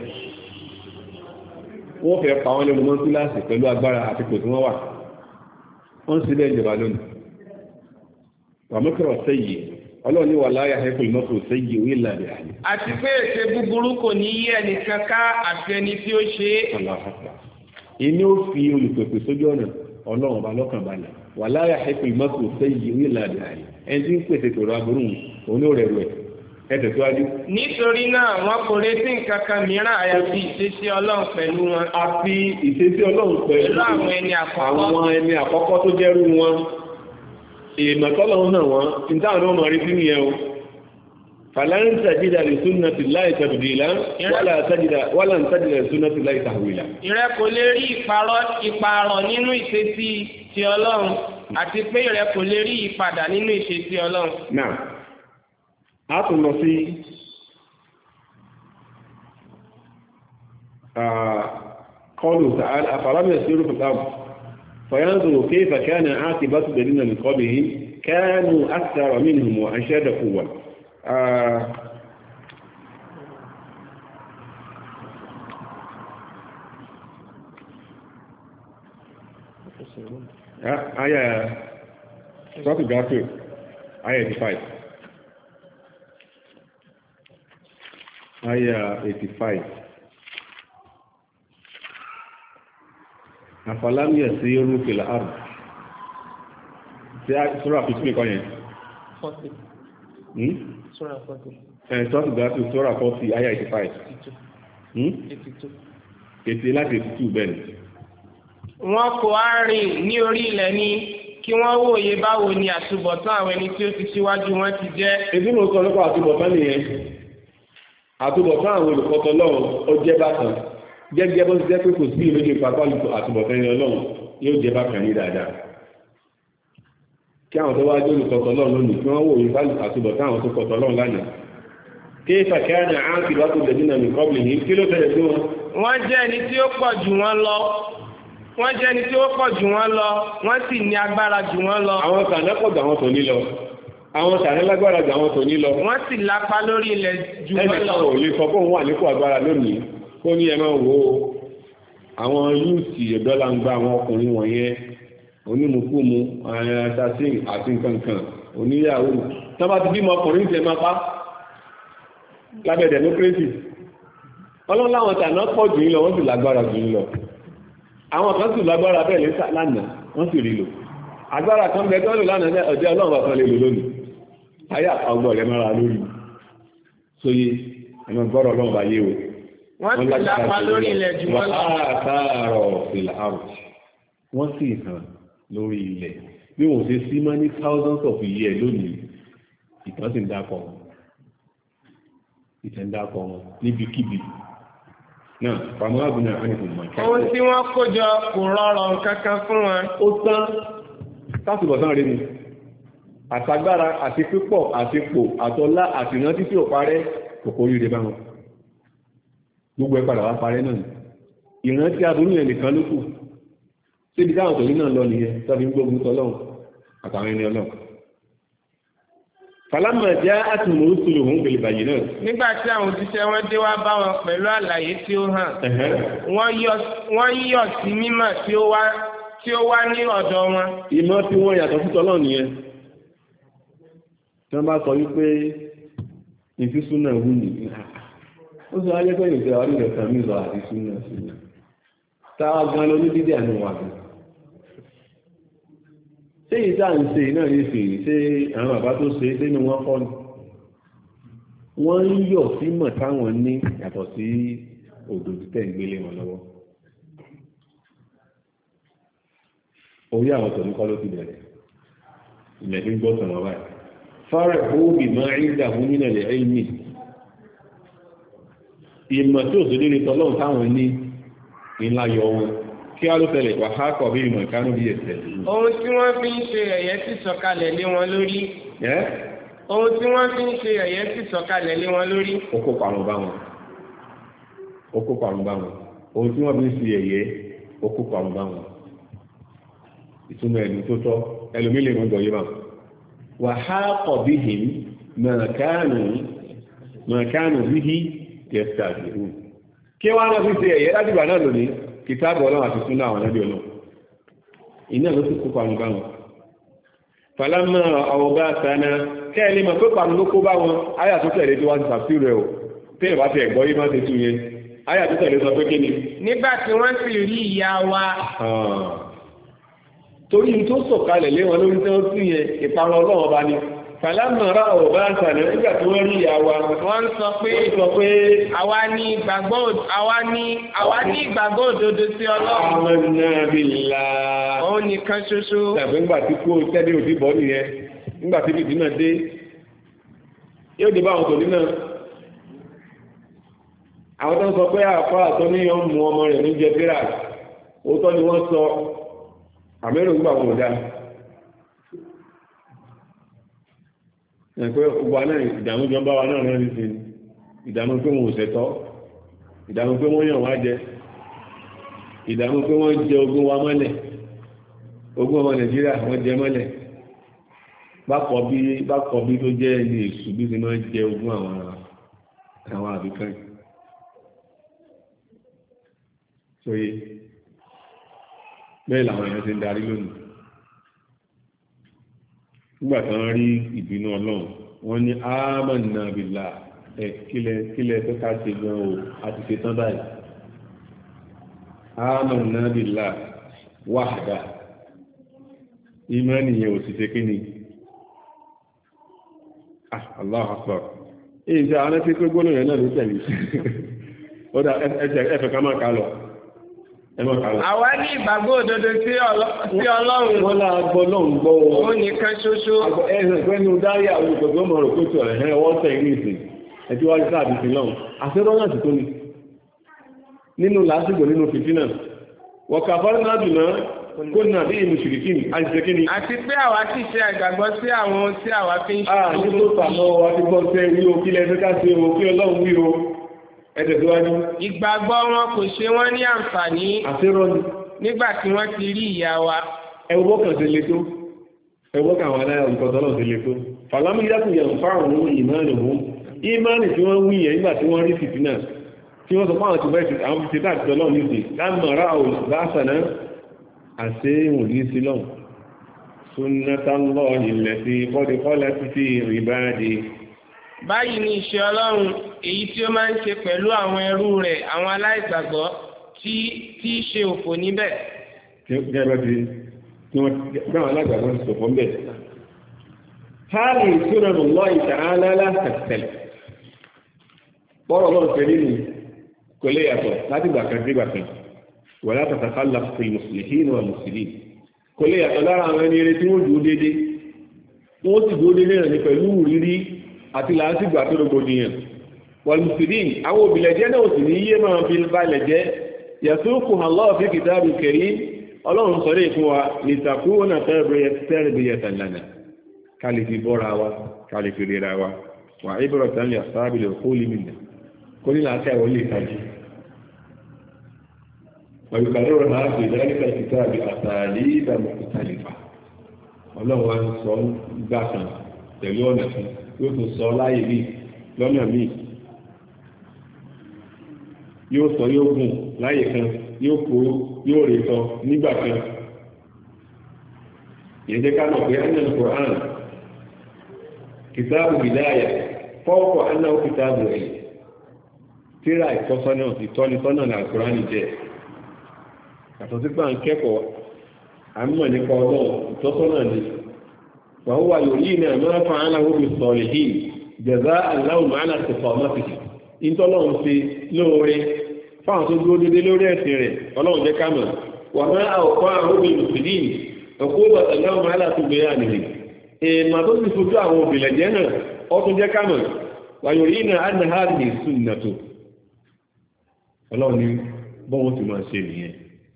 wọ́n fẹ́ pa wọn lẹ́nu mọ́ kíláàsì pẹ̀lú agbára àti kò tí wọ́n wà wọ́n sì lẹ́ ìjọba lónìí wàmúkọ̀rọ̀ sẹ́yìí ọlọ́run ní wà láyà ẹ̀kọ́ ìmọ́kọ̀ sẹ́yìí orí ìlànà àyè. àti pé ètè búburú kò ní yí ẹnìkan ká àti ẹni tí ó ṣe é. ìní ó fi olùpèpè sójú ọ̀nà ọlọ́run ọba lọ́kàn balẹ̀ wà láyà ẹ̀kọ́ ìmọ́kọ̀ sẹ́yìí orí ìlànà àyè ẹni tí ń pèsè tòrò aburú òun ní òrẹ̀rù ẹ̀ tẹ̀síwájú. nítorí náà wọn kò retí nǹkan kan mìíràn àyàfi ìṣesí ọlọ́run pẹ̀lú wọn. àfi ìṣesí ọlọ́run pẹ̀lú àwọn ẹni àkọ́kọ́ tó jẹ́rú wọn ìmọ̀tọ́lọ́run náà wọ́n tí táwọn náà mọ̀ rí sí ní ẹ̀hún fàlàrin tàjídà lè súnà ti láì tàbílá wàlà ń tàjídà lè súnà ti láì tàwílà. ìrẹ kò lè rí ìpààrọ̀ nínú ìṣesí ti ọlọ́run àti pé ìrẹ kò lè rí ìpadà nínú ìṣesí ọlọ́run. náà a tún lọ sí kọlù àfàlámẹ̀ sí orúkọ táwọn فينظر كيف كان عاقبة الذين من قبلهم كانوا أكثر منهم وأشد قوة آية سورة الغافر آية 85 آية 85 àfọlámì ẹ̀sí orúkèlà àrùn tí a sọ́rọ̀ àfisí nìkan yẹn sọ́rọ̀ àgbàtí sọ́rọ̀ àfọ́sí ayá 85 ètè láti 82 bẹ́ẹ̀. wọn kò á rìn ní orí ilẹ̀ ní kí wọ́n wòye báwo ni àtúbọ̀tán àwọn ẹni tí ó ti síwájú wọn ti jẹ́. èdè mo sọ nípa àtúbọ̀tán nìyẹn àtúbọ̀tán àwọn olùkọ́tọ̀ lọ́wọ́ ó jẹ́ bákan gẹ́gẹ́ bó ti jẹ́ pé kò sí ìlójú ìpapálùkù àtúbọ̀tán ẹni ọlọ́run yóò jẹ́ bákan ní dáadáa kí àwọn tó wá jẹ́ olùkọ́tọ̀ ọlọ́run lónìí kí wọ́n wò ní àtúbọ̀tán àwọn tó kọ́tọ̀ ọlọ́run lánàá kí ìfàkẹ́rẹ́ àǹtí bá tó lè dínà ní kọ́bìlì yìí kí ló fẹ́rẹ̀ sí wọn. wọ́n jẹ́ ẹni tí ó pọ̀ jù wọ́n lọ wọ́n sì ní agbára jù wọ́n lọ. àwọn tàná pọ̀ jù àwọn tòní lọ àwọn tàná lágbára jù àwọn tòní lọ. wọ́n sì lápá lórí ilẹ̀ jù wọ́n lọ. ẹnìkan ò lè sọ fóun wà nípò agbára lónìí kó ní ẹ máa wo àwọn yúùtì ìdọ́là ń gba àwọn ọkùnrin wọ̀nyẹn onímùkúmu assassin àti nǹkankan oníyàwó tó bá ti bímọ ọkùnrin tẹ máa pa lábẹ́ democracy ọlọ́run láwọn tàná pọ̀ jù ń lọ wọ́n sì lágbára jù ń lọ àwọn kan sì lágbára bẹ́ẹ̀ lè lánàá wọ́n sì rí lò agbára kan bẹ tọ́lù lánàá ọjọ́ ọlọ́run bá kan lè lò lónìí ayé àpàgbọ́ rẹ̀ mọ́ra lórí sóyè ẹ̀mọ́ gbọ́rọ̀ ọlọ́run bá yé o wọ́n sì lápá lórí ilẹ̀ jù wọ́n lọ. wọ́n sì hàn lórí ilẹ̀ bí wọ́n ṣe sí máa ní thousands of years lónìí ìtàn sì ń dákọ̀ wọn níbikíbi náà pàmò àbúnà àníkùn mọ̀ kí. ohun tí wọ́n kó jọ kò rọrùn kankan fún wọn. ó tán sásùbọ̀tán rẹ̀ ni àtagbára àti pípọ̀ àti pò àtọlá àti ìrántí tí ò parẹ́ kòkó ríre bá wọn gbogbo ẹ̀ padà wá parẹ́ náà ìrántí aburú yẹn nìkan ló kù síbi táwọn tòní náà lọ nìyẹn tọ́bi gbógun tọ́lọ́run àtàwọn ẹni ọlọ́run Fàlámà jẹ́ àtìmọ̀ òṣèlú òun pẹ̀lú bàyìí náà. Nígbà tí àwọn òjíṣẹ́ wọn dé wá bá wọn pẹ̀lú àlàyé tí ó hàn, wọ́n yíyọ̀ sí mímọ̀ tí ó wá ní ọ̀dọ̀ wọn. Ìmọ̀ tí wọ́n yàtọ̀ fún tọ́lọ́ nìyẹn. Tí wọ́n bá sọ wípé ìfi súnà wù ní. Ó sọ ayé pé ìfẹ́ wa nílẹ̀ kan mìíràn àti súnà súnà. Táwa gan ló ní dídí àná wà gan. Ṣé ìta ń ṣe náà ní fèrè ṣé àwọn bàbá tó ṣe sínú wọn kọ́ ni wọ́n ń yọ̀ sí mọ̀ táwọn ní yàtọ̀ sí òdòdó tẹ̀ ń gbélé wọn lọ́wọ́ orí àwọn tòun kọ́ ló ti bẹ̀rẹ̀ ilẹ̀ fi ń gbọ́ sọ̀rọ̀ báyìí fárẹ̀ òbí máa ń dà fún nínú ilẹ̀ ẹ̀yìn ìmọ̀ tí òṣèlú ní tọ́lọ́run táwọn ní ńlá yọ wọn kí á ló tẹ̀lé wàhákọ̀ bí ìmọ̀ ìkánú bí ẹ̀sẹ̀. Ohun tí wọ́n fi ń ṣe ẹ̀yẹ sì sọ̀kalẹ̀ lé wọn lórí. Ohun tí wọ́n fi ń ṣe ẹ̀yẹ sì sọ̀kalẹ̀ lé wọn lórí. Ó kó parun bá wọn. Ohun tí wọ́n fi ń ṣe ẹ̀yẹ ó kó parun bá wọn. Ìtumọ̀ ẹ̀dùn tó tọ́ ẹlòmí lè mọ̀ gbọ̀yé bá. Wàhákọ̀ bí hìm mọ̀kánù bíhí kẹfà ìhù. Kí wọ́n á fi ṣe ẹ̀yẹ láti gbà náà lónìí? Kìtàbù ọlọ́run àti súnà àwọn ẹbí ọlọ́run iná ló sì kópa nù bá wọn fàlámà àwọ̀gá àtàná kẹ́ẹ̀lì mọ̀ pé pàmò ló kó bá wọn áyà tó tẹ̀lé tó wá ti tàbí rẹ̀ o tẹ́lẹ̀ bá ti ẹ̀gbọ́ yìí má ti tún yẹn áyà tó tẹ̀lé sọ pé kí ni. Nígbà tí wọ́n sì rí ìyá wa. torí tó sọ̀kalẹ̀ lé wọn lórí tó tún yẹn ìparun ọlọ́run ọba ni fàlámà rà àwọ̀gá àtàná nígbà tí wọ́n rí ìyá wa. Wọ́n sọ pé àwa ní ìgbàgbọ́ òdodo sí Ọlọ́run. Amanna billah. Òun nìkan ṣoṣo. Tàbí ńgbà tí kó tẹ́lẹ̀ òdì bọ́ nìyẹn nígbà tí bìbí náà dé yóò dé bá àwọn tòní náà. Àwọn tó ń sọ pé àpá àtọ́ ní ọmọ ọmọ rẹ̀ ní jẹ bírà òótọ́ ni wọ́n sọ àmẹ́rò ń gbà wọn ò dáa. Ẹ̀pẹ́ ọgbà náà ìdààmú jọ ń bá wa náà rán ní sí ìdààmú pé wọn ò ṣẹ̀tọ́ ìdààmú pé wọ́n yàn wá jẹ ìdààmú pé wọ́n jẹ ogún wa mọ́lẹ̀ ogún ọmọ Nàìjíríà wọ́n jẹ mọ́lẹ̀ bákọ̀ bí tó jẹ́ ilé èṣù bí ti máa jẹ ogún àwọn àbíkán sóyè bẹ́ẹ̀ làwọn èèyàn ti ń darí lónìí nígbà tí wọ́n rí ìbínú Ọlọ́run wọ́n ní amanna billah kílẹ̀ tó ká ṣe gan o àti ṣe tán báyìí amanna billah wahda ìmánìyàn ò sì ṣe kí ni Allahu akbar èyí tí àwọn ẹ̀sìn pé gbóná yẹn náà ló tẹ̀lé ó dá ẹ̀fẹ̀ ká máa ká lọ. Àwa ní ìgbàgbọ́ òdodo sí Ọlọ́run. Wọ́n láà gbọ́ lọ́n gbọ́ wọn. Òun nìkan ṣoṣo. Ẹ̀sìn pẹ́nu dárí àwọn olùkọ̀gbọ́ mọ̀ rò pé tó ẹ̀hẹ́ wọ́n tẹ̀ ní ìsìn ẹ̀tí wájú sáàbì sí lọ́n. Àṣẹ́rọ́ náà ti tó ní. Nínú lásìkò nínú fìtínà. Wọ̀kà fọ́nà náà dùn náà kó nà bí ìmù ṣìrìkì ní àṣìṣe kí ni. Àti pé àwa sì ṣe àgbàgbọ́ sí àwọn ohun tí àwa fi ń ṣe. Ní tó tàná wa ti gbọ́ sẹ́ wí o kí lẹ́sẹ̀ ká ṣe o kí Ọlọ́run wí o. Ẹ̀tẹ̀síwájú. Ìgbàgbọ́ wọn kò ṣe wọ́n ní àǹfààní. Àṣírọ́ ni. Nígbà tí wọ́n ti rí ìyá wa. Ẹwọ́ kan ṣe le tó. Ẹwọ́ kan àwọn aláya olùkọ́tọ́lọ́ ṣe le tó. Fàlámù yàtọ̀ yẹn fáwọn ohun ìmáàlì wọn. Ìmáàlì tí wọ́n wí yẹn nígbà tí wọ́n rí fìtínà. Tí wọ́n sọ fáwọn ti bẹ́ẹ̀ àwọn fi ṣetá àti ọlọ́run nìsí. Láàmú ara àwòrán àṣẹ ìwọ̀n ní sílọ̀. Sunnatallahi allati qad khalat fi ibadi. Báyìí ni ìṣe Ọlọ́run èyí tí ó máa ń ṣe pẹ̀lú àwọn ẹrú rẹ̀ àwọn aláìgbàgbọ́ tí í ṣe òfò níbẹ̀. Gẹ́gẹ́ tí wọ́n gbáwọn aláìgbàgbọ́ ti sọ̀fọ́ níbẹ̀. Hálì sunanullahi ta'ala la tẹ̀tẹ̀lẹ̀. Bọ́rọ̀ lọ́n tẹ̀lé ni kò lè yàtọ̀ láti gbà kan sígbà kan. Wala tatakhallaf fil muslihin wal muslimin. Kò lè yàtọ̀ lára àwọn ẹni eré tí wọ́n dúró déédéé. Wọ́n sì dúró déédéé rẹ̀ ní pẹ̀lú rírí àti làásìgbà tó rògbòdìyàn wàlùsìdín àwọn òbílẹ̀jẹ́ náà sì ní yé máa fi balẹ̀ jẹ́ yàtúkù Allah fi kitabil karim Ọlọ́run sọ̀rọ̀ ìfún wa lìtàkùnà tẹ́rẹ̀bẹ̀yẹtàlánà ká lè fi bọ́ra wa ká lè fi rera wa wà ibùrọ̀ tán lè àsáàbìlẹ̀ kó lè mìnà kó nílà akẹ́wọ̀ lè tají ọ̀yùkàdọ́rọ̀ náà fi ìdáríkà ìtìtà àbí àtàlí ìdàmọ̀ ìtàlífà ọlọ́run wa ń sọ gbà kan pẹ̀lú ọ̀nà kan yóò tún sọ láyé míì lọ́nà míì yóò sọ yóò gùn láyé kan yóò kó yóò rè sọ nígbà kan yẹn jẹ́ ká mọ̀ pé annal Qur'an kìtàbù bìdáyà fọ́ọ̀kọ̀ annáwó kìtàbù rẹ̀ tíra ìtọ́sọ́nà ìtọ́nisọ́nà ní Al-Qur'an jẹ́ àtọ̀ sí pà ń kẹ́kọ̀ọ́ àmọ́ nípa ọlọ́run ìtọ́sọ́nà ni wà ó wà yòrí ní àmọ́ fún aláwọ̀ bí sọ̀rọ̀ yìí jẹ̀zá aláwọ̀ máàlá ti fọ̀ ọmọ fìkì ìtọ́lọ́run ti lóore fáwọn tó dúró dédé lórí ẹ̀sìn rẹ̀ ọlọ́run jẹ́ ká mọ̀ wà má àwòkọ́ àwọn obìnrin mùsùlùmí ọkọ̀ bàtà láwọn máàlá tó gbé ànìyàn èèmà tó sì fojú àwọn obìnrin jẹ́ náà ó tún jẹ́ ká mọ̀ wà yòrí ní àdìhàdì sunnatu ọlọ́run ní bọ́wọ́n ti máa ṣe nìyẹn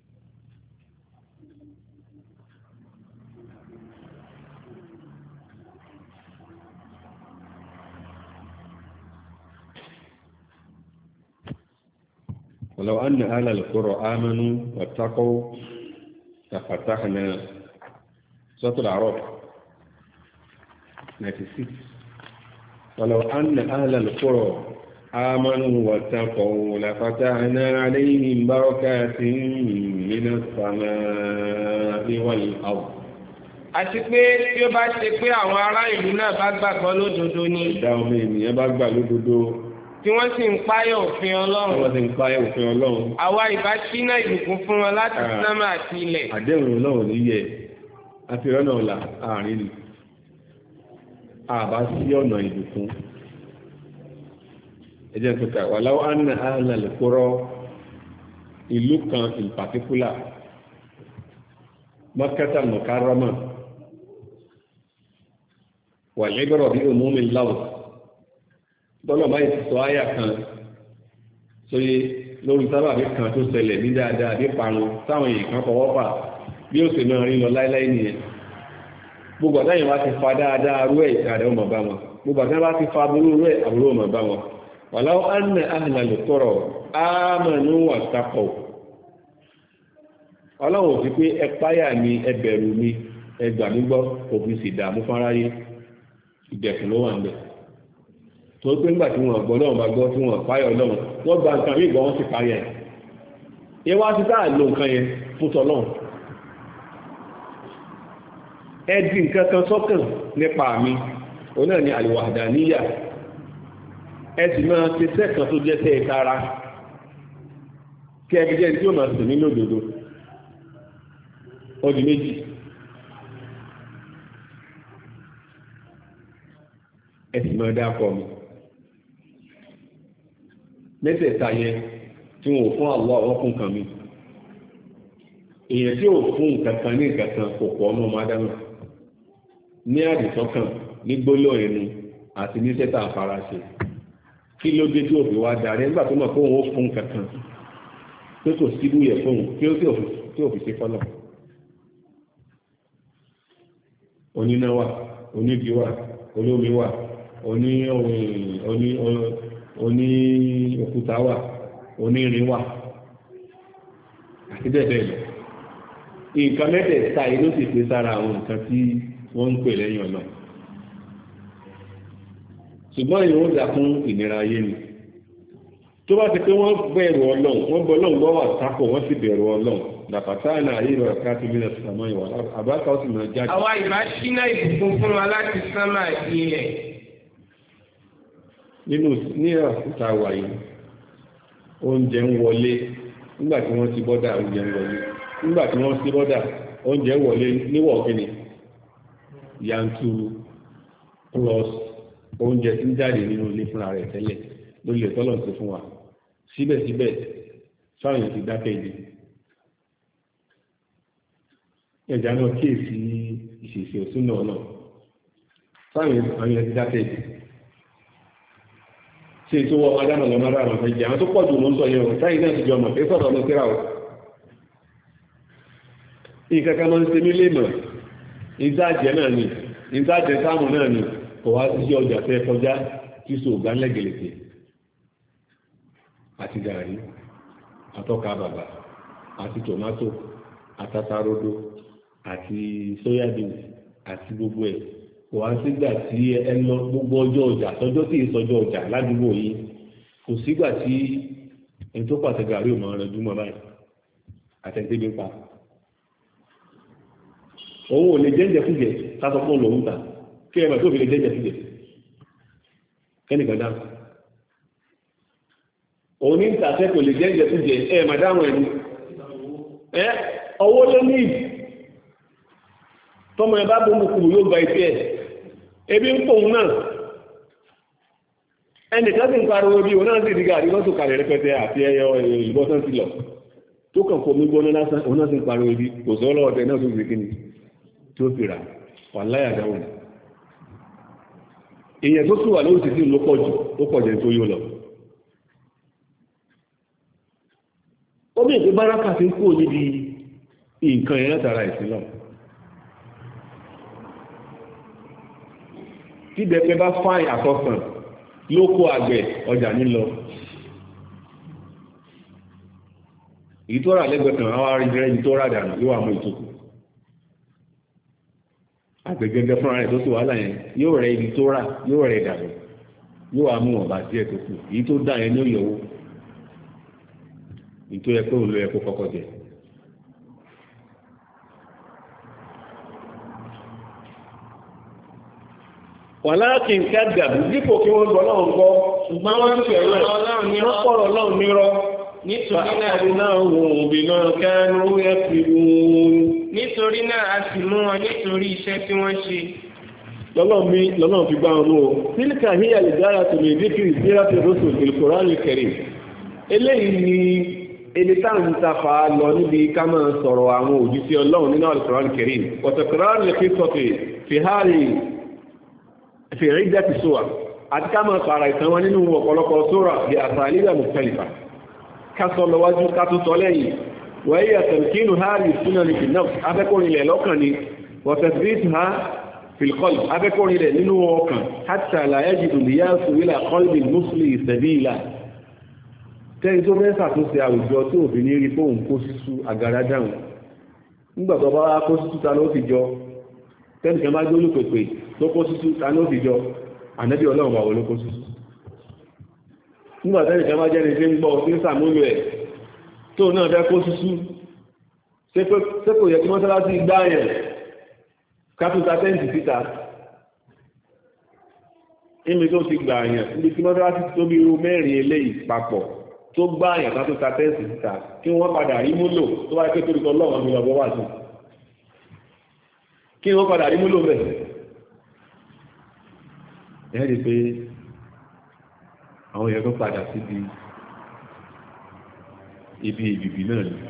ولو أن أهل القرى آمنوا واتقوا لفتحنا سورة الأعراف 96 ولو أن أهل القرى آمنوا واتقوا لفتحنا عليهم بركات من السماء والأرض àti pé tí ó bá ṣe pé àwọn ará ìlú náà bá gbàgbọ́ lódodo ni ìdá ọmọ ènìyàn bá gbà lódodo tí wọ́n sì ń páyà òfin Ọlọ́run. wọ́n sì ń páyà òfin Ọlọ́run. àwa ìbá ṣínà ìbùkún fún wọn láti sánmà àti ilẹ̀. àdéhùn Ọlọ́run ní yẹ àti ìrọ́nà ọ̀la àárín ni àbá sí ọ̀nà ìbùkún. ẹjẹ́ tó kà wà láwọn àna àhàlà lè kóró ìlú kan in particular Makkata Mukarrama wà lẹ́gbẹ̀rọ̀ bí òmùmí láwùs bọ́lọ̀ báyìí ti sọ áyà kan sóyé lórí sábàbí kan tó ṣẹlẹ̀ ní dáadáa bí parun táwọn èèyàn kan fọwọ́ fà bí ó sì náà rí lọ láíláí nìyẹn gbogbo àtàyìn wá ti fa dáadáa rú ẹ̀ ìkàrẹ́ ọmọ bá wọn gbogbo àtàyìn wá ti fa burú rú ẹ̀ àbúrò ọmọ bá wọn wàláwọ́ ánà àhìnà lè tọrọ ámànú wà tapọ̀ ọlọ́run ò fi pé ẹ páyà mi ẹ bẹ̀rù mi ẹ gbà mí gbọ́ òfin sì dààmú fáráyé ìdẹ̀kùn ló wà ń bẹ̀ tó pé ńgbà tí wọ́n gbọ́ lọ́wọ́ bá gbọ́ tí wọ́n páyọ̀ lọ́wọ́ wọ́n gba nǹkan rí ìgbọ́ wọn sì páyà ẹ̀ ẹ wá ti táà lo nǹkan yẹn fún tọ́lọ́run ẹ di nǹkan kan sọ́kàn nípa mi òun náà ni àlùwàdàníyà ẹ sì máa ṣe sẹ́kàn tó jẹ́ sẹ́ ìtara kí ẹ fi jẹ́ tí ó máa sùn nínú òdodo ọdún méjì ẹ sì máa dákọ̀ mi mẹ́tẹ̀ẹ̀ta yẹn tí wọn ò fún àwọ̀ àwọn fún kan mi èèyàn tí ò fún nǹkan kan ní nǹkan kan kò pọ̀ ọmọ mádámà ní àdìsọ́kàn ní gbólóò ẹnu àti ní sẹ́tà àfaraṣe kí ló dé tí ò fi wá darí nígbà tó mọ̀ pé òun ó fún nǹkan kan pé kò síbú yẹ fóun kí ó tí ò fi ṣe fọ́lọ̀ oníná wà onígi wà olómi wà oní òkúta wà onírin wà àti bẹ́ẹ̀ bẹ́ẹ̀ lọ nǹkan mẹ́tẹ̀ẹ̀ta yìí ló sì pé sára àwọn nǹkan tí wọ́n ń pè lẹ́yìn ọ̀nà ṣùgbọ́n ìwọ̀n ó dà fún ìnira ayé ni tó bá ti pé wọ́n bẹ̀rù ọlọ́run wọ́n bọ́ ọlọ́run lọ́wọ́ àtakò wọ́n sì bẹ̀rù ọlọ́run làpàtà náà ayé rẹ̀ ká tó bínú sàmọ́ ìwà àbáká ó sì máa jáde. àwa ìbá ṣínà ìbùkún fún wa láti sánmà àti ilẹ̀. nínú ní àkúta wàyí oúnjẹ ń wọlé nígbà tí wọ́n ti bọ́dà oúnjẹ ń wọlé nígbà tí wọ́n ti bọ́dà oúnjẹ wọlé níwọ̀ kíni yanturu plus oúnjẹ tí ń jáde nínú ilé fúnra rẹ̀ tẹ́lẹ̀ lórí ẹ̀tọ́lọ̀ sí fún wa síbẹ̀síbẹ̀ sáwọn ti dákẹ́ ìdí ẹ̀já náà kíyèsí ìṣèṣe òsún náà sáwọn ti dákẹ́ ìdí ṣe tó wọ́n adáná lọ máa dáná fẹ́ jẹ́ àwọn tó pọ̀ jù ló ń sọ yẹn o sáyìn náà ti jọ mọ̀ pé sọ̀rọ̀ ló kíra o nǹkan kan máa ń ṣe nílé mọ̀ ìdájẹ́ náà ni ìtajẹ sáàmù náà ni kò wá sí ọjà tẹ́ kọjá tí sògá lẹ́gẹ̀lẹ̀tẹ̀ àti gàrí àtọ́ka bàbà àti tòmátò àtàtàrodo àti sóyàbìn àti gbogbo ẹ̀ kò wá sígbà tí ẹ lọ gbogbo ọjọ́ ọjà tọjọ́ tí ìsọjọ́ ọjà ládùúgbò yìí kò sígbà tí ẹni tó pàtẹ gàrí òmò rẹ dúmọ báyìí àtẹ̀tẹ̀bí pa òun ò lè jẹ́jẹ́ fújẹ sásọ fún òun ta kí ẹ bá tó fi lè jẹ́jẹ́ fújẹ kẹ́nìkan dáhùn òun ní ìtàṣẹ́ kò lè jẹ́jẹ́ fújẹ ẹ mà dáhùn ẹni ẹ ọwọ́ ló ní ìdí tọmọ ẹ bá bọ́ mùkùrù yóò gba ìfẹ́ ẹ̀ ebi ń pòun náà ẹnìkan sì ń pariwo bí òun náà sì di gàrí lọ́tò kàrẹ̀ rẹpẹtẹ àti ẹyọ ìbọ́sán ti lọ tó kàn fún mi gbóná lásán òun náà sì ń pariwo bí kò sọ lọ́wọ́ tẹ náà tó fi kíni tó fi rà wà láyà dáhùn èèyàn tó sì wà lórí títí ló pọ̀ jù ó pọ̀ jẹ́ tó yó lọ. ó bí èdè báràkà ti ń kú níbi nǹkan yẹn látara ìsìn náà tí bẹ̀pẹ̀ bá fáìn àtọ́sàn ló kó àgbẹ̀ ọjà nílọ èyí tó rà lẹ́gbẹ̀ẹ́ kan àwọn arìnrìn èyí tó rà dànù yóò wà mú ìtókù àgbẹ̀ gẹ́gẹ́ fúnra rẹ̀ tó sì wàhálà yẹn yóò rẹ̀ ibi tó rà yóò rẹ̀ dànù yóò wà mú ọ̀bà díẹ̀ tó kù èyí tó dà yẹn ní òyìnbó èyí tó yẹ pé òun ló yẹ kó kọ́kọ́ jẹ. wàláàkín kẹ́dàbù dípò kí wọ́n gbọ́ náà gbọ́ ṣùgbọ́n wọ́n ń fẹ̀rẹ̀ wọ́n pọ̀rọ̀ náà nírọ́ nítorí náà wọ́n bí náà kánú yẹ́pìrún nítorí náà a sì mú wọn nítorí iṣẹ́ tí wọ́n ṣe lọ́nà fi gbá wọn mú o sílíkà híyà lè dára tó lè díkìrì síra ti rọ́sù ìkòránì kẹrìm eléyìí ni èdè táwọn tafa lọ níbi ká máa sọ̀rọ̀ àwọn òjíṣẹ́ Ọlọ́run nínú ìkòránì kẹrìm pọ̀tẹ̀kòránì lè fi sọ̀tẹ̀ fi hárì fèrè ìjẹ́ ti sọ́wà àti ká máa pààrà ìtàn wọn nínú ọ̀pọ̀lọpọ̀ sóra bí àtàlílà mùsẹ̀lìfà ká sọ lọ́wájú ká tó sọ lẹ́yìn wẹ́yí àtẹ̀kínú hárì súnà ní fìnnà abẹ́kọ̀rinlẹ̀ lọ́kàn ni wọ̀tẹ̀sìrìtì ha fìlkọ́lì abẹ́kọ̀rinlẹ̀ nínú ọkàn hátà làyẹ́jì ìdíyàsù ilà kọ́lì mùsùlùmí ìsẹ̀bíìlà tẹ́yìn tó mẹ́sà tó ṣe àwùjọ tó òfin ní rí fóun kó sísú àgàrà dáhùn nígbà tó bá kó sísú ta ló fi jọ tẹ́nìkan bá gbólú pèpè ló kó sísú ta ló fi jọ ànábì Ọlọ́run bá wọ ló kó sísú nígbà tẹ́nìkan bá jẹ́ni tí ń gbọ́ tí ń sàmúlò ẹ̀ tó náà fẹ́ kó sísú ṣé kò yẹ kí mọ́sálásí gbá yẹn kápútà tẹ́ǹtì síta níbi tó ti gbà yẹn níbi tí mọ́sálásí tó bí irú mẹ́rin eléyìí papọ̀ tó gbá yẹn kápútà tẹ́ǹtì síta kí wọ́n padà rí múlò tó wáyé pé torí Ọlọ́run mi lọ́bọ̀ wà sí kí wọ́n padà rí múlò bẹ̀ ẹ́ rí pé àwọn èèyàn tó padà síbi ibi ìbìbì náà ni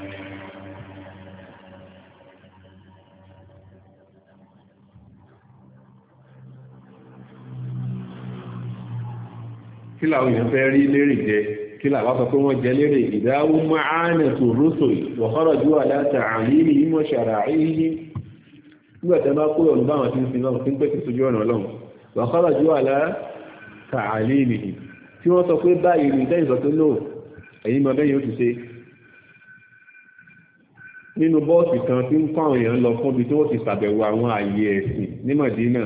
kí làwọn èèyàn fẹ́ rí lérè jẹ kí làwọn sọ pé wọ́n jẹ lérè ìdáwó máàánà tó rúsò wọ̀kọ́rọ̀ jù àdáta àrírí ìmọ̀ ṣàrà ìyí nígbàtẹ́ bá kúrò ní báwọn tí ń sin lọ́wọ́ tí ń pẹ́ sí ọ̀nà Ọlọ́run wọ̀kọ́rọ̀ jù àdáta àrírí tí wọ́n sọ pé báyìí ní ìtẹ́ ìsọ tó lò ẹ̀yìn mọ̀ bẹ́yìn ó ti ṣe nínú bọ́ọ̀sì kan tí ń kọ́ àwọn èèyàn lọ fún ibi tí wọ́n ti ṣàbẹ̀wò àwọn ààyè ẹ̀sìn ní Mádínà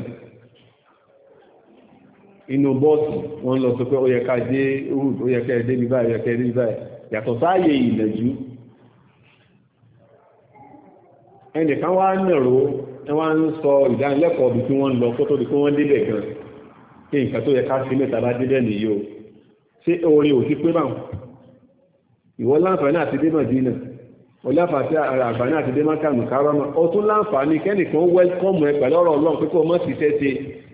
inú bọ́ọ̀sì wọ́n lọ sọ pé ó yẹ ká dé Uhud ó yẹ ká dé bí báyìí ó yẹ ká dé bí báyìí yàtọ̀ sáàyè ìlẹ̀jú ẹnìkan wá nàró ẹ wá ń sọ ìdánilẹ́kọ̀ọ́ bí tí wọ́n lọ kó tó di pé wọ́n débẹ̀ gan pé nǹkan tó yẹ ká sí mẹ́ta bá débẹ̀ nìyí o ṣé orin ò sí pé báwọn ìwọ láǹfààní àti dé Mádínà ọláfàtí àgbàní àti dé Mákà Mùkárọ́mà ó tún láǹfààní kẹ́nìkan wẹ́lkọ́mù ẹ pẹ̀lú ọ̀rọ̀ Ọlọ́run pé kó mọ́ sí tẹ́tẹ́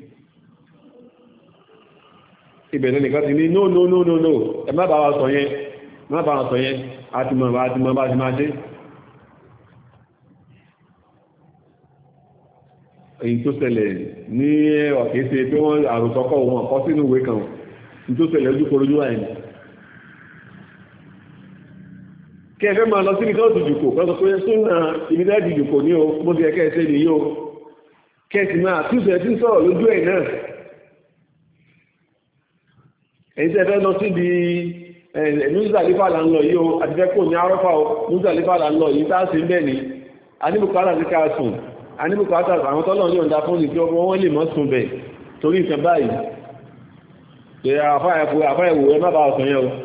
ìbẹ̀rẹ̀ nìkan ti ní no ẹ má bá wa sọ yẹn àti mọ̀ bá ti máa dé èyí tó ṣẹlẹ̀ ní ọ̀kẹ́sẹ̀ pé wọ́n àrùsọ́kọ̀ wọn kọ́ sínú ìwé kan tó ṣẹlẹ̀ ojú korojú àìní kí ẹgbẹ́ máa lọ sí ìdíjọ́ ìdìjùkò pẹ́sọ pé súnà ìbílẹ̀ ìdìjùkò ní o mo ti ẹ̀kẹ́ ẹ̀ṣẹ́ ní yóò kẹsì máa túnṣe tí ń sọ̀rọ̀ lójú ẹ̀ náà. èyí tẹ́ fẹ́ lọ síbi Mùsàlífà là ń lọ yìí o àti fẹ́ kò ní Àrọ́fà o Mùsàlífà là ń lọ yìí tá a sì ń bẹ̀ ní aníbùkátà sí ká sùn aníbùkátà àwọn tọ́lọ̀ ní ọ̀dà fún ìfẹ́ ọmọ wọn lè mọ́ sùn bẹ̀ torí nǹkan báyìí pé àfáẹ̀wò ẹ má bàa sàn yẹn o.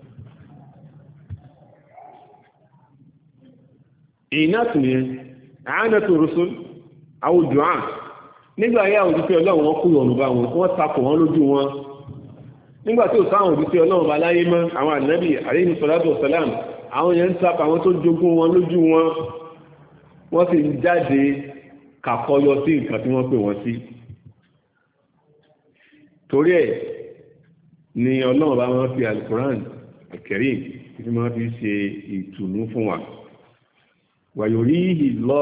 ìnáàtù yẹn àánẹ́tò rúṣùl àwùjọ à nígbà yá òjíṣẹ́ Ọlọ́run wọn kúrò ọ̀nù bá wọn wọ́n takò wọn lójú wọn nígbà tí ò sáwọn òjíṣẹ́ Ọlọ́run bá láyé mọ́ àwọn ànábì alayhi salatu wassalam àwọn yẹn ń tapà àwọn tó jogún wọn lójú wọn wọ́n sì ń jáde kàkọyọ sí nǹkan tí wọ́n pè wọ́n sí. torí ẹ̀ ni Ọlọ́run bá wọn fi Al-Qur'an Al-Karim tí wọ́n fi ṣe ìtùnú fún wa. ويريه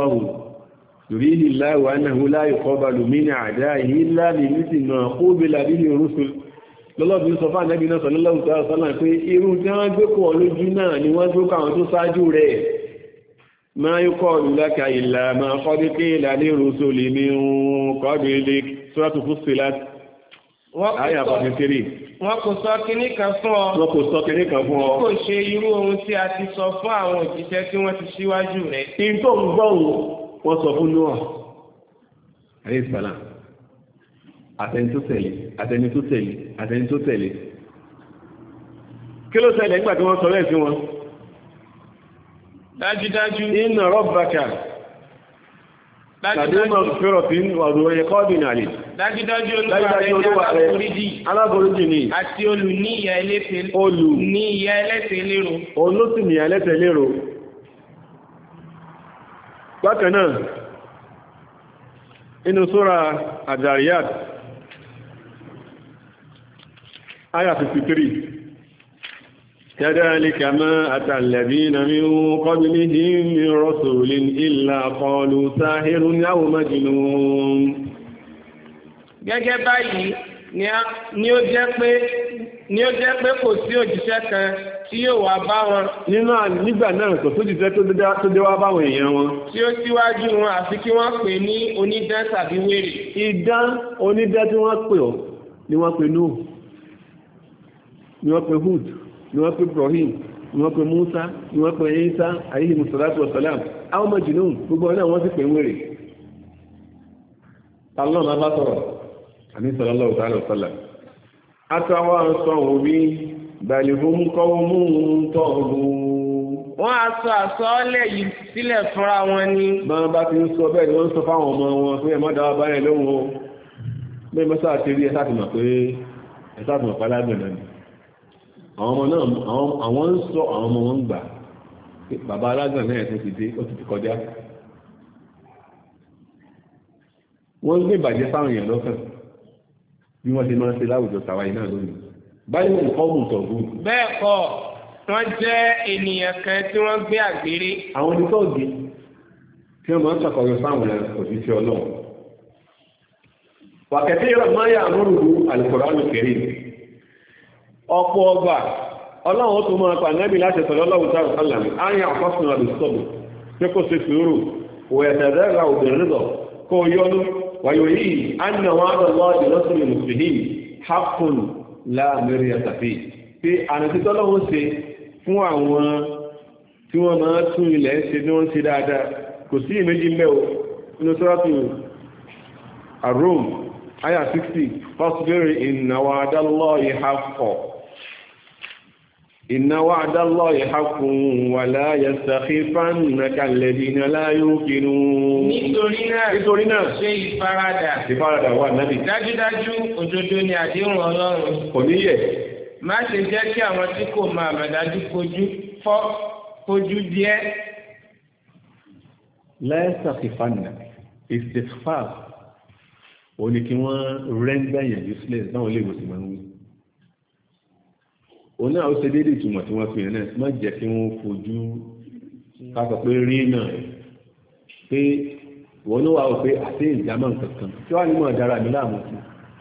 الله أنه لا يقبل من أعدائه إلا بمثل ما قوبل به الرسل lọ́lọ́bí sọ fún ànábì náà sallallahu alaihi wasallam pé irú tí wọ́n gbé kọ̀ lójú náà ni wọ́n gbé kọ̀ àwọn tó ṣáájú rẹ̀ ما يقال لك إلا ما قد قيل للرسل من قبلك سورة فصلت àyà 43. Wọ́n kò sọ kíní kan fún ọ. Wọ́n kò sọ kíní kan fún ọ. Kò ṣe irú ohun tí a ti sọ fún àwọn òjíṣẹ́ tí wọ́n ti ṣíwájú rẹ̀. In tó ń gbọ́hùn wọ́n sọ fún Noah. Alayhi salam. Àtẹni tó tẹ̀lé, àtẹni tó tẹ̀lé, àtẹni tó tẹ̀lé. Kí ló ṣẹlẹ̀ nígbà tí wọ́n sọ rẹ̀ sí wọn? Dájúdájú. Inna rabbaka Tàdúmọ̀ fẹ́rọ̀ tí ọ̀rọ̀ ẹ̀kọ́ dìnà àlè. Dájúdájú olúwa rẹ̀ aláboríjì ni. Àti olùníyà ẹlẹ́tẹ̀ lérò. Olóṣìníyà ẹlẹ́tẹ̀ lérò. Bákan náà, inú sura Ad-Dhariyat, Aya 53. كذلك ما أتى الذين من قبلهم من رسول إلا قالوا ساحر أو مجنون. Gẹ́gẹ́ báyìí ni ó jẹ́ pé kò sí òjíṣẹ́ kan tí yóò wá bá wọn. Nígbà náà kò sí òjíṣẹ́ tó dé wá báwọn èèyàn wọn. Tí ó síwájú wọn àfi kí wọ́n pè ní onídán tàbí wèrè. Idán onídán tí wọ́n pè ọ́ ni wọ́n pè Nuh, ni wọ́n pè Hud, ni wọ́n pè Ibrahim, ni wọ́n pè Musa, ni wọ́n pè Isa alayhi salatu wassalam. Àwọn majnun gbogbo náà wọ́n sì pè ń wèrè. Allah máa bá sọ̀rọ̀ àní sallallahu ta'ala wa sallam. Àtàwọn sọ òbí balihum qawmun taghun. Wọ́n á sọ àsọọ́lẹ̀ yìí sílẹ̀ fúnra wọn ni. Máa bá ti ń sọ bẹ́ẹ̀ ni wọ́n ń sọ fáwọn ọmọ wọn pé ẹ̀mọ́ dáwà báyẹ̀ lóhun o. Bẹ́ẹ̀ mọ́ sáà ti rí ẹ̀sá ti mọ̀ pé ẹ̀sá ti mọ̀ pálá gbẹ̀nà ni. Àwọn ọmọ náà àwọn ń sọ àwọn ọmọ wọn gbà bàbá alágbọ̀n náà tó ti dé ó ti kọjá. Wọ́n ń gbé ìbàjẹ́ fáwọn èèyàn lọ́kàn bí wọ́n ti máa ń ṣe láwùjọ tàwa iná lónìí. Báyìí wọ́n kọ́ mú tọ̀gùn. Bẹ́ẹ̀ kọ́ wọ́n jẹ́ ènìyàn kan tí wọ́n gbé àgbèrè. Àwọn onítọ́ọ̀gì tí wọ́n máa ń ṣàkọyọ sáwọn òṣìṣẹ́ Ọlọ́run. Wàkẹ́tẹ́ yọ̀rọ̀ máa yà àmúrùdú Al-Qur'anul Karim. Ọ̀pọ̀ ọgbà Ọlọ́run tó máa pa Nábì láti sallallahu ta'ala sallam áyà àkọsùn àdùsọ́bù pé kó ṣe sùúrù wẹ̀ẹ̀tẹ̀dẹ́ra obìnrin lọ kó yọnu wàyò yìí anna wa'da Allahi muslimin haqqun la miryata fihi pé ànàtítọ́ lọ́wọ́ ṣe fún àwọn tí wọ́n máa tún ilẹ̀ ṣe bí wọ́n ṣe dáadáa kò sí ìméjì mẹ́ o inú suratu Ar-Rum áyà 60 fasbir inna wa'da Allahi haqqun إن وعد الله حق ولا يستخفنك الذين لا يوقنون. Nítorí náà ṣe ìfaradà wà nábì. Dájúdájú òdodo ni àdéhùn Ọlọ́run. Kò ní yẹ̀. Má ṣe jẹ́ kí àwọn tí kò máa mọ̀dájú fojú díẹ̀. لا يستخفنك استخفاف ó ní kí wọ́n rẹ́ńgbẹ̀yàn useless báwọn ilé ìwòsàn máa ń wí. Òun náà ó ṣe déédéé ìtumọ̀ tí wọ́n fi hàn náà má jẹ́ kí wọ́n fojú ká sọ pé rí náà pé wọ́n ló wà ó pé àti ìjàmọ̀ kankan tí wọ́n á ní mọ̀ dára mi láàmú sí.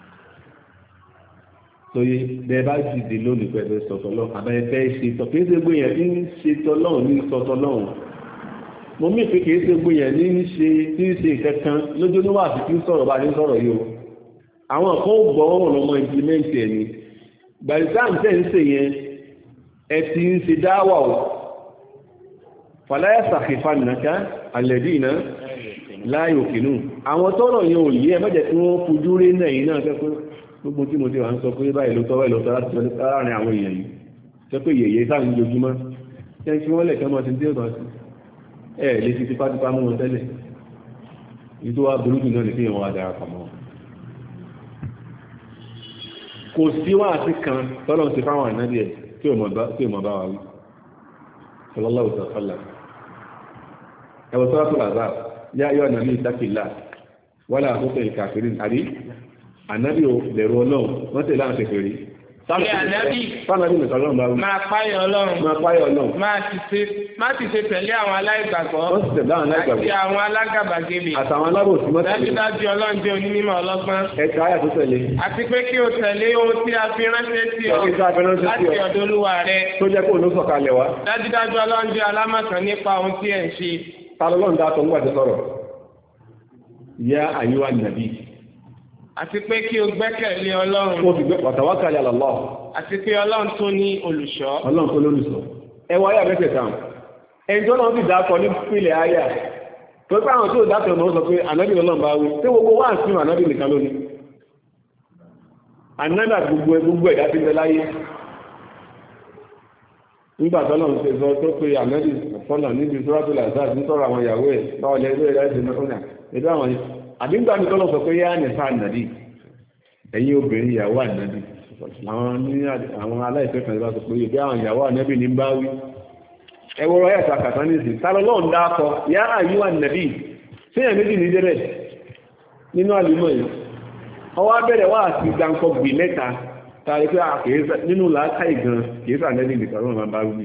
Sọye bẹ́ẹ̀ bá dìde lónìí pẹ̀lú sọ̀tọ̀ lọ́wọ́ àbẹ́yẹ fẹ́ ṣe tọ̀ kí ń ṣe gbé yẹn tí ń ṣe tọ́lọ́hùn ní sọ̀tọ̀ lọ́hùn mo mí pé kìí ṣe gbóyè ní ṣe tí ń ṣe kankan lójú níwà sí tí ń sọ̀rọ̀ bá ní sọ̀rọ̀ yìí o àwọn kan ó gbọ́ wọn lọ́mọ implement ẹ̀ ni gbàdìsáàm tẹ̀ ń ṣe yẹn ẹ ti ń ṣe dáwà o fàlàyé sàkífà nàká àlẹ́bí iná láàyè òkèlú àwọn tọ́rọ̀ yẹn ò yẹ mẹ́jẹ̀ tí wọ́n fojú rí náà yìí náà kẹ́kọ́ gbogbo tí mo ti wà ń sọ pé báyìí ló tọ́wọ́ ìlọ́tọ́ láti sọ láàrin àwọn èèyàn yìí tẹ́ pé yèyé sáà ń jojúmọ́ tẹ́ kí wọ́n lẹ̀ kẹ́ mọ́ ti dé ọ̀tọ̀ sí ẹ̀ lè ti tipátipá mú wọn tẹ́lẹ̀ èyí tó wá burúkú náà lè fi hàn wá darapọ̀ mọ́ kò sí wá àti kan tọ́lọ̀ ti fáwọn ànábì ẹ̀ tí ò mọ̀ bá wa wí sallallahu alaihi wasallam ẹ̀wọ̀ sọ́rọ̀ tó làzá yá yọ ànábì ìtàkìlá wala àkókò ìkàfẹ́rin àrí ànábì ò bẹ̀rù ọlọ́run wọ́n tẹ̀lé àwọn kèfèrí fánàbí nìkan lọ́run bá wí máa páyọ̀ ọlọ́run máa ti ṣe tẹ̀lé àwọn aláìgbàgbọ́ àti àwọn alágàbàgebè àtàwọn alábòsí dájúdájú ọlọ́run jẹ́ onímọ̀ ọlọ́gbọ́n ẹ̀ka ayà tó tẹ̀lé àti pé kí o tẹ̀lé ohun tí a fi ránṣẹ́ sí ọ láti ọ̀dọ̀ Olúwa rẹ tó jẹ́ kó ló sọ̀kalẹ̀ wá dájúdájú ọlọ́run jẹ́ alámọ̀tàn nípa ohun tí ẹ̀ ń ṣe. ta lọ́lọ́run dá tọ́ nígbà tó sọ̀rọ̀ yá àyíwá nàbí àti pé kí o gbẹ́kẹ̀lé ọlọ́run ó fi gbé watawakkal ala Allah àti pé ọlọ́run tó ní olùṣọ́ ọlọ́run tó lólùṣọ́ ẹwà ayà mẹ́tẹ̀ tàn ẹni tó náà fi dákọ ní pílẹ̀ ayà tó pé àwọn tó dákọ̀ náà sọ pé ànábì ọlọ́run bá wí tí gbogbo wà sí ànábì nìkan lónìí ànábì àti gbogbo ẹ̀dá ti bẹ láyé nígbà tó náà ṣe sọ tó pé ànábì fọ́nà níbi Suratul Ahzab ń sọ̀rọ̀ àwọn ìyàwó ẹ̀ báwọn lẹ́gbẹ́ ẹ̀dá ìṣẹ́ mẹ́fọ́nà ẹ̀dá àwọn àdígbà mi tọ́lọ̀ sọ pé yá nìfà ànàdì ẹ̀yin obìnrin ìyàwó ànàdì àwọn aláìfẹ́ kan bá sọ pé ìgbé àwọn ìyàwó ànàbì ní bá wí ẹwọ́rọ̀ ẹ̀ta kàtà ní ìsìn tálọ́lọ́ ń dákọ yá àyíwá ànàbì síyàn méjì ní dẹ́rẹ̀ nínú àlùmọ̀ yìí ọwọ́ abẹ́rẹ̀ wà sí gbáǹkọ́ gbì mẹ́ta tàbí pé nínú làákà ìgan kìí sànẹ́bì nìkan lọ́nà bá wí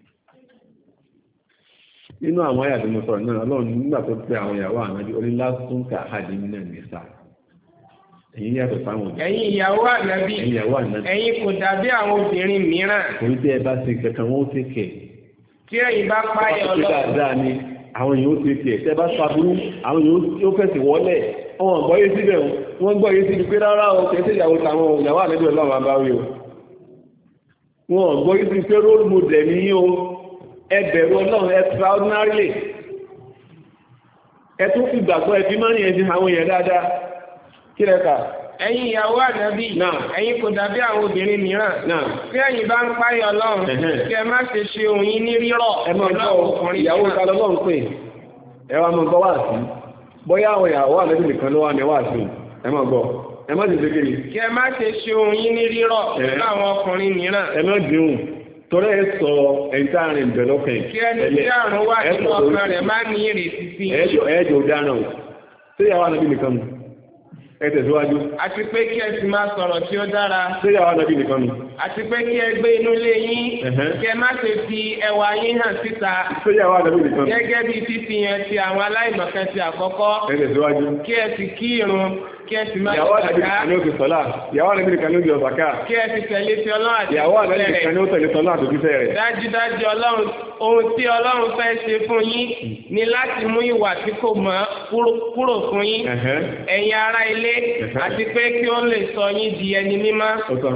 nínú àwọn àyà tí mo sọ̀rọ̀ náà ọlọ́run nígbà tó pé àwọn ìyàwó ànábì onílásùnkà àdé nínú nìsà ẹ̀yin yàtọ̀ sáwọn òbí. ẹ̀yin ìyàwó ànábì ẹ̀yin kò dàbí àwọn obìnrin mìíràn. orí tí ẹ bá ṣe kankan wọn ó tẹ̀kẹ̀. tí ẹ̀yin bá páyọ̀ ọlọ́run. ọ̀pọ̀ dáadáa ni àwọn èèyàn ó tẹ̀kẹ̀ tẹ́ bá ṣàbúrú àwọn èèyàn ó fẹ̀sì wọlé wọn gbọ́ yé síbẹ̀ wọn gbọ́ yé síbi pé rárá o kẹ́sẹ̀ ìyàwó táwọn ìyàwó ànábì ọlọ́run máa bá wí o wọn gbọ́ yé síbi pé role model ni o ẹbẹ̀rù ọlọ́run extraordinarily ẹtún fi gbàgbọ́ ẹbí máa ní ẹni àwọn èèyàn dáadáa kí lẹ́ka. ẹ̀yin ìyàwó ànábì ẹ̀yin kò dàbí àwọn obìnrin mìíràn tí ẹ̀yin bá ń páyọ̀ ọlọ́run kí ẹ má ṣe ṣe ohun yín ní rírọ̀ ọkùnrin ìyàwó ta lọ́lọ́run pè ẹ wá mọ gbọ́ wá sí bóyá àwọn ìyàwó ànábì nìkan ló wà ní wá sí ẹ mọ gbọ́ ẹ má ṣe ṣe kiri. kí ẹ má ṣe ṣe ohun yín ní rírọ̀ pẹ̀lú àwọn ọkùnrin mìíràn. ẹ má dìhùn torí ẹ sọ ẹ̀ńtà rìn bẹ̀lọ́kẹ̀. kí ẹni tí àrùn wà nínú ọkàn rẹ̀ má ní ìrètí sí. ẹjọ́ dáná o ṣé ìyàwó ànábì nìkan nù ẹ tẹ̀síwájú. àti pé kí ẹ sì máa sọ̀rọ̀ tí ó dára. ṣé ìyàwó ànábì nìkan nù. àti pé kí ẹ gbé inú ilé yín kí ẹ má ṣe fi ẹwà yín hàn síta. ṣé ìyàwó ànábì nìkan nù. gẹ́gẹ́ bí fífi yẹn ti àwọn aláìmọ̀kan ti àkọ́kọ́. ẹ tẹ̀síwájú. kí ẹ sì kí irun kí ẹ sì máa ìyàwó ànábì nìkan ní òkè sọ́lá ìyàwó ànábì nìkan ní òkè ọ̀sàká. kí ẹ sì tẹ̀lé ti ọlọ́run àti ìyàwó ànábì nìkan ní ó tẹ̀lé tọ́lá àtòkíṣẹ́ rẹ̀. dájúdájú ọlọ́run ohun tí ọlọ́run fẹ́ ṣe fún yín ni láti mú ìwà tí kò mọ́ kúrò fún yín ẹ̀yin ará ilé àti pé kí ó lè sọ yín di ẹni mímọ́.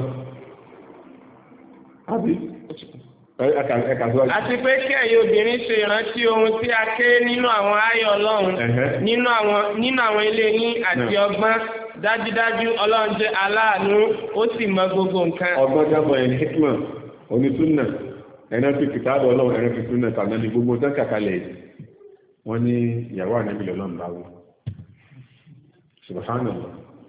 àti pé kí ẹ̀yin obìnrin ṣe ìrántí ohun tí a ké nínú àwọn ayọ̀ ọlọ́run nínú àwọn ilé yín àti ọgbọ́n dájúdájú ọlọ́run jẹ́ aláàánú ó sì mọ gbogbo nǹkan. ọgbọ́n jábọ̀ ẹni hikma onítúnà ẹ̀nà fi kìtàbọ̀ ọlọ́run ẹ̀nà fi túnà tàbí ní gbogbo tán kàkalẹ̀ wọ́n ní ìyàwó ànábì lọ́lọ́run bá wù subhanallah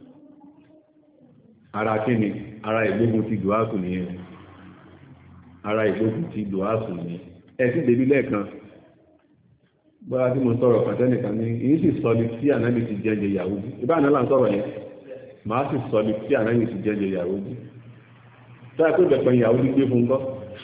ara kíni ara ìgbógun ti dùásù nìyẹn ara ìgbógun ti dùásù nìyẹn ẹ sì débi lẹ́ẹ̀kan bóyá tí mo sọ̀rọ̀ pàtẹ́nìkan ní èyí sì sọ ní tí ànábì ti jẹ́jẹ ìyàwó bí ibà náà là ń sọ̀rọ̀ yẹn màá sì sọ ní tí ànábì ti jẹ́jẹ ìyàwó bí tó yà pé bẹ̀pẹ̀ ìyàwó bí gbé fún gbọ́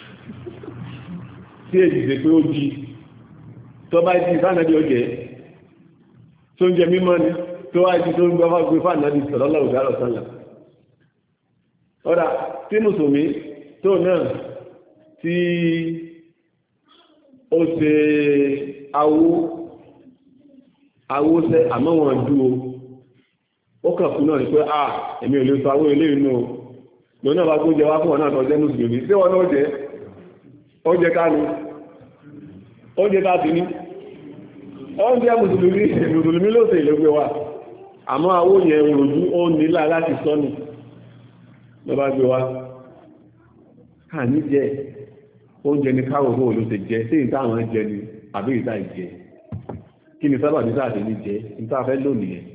tí èyí ṣe pé ó jí tó bá jí ìfànàbí ọjẹ́ tó ń jẹ mímọ́ ni tó wá jí tó ń gbọ́ gbé fànàbí sallallahu alaihi wasallam ọ̀dà tí mùsùlùmí tó náà tí ó ṣe awó sẹ́ àmọ́ wọn dúró ó kàn fún náà ní pé èmi ò lè sọ awó ilé inú lòun náà bá tó jẹ wá fún ọ̀nà àtọ́jẹ́ mùsùlùmí tí wọ́n náà jẹ́ oúnjẹ ká ní oúnjẹ ká ti ní oúnjẹ mùsùlùmí ló ṣe ìlógbé wa àmọ́ awó yẹn òròjú ó nílá láti sọ́nù lọ bá gbé wa ká ní jẹ oúnjẹ ní káwọ̀ fún olóṣè jẹ sí ìta àwọn jẹ ni àbí ìta ìjẹ kí ni sábà ní sáà ní jẹ níta fẹ́ lónìí ẹ̀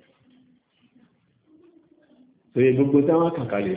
tó yẹ gbogbo táwọn kàkàlẹ̀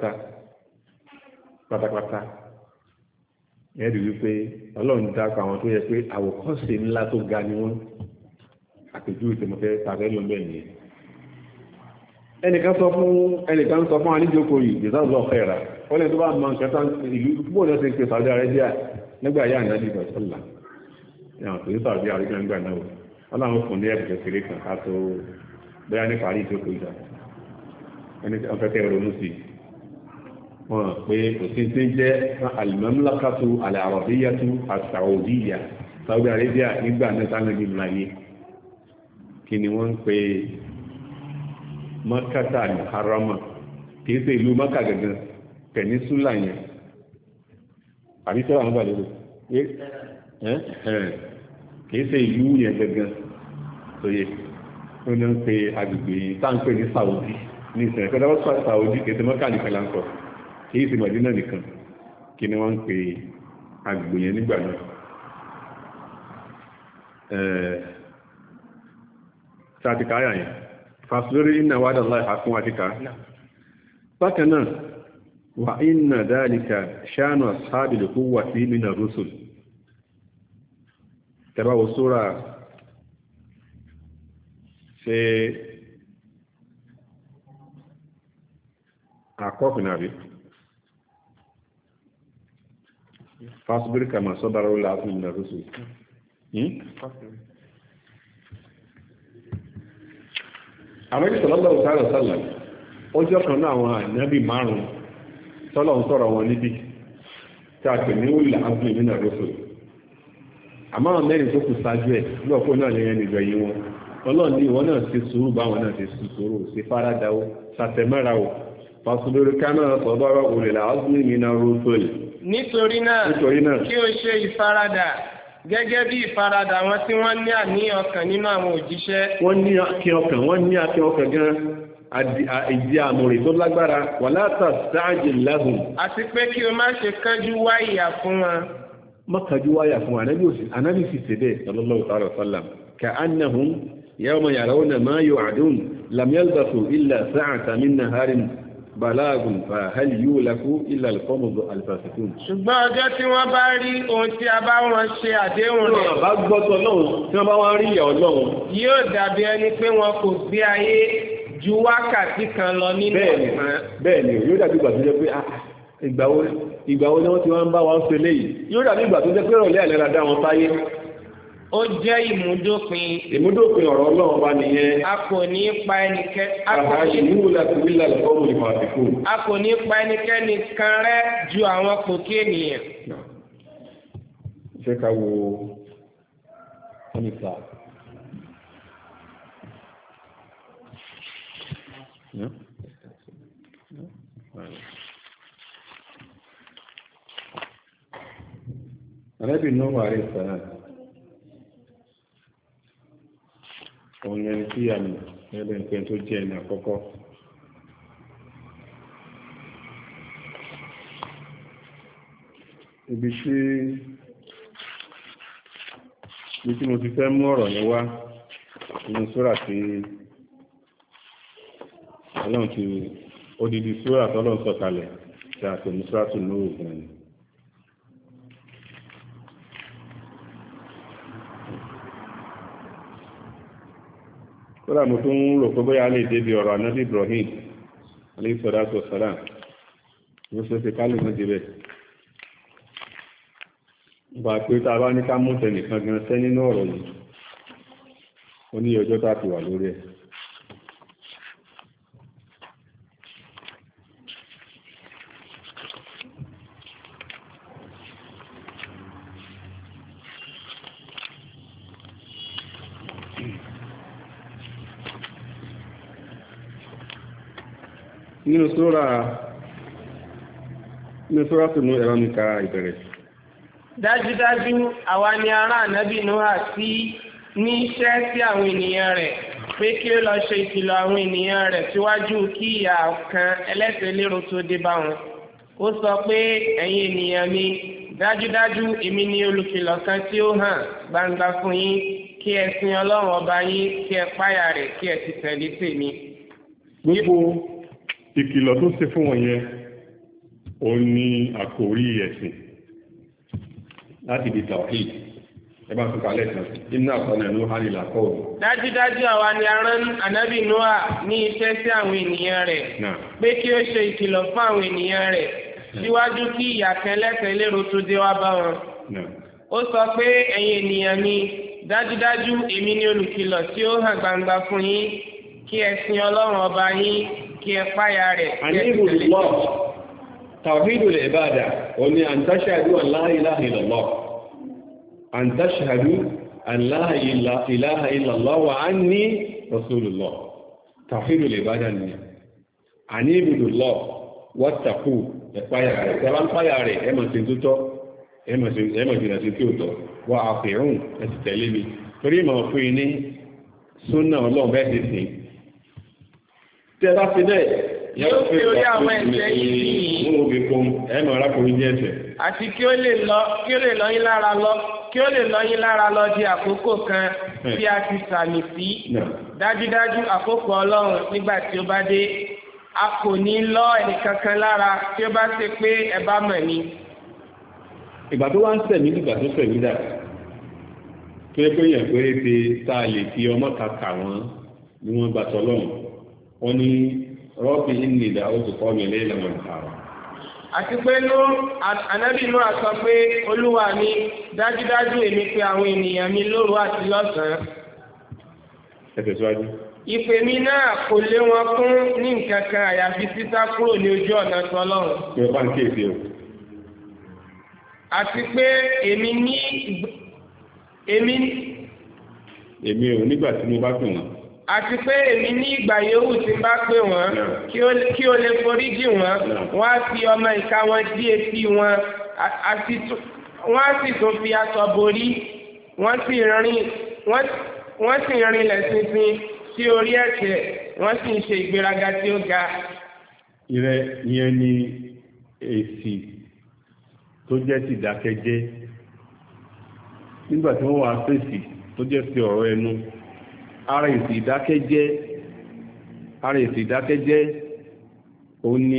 pátápátá ẹ̀rí wípé ọlọ́run dákọ̀ àwọn tó yẹ pé àwòkọ́ṣe ńlá tó ga ni wọ́n àpèjú ìtẹ̀mọ̀fẹ́ tàbẹ́ ló bẹ́ẹ̀ nìyẹn ẹnìkan sọ fún aníjókòó yìí ìjọsọ́lọ́ ọ̀fẹ́ra wọ́n lè tó bá mọ nǹkan tán ìlú bóòdó sí pé Saudi Arabia nígbà yá ànábì ìbọ̀sọ́là yàwọn tó ní Saudi Arabia nígbà náà wọ́n láwọn fún ní ẹ̀bùn kékeré kan ká tó bẹ́ẹ̀ ní parí ìjókòó ìjà ẹni tí wọ́n fẹ́ kẹ́ ronú sí wọn pé òsín tí ń jẹ́ al-Mamlakatu al-Arabiyyatu as-Saudiyya Saudi Arabia nígbà náà sáńgbé láyé kí ni wọ́n ń pe Makkata al-Mukarrama kìí ṣe ìlú Makka gangan peninsula yẹn àbí tẹ́wà ń bà lórí kìí ṣe ìlú yẹn gangan tó yẹ ó ní ń pe agbègbè táǹpẹ̀ ní Saudi ní ìsẹ̀rẹ̀ pẹ́lú ọwọ́ Saudi kìí ṣe Makka nìkan láńkọ̀ kìí ṣe Madina nìkan kí ni wọ́n ń pe agbègbè yẹn nígbà náà sàtìkáyà yẹn fàṣlórí iná wádà láì àkún àtíkà bákan náà wà iná dáríkà ṣánù àṣábìlì kó wà sí nínú rúsùl tẹbáwò sóra ṣe àkọ́fìnàrí fàṣlórí kàmà sọ́bàrá ó láàfin nínú rúsùl àmẹ́bí sallallahu ta'ala sallam ó jẹ́ ọ̀kan náà àwọn ànábì márùn-ún tọ́lọ̀ ń sọ̀rọ̀ wọn níbi tí a pè ní ulul azmi nínú ar-rusul àmọ́ àwọn mẹ́rin tó kù sáájú ẹ̀ lọ́pọ̀ náà lẹ́yìn nígbà yìí wọn ọlọ́run ní ìwọ náà ti sùúrù báwọn náà ti sùúrù sí fárádáwó sàtẹ̀mẹ́rawò fàṣùlórí kámẹ́rà sọ̀bọ́rọ̀ ulul azmi nínú ar-rusul nítorí náà kí o ṣe ìfaradà gẹ́gẹ́ bí ìfaradà wọn tí wọ́n ní àníyàn ọkàn nínú àwọn òjíṣẹ́. wọ́n ní akẹ́ ọkàn gan ìdí àmọ̀rẹ̀ tó lágbára wà látà sáàjì láhùn. àti pé kí o má ṣe kánjú wáyà fún wọn. má kánjú wáyà fún wọn anábì sì ṣe bẹ́ẹ̀ sallallahu ta'ala wa sallam ka annahum yawma yarawna ma yu'adun lam yalbasu illa sa'atan min naharin balagun fa hal yulaku illa al-qawmu al-fasiqun. ṣùgbọ́n ọjọ́ tí wọ́n bá rí ohun tí a bá wọn ṣe àdéhùn rẹ̀. wọ́n bá gbọ́tọ̀ lọ́hùn tí wọ́n bá wá rí ìyà Ọlọ́run. yóò dàbí ẹni pé wọn kò gbé ayé ju wákàtí kan lọ nínú ọ̀sán. bẹ́ẹ̀ni yóò dàbí ìgbà tó jẹ́ pé ìgbà wo ni wọ́n ti wá ń bá wa ń ṣe léyìí yóò dàbí ìgbà tó jẹ́ pé ìrọ̀lẹ́ àlẹ́ra dá wọn sáyé. ó jẹ́ ìmúdópin. ìmúdópin ọ̀rọ̀ Ọlọ́run bá nìyẹn. a kò ní pa ẹnikẹ́. a kò ní pa ẹnikẹ́ni kan rẹ́ ju àwọn pòkí ènìyàn. ṣé ká wo ọ́nìfà. Ànábì Nuhu alayhi salam òun ẹni tí àmì ẹgbẹ́ nǹkan tó jẹ́ ẹni àkọ́kọ́ ibi tí mo ti fẹ́ mú ọ̀rọ̀ ní wá inú sórà tí ọlọ́run ti odidi sórà tọ́lọ́run sọ̀kalẹ̀ tí a pè ní sórà tó ní òògùn ẹni kódà mo tún rò pé bóyá lè débi ọ̀rọ̀ anábì Ibrahim alayhi salatu wassalam ló ṣe ṣe kálù mọ́ jẹ́bẹ̀ gbà pé tá a bá ní ká mú tẹnìkan gan sẹ́ nínú ọ̀rọ̀ yìí ó ní ọjọ́ tá a ti wà lórí ẹ̀ nínú sóra tó ní ẹ̀rọ nìka ìbẹ̀rẹ̀. Dájúdájú àwa ni ará ànábì Nóà sí ní iṣẹ́ sí àwọn ènìyàn rẹ̀ pé kí ó lọ ṣe ìkìlọ̀ àwọn ènìyàn rẹ̀ síwájú kí ìyà kan ẹlẹ́ṣẹ̀ lérò tó dé bá wọn. Ó sọ pé ẹ̀yin ènìyàn mi, dájúdájú èmi ni olùkìlọ̀ kan tí ó hàn gbangba fún yín, kí ẹ sin Ọlọ́run ọba yín, kí ẹ páyà rẹ̀, kí ẹ sì tẹ̀lé tèmi. Gbogbo ìkìlọ̀ tó ṣe fún wọn yẹn ó ní àkórí ẹ̀sìn láti di tawhid. Ẹ bá tún kalẹ̀ tán sí iná àkọ́nà ẹ̀nú hànílà kọ́ọ̀dù. Dájúdájú àwa ni a rán ànábì Nóà ní iṣẹ́ sí àwọn ènìyàn rẹ̀ pé kí ó ṣe ìkìlọ̀ fún àwọn ènìyàn rẹ̀ síwájú kí ìyà kan ẹlẹ́ṣẹ̀ lérò tó dé wá bá wọn. Ó sọ pé ẹ̀yin ènìyàn mi, dájúdájú èmi ni olùkìlọ̀ tí ó hàn gbangba fún yín, kí ẹ sin Ọlọ́run ọba yín, kí ẹ páyà rẹ̀, kí ẹ sì tẹ̀lé. Tawhidul ibada ó ní an tashhadu an la ilaha illallah. أن تشهدوا أن لا إله إلا الله وأني رسول الله. توحيد العبادة أن اعبدوا الله واتقوا ẹ̀páyà rẹ̀ ẹmọ̀ sí tó tọ́ ẹmọ̀ jìnà sí tí ó tọ́ wà àfihàn ẹ̀sì tẹ̀lé mi torí ìmọ̀ fún iní súnà Ọlọ́run bẹ́ẹ̀ ti sìn tí ẹ bá fi bẹ́ẹ̀ yóò fi orí àwọn ẹ̀ṣẹ̀ yìí ní òbí kún ẹmọ̀ arákùnrin jẹ́ ẹ̀ṣẹ̀ àti kí ó lè lọ yín lára lọ kí ó lè lọ yín lára lọ di àkókò kan tí a ti sàmì sí. Dájúdájú àkókò Ọlọ́run nígbà tí ó bá dé, a kò ní lọ ẹnìkankan lára tí ó bá ṣe pé ẹ bá mọ̀ ni. Ìgbà tó wá ń sẹ̀mí nígbà tó sẹ̀mí dà tó yẹ pé yẹn pé ti tá a lè fi ọmọ kàkà wọn ni wọ́n gbà tọ́lọ́run wọn ní rọ́ọ̀bì ìnìdá ó ti kọ́ mi lẹ́yìn lọ́wọ́ ìtara. Àti pé ànábì Nóà sọ pé Olúwa mi, dájúdájú èmi pè àwọn ènìyàn mi lóru àti lọ́sàn-án. Ẹ tẹ̀síwájú. Ìpè mi náà kò lé wọn kún ní nǹkan kan àyàfi sísá kúrò ní ojú ọ̀nà tọ́lọ́run. Ṣé o bá ń kéèsì o? Àti pé èmi ò nígbà tí mo bá pè wọ́n. Àti pé èmi ní ìgbà yòówù tí n bá pè wọ́n kí ó lè foríjì wọ́n, wọ́n á fi ọmọ ìka wọn dí etí wọn, wọ́n á sì tún fi aṣọ borí, wọ́n sì rinlẹ̀ ṣinṣin sí orí ẹ̀ṣẹ̀, wọ́n sì ń ṣe ìgbéraga tí ó ga. Ìyẹn ni èsì tó jẹ́ ti ìdákẹ́jẹ́ nígbà tí wọ́n wá fèsì tó jẹ́ ti ọ̀rọ̀ ẹnu. Ara èsì ìdákẹ́jẹ́ ó ní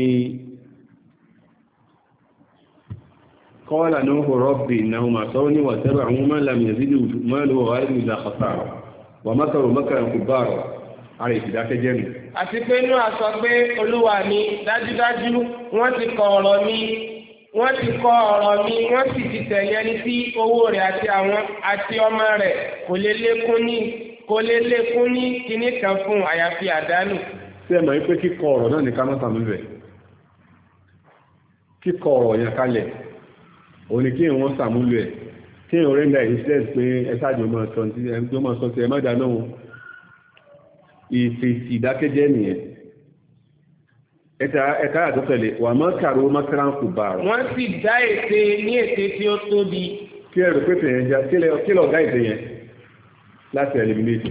qala Nuhu rabbi innahum asawni wattaba'u man lam yazidhu maluhu wa waladuhu illa khasara wa makaru makran kubbara. Ara èsì ìdákẹ́jẹ́ nù. Àti pé Nóà sọ pé Olúwa mi, dájúdájú wọ́n ti kọ ọ̀rọ̀ mi, wọ́n sì ti tẹ̀lé ẹni tí owó rẹ̀ àti ọmọ rẹ̀ kò lè lékún ní kíní kan fún àyàfi àdánù. Tí ẹ mọ̀ wípé kíkọ ọ̀rọ̀ náà ní ká mọ́ta mú bẹ̀. Kíkọ ọ̀rọ̀ yẹn kalẹ̀, òun ni kí wọ́n sàmúlò ẹ̀. Kí èèyàn rẹ́ńdà ìṣẹ́ pé ẹ ṣáàjò máa sọ tí ẹni tó máa sọ sí ẹ má dáná wọn. Ìfèsì ìdákẹ́jẹ́ nìyẹn. Ẹ̀ka àtọ́ tẹ̀lé wà má kàró mọ́kàrán kò bá rọ̀. Wọ́n sì dá ète ní ète tí ó tóbi. Kí ẹ̀rù pé tẹ̀yẹn já kí lọ dá ète yẹn láti eliminate.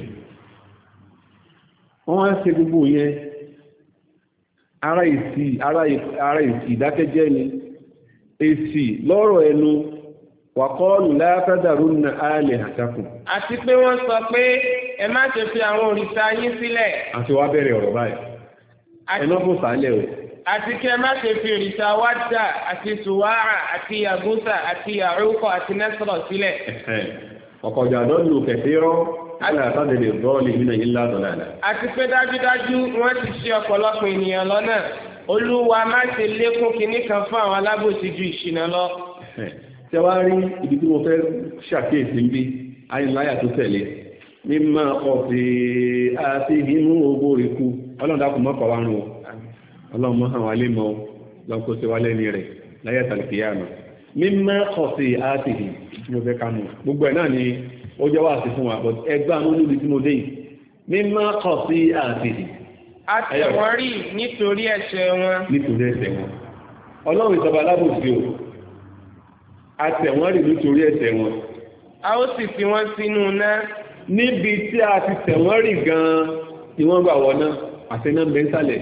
Wọ́n wá ṣe gbogbo yẹn ara ìsì ìdákẹ́jẹ́ ni èsì lọ́rọ̀ ẹnu wàkọ́ọ̀lù látàdàrú na ààlẹ̀ àtakùn. Àti pé wọ́n sọ pé ẹ má ṣe fi àwọn òrìṣà yín sílẹ̀. Àti wá bẹ̀rẹ̀ ọ̀rọ̀ báyìí. Ẹnà fún sàálẹ̀ o. Àti kí ẹ má ṣe fi òrìṣà Wádà àti Sùwárà àti Yàgúsà àti Yàrúkọ àti Nẹ́sọ̀rọ̀ sílẹ̀. Ọ̀kọ̀jà dọ́lù kẹfẹ́rọ́ alàtàdẹ̀lẹ̀ bọ́ọ̀lì nínú ilá dọ̀làlà. Àti pé dájúdájú wọ́n ti ṣe ọ̀pọ̀lọpọ̀ ènìyàn lọ́nà. Olúwa má ṣe lékún kinní kan fún àwọn alábòsí ju ìṣìnà lọ. Ṣé wá rí ibi tí mo fẹ́ ṣàkíyèsí ń bí ayélujára tó tẹ̀lé mímọ́ ọ̀fẹ́ àti inú owó ikú ọlọ́run dákun mọ́kọ̀ wá rún o ọlọ́run mọ́ hàn wá lé mọ́ lọ́n kó ṣe wá lẹ́ni rẹ̀ láyé àtàlùkìyà náà mímọ́ ọ̀fẹ́ àti tí mo fẹ́ ká mọ̀ gbogbo ẹ̀ náà ni ó jẹ́ wá sí fún wa but ẹgbẹ́ àwọn olùdí tí mo dé yìí mímọ́ ọ̀fẹ́ àti a tẹ̀ wọ́n rì nítorí ẹ̀ṣẹ̀ wọn. nítorí ẹ̀ṣẹ̀ wọn. ọlọ́run ìjọba alábòsí o a tẹ̀ wọ́n rì nítorí ẹ̀ṣẹ̀ wọn. a ó sì fi wọ́n sínú iná. níbi tí a ti tẹ̀ wọ́n rì gan-an ni wọ́n gbà wọ́n náà àti iná ń bẹ nísàlẹ̀.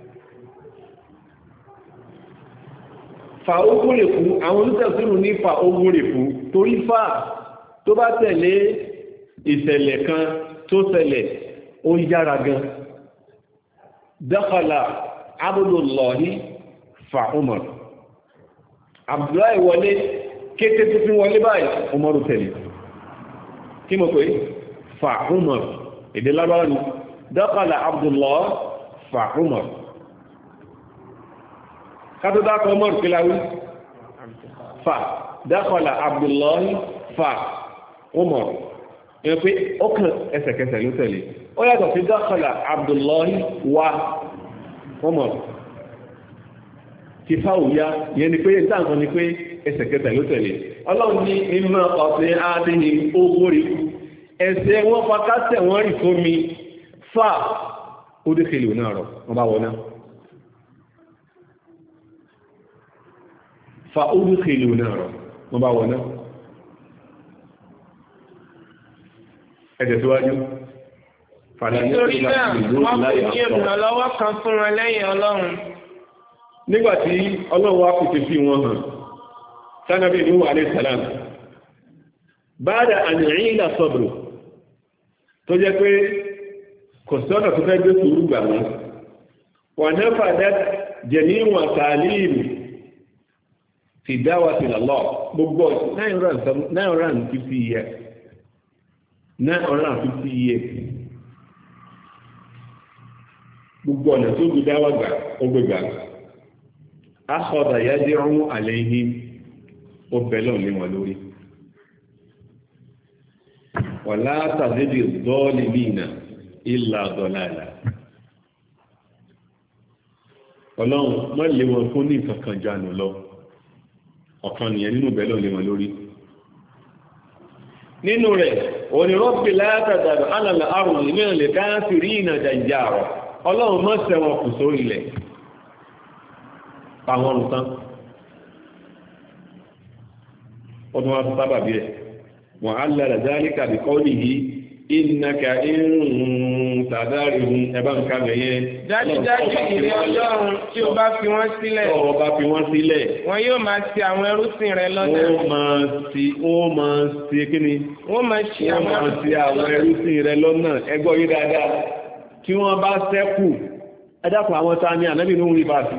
fa ogun rè fún àwọn onítẹ̀sínú ní fa ogun rè fún torí fa tó bá tẹ̀lé ìṣẹ̀lẹ̀ kan tó ṣẹlẹ̀ ó yára gan. dakhala Abdullahi fa Umar Abdullahi wọlé kété tó fi wọlé báyìí Umaru tẹ̀lé kí mo pè fa Umar èdè lábára ni dakhala Abdullahi fa Umar kátó dákọ̀ Umar kíláwí fa dakhala Abdullahi fa Umar ìyẹn pé ọkàn ẹsẹ̀kẹsẹ̀ ló tẹ̀lé ó yàtọ̀ sí dakhala Abdullahi wa Umar ti fáwùyá ìyẹn ni pé ìtàǹkan ni pé ẹsẹ̀kẹsẹ̀ ló tẹ̀lé ọlọ́run ní iná ọ̀sẹ̀ adéni ogórí ẹsẹ̀ wọn fakásẹ̀ wọn rí fún mi fa ó dé kèlè náà rọ̀ wọn bá wọná fa ó dé kèlè náà rọ̀ wọn bá wọná ẹ̀jẹ̀ síwájú nítorí náà wọ́n kò ní ìrànlọ́wọ́ kan fún wọn lẹ́yìn ọlọ́run. nígbàtí ọlọ́run wá pèsè sí wọn hàn sanabi Nuhu alayhi salam báadà àyìnrìn ìlà sọ́bùrù tó jẹ́ pé kò sọ́nà tó fẹ́ gbé sùúrù gbà wọn wà náà fàdá jẹ̀mí wọn tààlìmù fi dáwà sí lọ́lọ́ gbogbo 950 years 950 years gbogbo ọ̀nà tó gbé dáwà gbà ó gbé gbà akọ̀dà yá dé ọ̀rún àlẹ́yìn ó bẹ̀lọ̀ lé wọn lórí wàlá tàbí dọ́ọ̀lì mìína ìlà dọ̀láàlà ọlọ́run mọ́ lé wọn fún ní kankan jánu lọ ọ̀kan nìyẹn nínú bẹ̀lọ̀ lé wọn lórí nínú rẹ̀ òní rọ́bì látàdàdà alàlà àrùn ìmìnà lè káàkiri rí ìnàjà ìjà rọ̀ ọlọ́run mọ́ sẹ́wọ̀n kù sórí ilẹ̀ pàwọn ọ̀rùn tán ọdún wa fún sábà bí ẹ̀ wọ́n á lára dáríkà bí kọ́ nìyí ìnàkà ìrùn tàdárìhun ẹbá ń ká mẹ́yẹ dájúdájú ìrẹ́ ọlọ́run tí ó bá fi wọ́n sílẹ̀ ọ̀rọ̀ bá fi wọ́n sílẹ̀ wọ́n yóò máa ṣì àwọn ẹrúsìn rẹ̀ lọ́nà wọ́n máa ṣì kíni wọ́n máa ṣì àwọn ẹrúsìn rẹ̀ lọ́nà ẹgbọ́ yí dáadáa kí wọ́n bá ṣẹ́kù ẹ̀dàkùn àwọn ta ní ànábì ní orí bá sí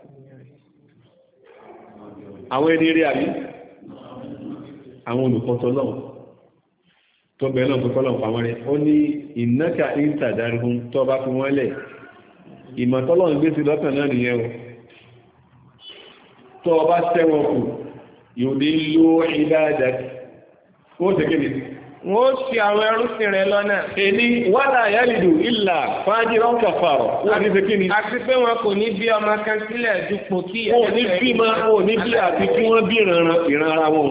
àwọn ẹni rí àbí àwọn olùkọ́tọ̀ náà tó bẹ̀rẹ̀ náà tó kọ́lọ̀ pàwọn rẹ̀ ó ní ìnáka ìntàdárígún tó bá fi wọ́n lẹ̀ ìmọ̀tọ́lọ̀ ń gbé sí lọ́kàn náà nìyẹn o tó bá tẹ́wọ̀n kù yóò dé ló ìdáadà wọ́n tẹ́ kéde wọ́n ṣì àwọn ẹrúsìn rẹ̀ lọ́nà èní wádà yálìdù ìlà fàájírán kàfàrọ̀ wọ́n ní tẹ́ kéde àti pé wọn kò ní bí ọmọ kan sílẹ̀ dupò kí wọ́n ní bí àti kí wọ́n bí ìran ara wọn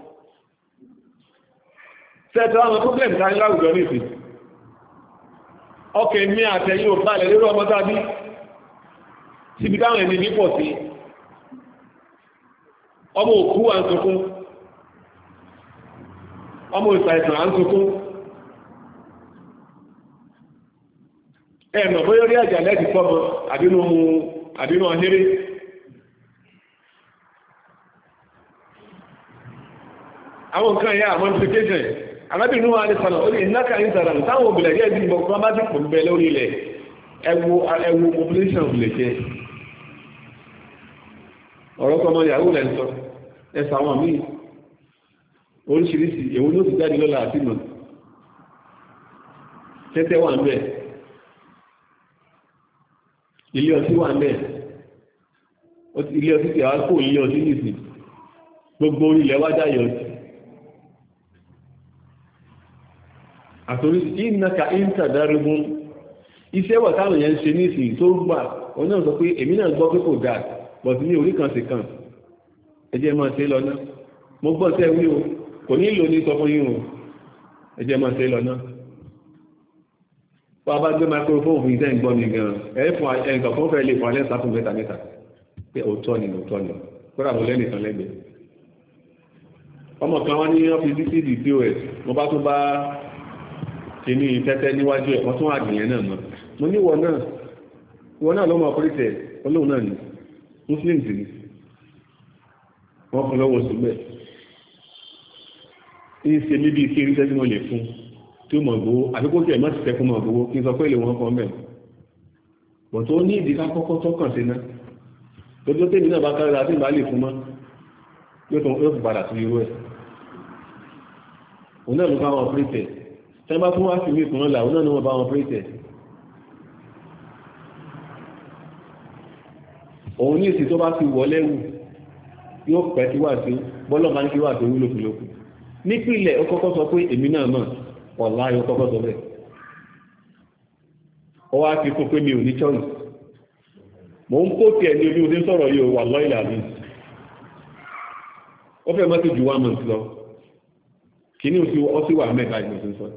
tẹ́tọ́ àwọn problem tàbí láwùjọ ní ìsìn ọkẹ̀ ní àtẹ̀yìn ò bá lẹ̀ lórí ọmọ tàbí síbi táwọn ẹni ní pọ̀ sí ọmọ òkú à ń sunkún ọmọ ìsàìsàn à ń sunkún ẹ̀mọ̀ bóyá rí àjà lẹ́ẹ̀dì fọ́mọ àbínú ọ̀hẹ́rẹ́ àwọn nǹkan ẹ̀yà àwọn implication arábìnrin wa ní sọ̀nà ó ní ìnáka ní sọ̀rọ̀ táwọn obìnrin yẹ́ ìdí ìbọn bá ti pò ń bẹ lórí ilẹ̀ ẹwu population lè jẹ́ ọ̀rọ̀ kọmọ yahoo rẹ̀ sọ ẹsà àwọn míì oríṣiríṣi èwo ló ti jáde lọ́la àti mọ̀ tẹ́tẹ́ wà ń bẹ̀ ilé ọtí wà ń bẹ̀ ilé ọtí tí a kó ilé ọtí nìsín gbogbo ilẹ̀ wájà yọ ọtí àtòrí ìnáka ìntàdárígún iṣẹ́ wà táwọn èèyàn ń ṣe ní ìsìn tó gbà wọn náà sọ pé èmi náà gbọ́ pé kò dáa bọ̀t ní orí kan sí kan ẹjẹ́ máa ṣe lọ́nà mo gbọ́ tẹ́ wí o kò ní lò ní sọ fún yín o ẹjẹ́ máa ṣe lọ́nà wọ́n bá gbé microphone fún ìtẹ́ ìgbọ́ mi gan fún ẹnìkan fún fẹ́ lè fún alẹ́ sáfún mẹ́ta pé òótọ́ ni kódà mo lẹ́nìkan lẹ́gbẹ̀ẹ́ ọmọ kan wọ́n ní ọ́fíìsì cd pos mo bá tún bá kìíní tẹ́tẹ́ níwájú ẹ̀ wọ́n tún àgbìyàn náà mọ́ mo ní wọ́n náà lọ́mọ ọ̀pọ̀lẹ́tẹ̀ olóhùn náà ni muslim sì ni wọ́n fún lọ́wọ́ sígbẹ̀ ní ṣe níbi ìkéré tẹ́ tí mo lè fún tí ó mọ̀ gbówó àbíkó tí ẹ̀ má ti fẹ́ fún mọ̀ gbówó kí n sọ pé lè wọ́n kọ́ mẹ́ bọ̀ tó ní ìdí ká kọ́kọ́ tọ́kàn sí ná lójó tèmi náà bá kárí láti ìbá lè fún mọ́ yóò fi padà sí irú ẹ̀ òun náà ló bá wọn pírítẹ̀ tẹ́ bá fún wá sí mi ìkùnrin là òun náà ló bá wọn pírítẹ̀ òun ní ìsìn tó bá ti wọ lẹ́wù yóò pẹ́ tí wà sí bọ́lọ̀ máa ń kí wà tó wúlò fúlòkù nípìnlẹ̀ ó kọ́kọ́ sọ pé èmi náà mọ̀ ọ̀la yóò kọ́kọ́ sọ bẹ́ẹ̀ ó wá fi kún pé mi ò ní choice mò ń kó tiẹ̀ ní orí orí sọ̀rọ̀ yìí wà lọ́ìlà mi ó fẹ́ mọ́ sí ju 1 month lọ kìíní ó sì wà mẹ́ta ìgbà tó ń sọ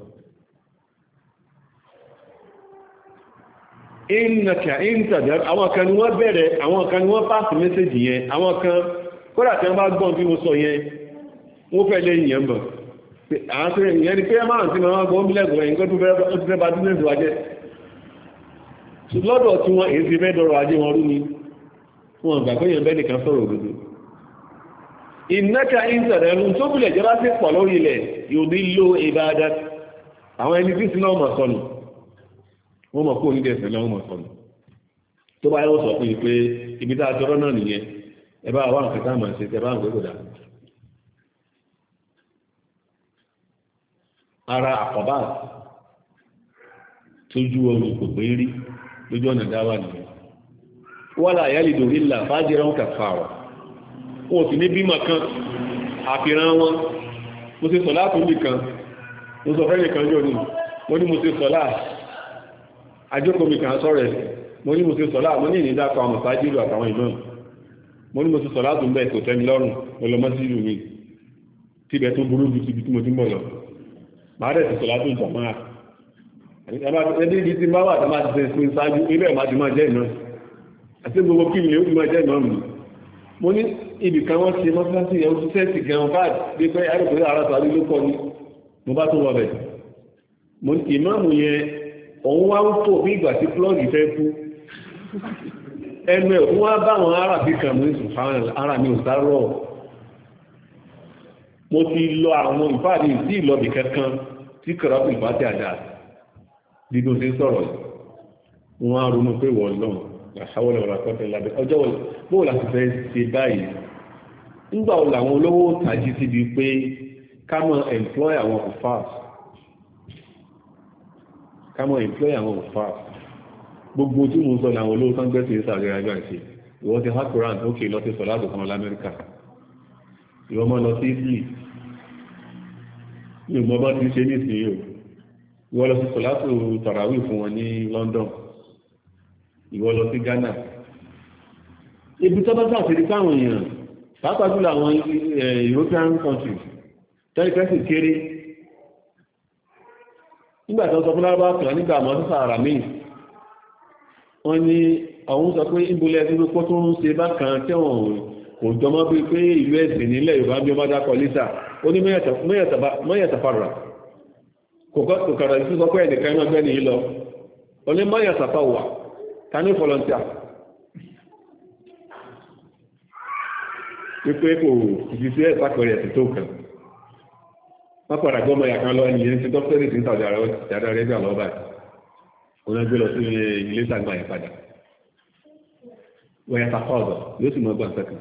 ìnàkà ìntàdà àwọn kan ni wọ́n bẹ̀rẹ̀ àwọn kan ni wọ́n pàṣẹ mẹ́sẹ̀jì yẹn àwọn kan kódà tí wọ́n bá gbọ́n bí mo sọ yẹn wọ́n fẹ́ lé ìyẹn bọ̀ àwọn tó yẹn ni pé máa tí wọ́n gbọ́n bílẹ̀gùn ẹ̀yìn tó fẹ́ bá bílẹ̀gù wájẹ́ lọ́dọ̀ tí wọ́n èyí ti fẹ́ dọ̀rọ̀ ajé wọn rú ni wọ́n gbà pé yẹn bẹ́ẹ̀ nìkan sọ̀rọ̀ òdodo ìnàkà ìntàdà ẹ̀rùn tó bùlẹ̀ jẹ́ bá sí pọ̀ lórí ilẹ̀ yóò ní lo ìbáadá àwọn ẹni tí sinú ọmọ sọnù wọ́n mọ̀ kó onídẹ̀ẹ̀sẹ̀ lọ́wọ́ mọ̀ sọ̀nù tó bá yóò sọ fún yìí pé ibi tá a tọrọ náà nìyẹn ẹ bá wà nǹkan táwọn ṣe tẹ bá ń gbégbòdà ara àkọ́bá tójú omi kò gbé rí lójú ọ̀nà dáwà nìyẹn wọ́n là yálì dòrí là fájìrán kàfàrọ̀ wọn ò sì ní bímọ kan àfihàn wọn mo ṣe sọ̀lá tó nìkan mo sọ fẹ́ nìkan jọ ní mo ní mo ṣe sọ̀lá ajókòmí kan sọ́rẹ̀ mo ní mo ti sọ̀lá mo ní ìdákọ̀ àwọn mọ̀sájìlú àtàwọn ìmọ̀ mo ní mo ti sọ̀lá tó ń bẹ̀ tó tẹ́mi lọ́rùn ọlọ́mọ́sílù mi tí bẹ̀ tó burú ju ti bí tí mo ti mọ̀ lọ máa rẹ̀ ti sọ̀lá tó ń jọ máa ẹbí ibi tí máa wà tó máa ti ṣe pín sáájú ibẹ̀ máa ti máa jẹ́ ìmọ̀ àti gbogbo kí ni ó ti máa jẹ́ ìmọ̀ mi mo ní ibì kan wọ́n ṣe mọ́sánsì ẹ̀ oṣù sẹ́ẹ̀sì gan bá gbé pé ẹ̀rọ ara sàrí ló kọ́ ni mo bá tó wọ bẹ̀ mo ní ìmáàmù yẹn òun wá ń fò bí ìgbà tí plọ́ọ̀gì fẹ́ kú ẹnu ẹ̀ wọ́n bá wọn ara bí kàn mú ìsùn ara mi ò sárọ̀ mo ti lọ àwọn ìfáàdì sí ìlọ́bì kankan tí kọ̀rọ̀pù ìbátí àdá dídó sí sọ̀rọ̀ wọ́n á ronú pé wọ́n lọ́n àṣàwọ̀lẹ̀ ọ̀rọ̀ akọ́tẹ̀ lábẹ́ ọjọ́ bóò láti fẹ́ ṣe báyìí nígbà wo làwọn olówó tàjí síbi pé ká mọ̀ employ àwọn òfáàs kámọ̀ employ àwọn òfà gbogbo tí mo ń sọ láwọn olówó tán gbẹ́sẹ̀ ìsàrẹ̀ àjọ àṣẹ ìwọ́n ti hakoran ókè lọ sí sọ̀láàtò kan lamẹ́ríkà ìwọ́n mọ́ lọ sí Italy ní ìmọ̀bá ti ṣe ní ìsìn ìwọ́n lọ sí sọ̀láàtò tàràwì fún wọn ní London ìwọ́n lọ sí Ghana ibi tó bá sàfẹ́rí káwọn èèyàn pàápàá jùlọ àwọn European countries tẹ́lifẹ́sì kéré nígbàtí ọ̀sọ̀ fún lárúbá kan nígbà àmọ́ sísà àrà míì wọ́n ní àwọn sọ pé ìbúlẹ̀ tí ó tó ń ṣe bákan tí wọ́n kò jọmọ́ bí pé ìlú ẹ̀sìn nílẹ̀ Yorùbá bí ó bá dákọ̀ lítà ó ní mọ́yàtàfàrà kò kàrà sí sọ pé ẹnìkan iná gbẹ́ nìyí lọ ó ní mọ́yàtàfàwà ta ní volunteer wípé kò ìdí sí ẹ̀ sákọ̀rẹ̀ ẹ̀sìn tó kàn wọ́n padà gbọ́mọ ìyàkan lọ ẹnìyẹn ti dọ́kítọ́rì tí ń tàjà rẹ̀ gbà lọ́bàá òun ẹgbẹ́ lọ sí ilé ìsàgbà yẹn padà wọ́n yẹn tapá ọ̀dọ̀ yóò sì mọ́ gbà sẹ́kàn.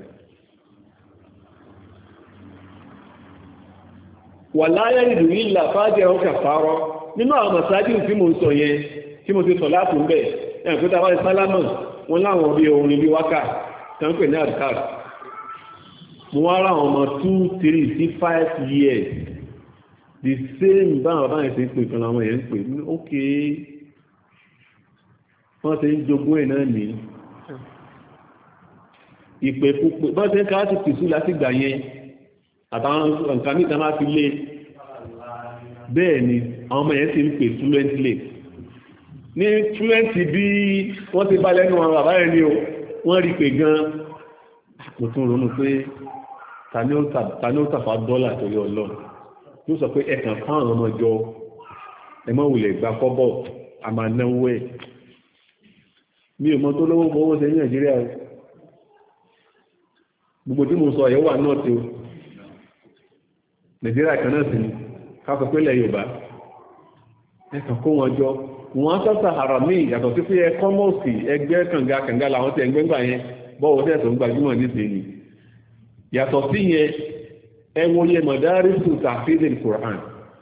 wà láyé ìlú ìlà fájẹ́ ọkà fárọ́ nínú àwọn màsáájú tí mo ń sọ yẹn tí mo ti sọ láti ń bẹ̀ ẹ̀rùn tó tàbí sálámà wọn láwọn bí orin bí wákà tán pè ní àdìkáàrù mo wá ra àwọn ọmọ 2, 3 sí 5 years the same báwọn báyìí ṣe ń pè kan àwọn èèyàn ń pè ní ókè wọ́n ṣe ń jogún ẹ̀ náà ní ìpè púpọ̀ bọ́n ṣe ń ká ti pìsú láti gbà yẹn àtàwọn nǹkan ní ìtàn láti lé bẹ́ẹ̀ ni àwọn ọmọ yẹn ti ń pè fluently ní 20 bí wọ́n ti bá lẹ́nu àwọn bàbá ẹni o wọ́n rí pé gan mo tún ronú pé ta ni ó tàfà dọ́là torí ọlọ́run yóò sọ pé ẹ̀kàn fáwọn ọmọ jọ ẹmọ́ wùlẹ̀ gba kọ́bọ̀ a máa náwó ẹ̀ mi ò mọ̀ tó lówó fowó ṣe ní Nàìjíríà o gbogbo tí mo sọ ẹ̀yẹ́ wà náà tí o Nàìjíríà kan náà sì ni káfọ́ pẹ́lẹ̀ Yorùbá ẹ̀kàn kó wọn jọ wọ́n sọ́sà àrà míì yàtọ̀ sí pé ẹkọ́ mọ́ọ̀sì ẹgbẹ́ kànga làwọn tí ẹgbẹ́ gbà yẹn bọ́wọ́ tẹ́ tó ń gbajúmọ̀ nísìnyí yàtọ̀ sí yẹn ẹwọ́yẹ mọ̀dárísù tàfíìdì Kùrán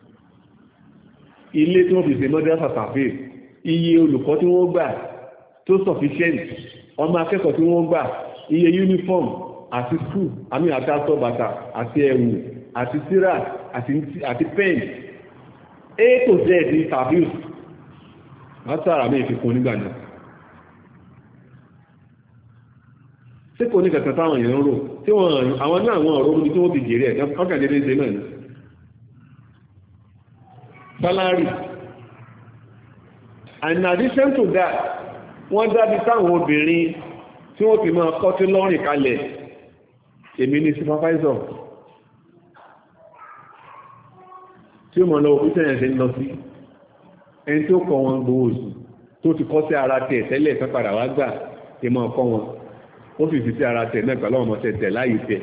ilé tí wọ́n fi ṣe mọ́dárásà tàfíìdì iye olùkọ́ tí wọ́n gbà tó sufficient ọmọ akẹ́kọ̀ọ́ tí wọ́n gbà iye uniform àti school àmì àtàtọ̀ bàtà àti ẹ̀wù àti tírà àti pen a to z ní tàfíìdì látàrà mẹ́ ìfikún nígbà náà tí kò ní kẹta táwọn èèyàn rò tí wọ́n àwọn náà wọ́n ọ̀rọ̀ ní tí wọ́n ti jèrè ẹ̀ ọkàdédé ṣe náà ní salary and in addition to that wọ́n dábí táwọn obìnrin tí wọ́n fi máa kọ́ tí lọ́rìn kalẹ̀ èmi ní supervisor tí ó mọ̀ lọ òkú tẹ́yẹ̀ ṣe ń lọ sí ẹni tí ó kọ́ wọn gbowó oṣù tó ti kọ́ sí ara tẹ̀ tẹ́lẹ̀ fẹ́ padà wá gbà tí mọ́ kọ́ wọn ó sì fi sí ara tẹ̀ náà pẹ̀lú ọmọ tẹ̀ láyé tẹ̀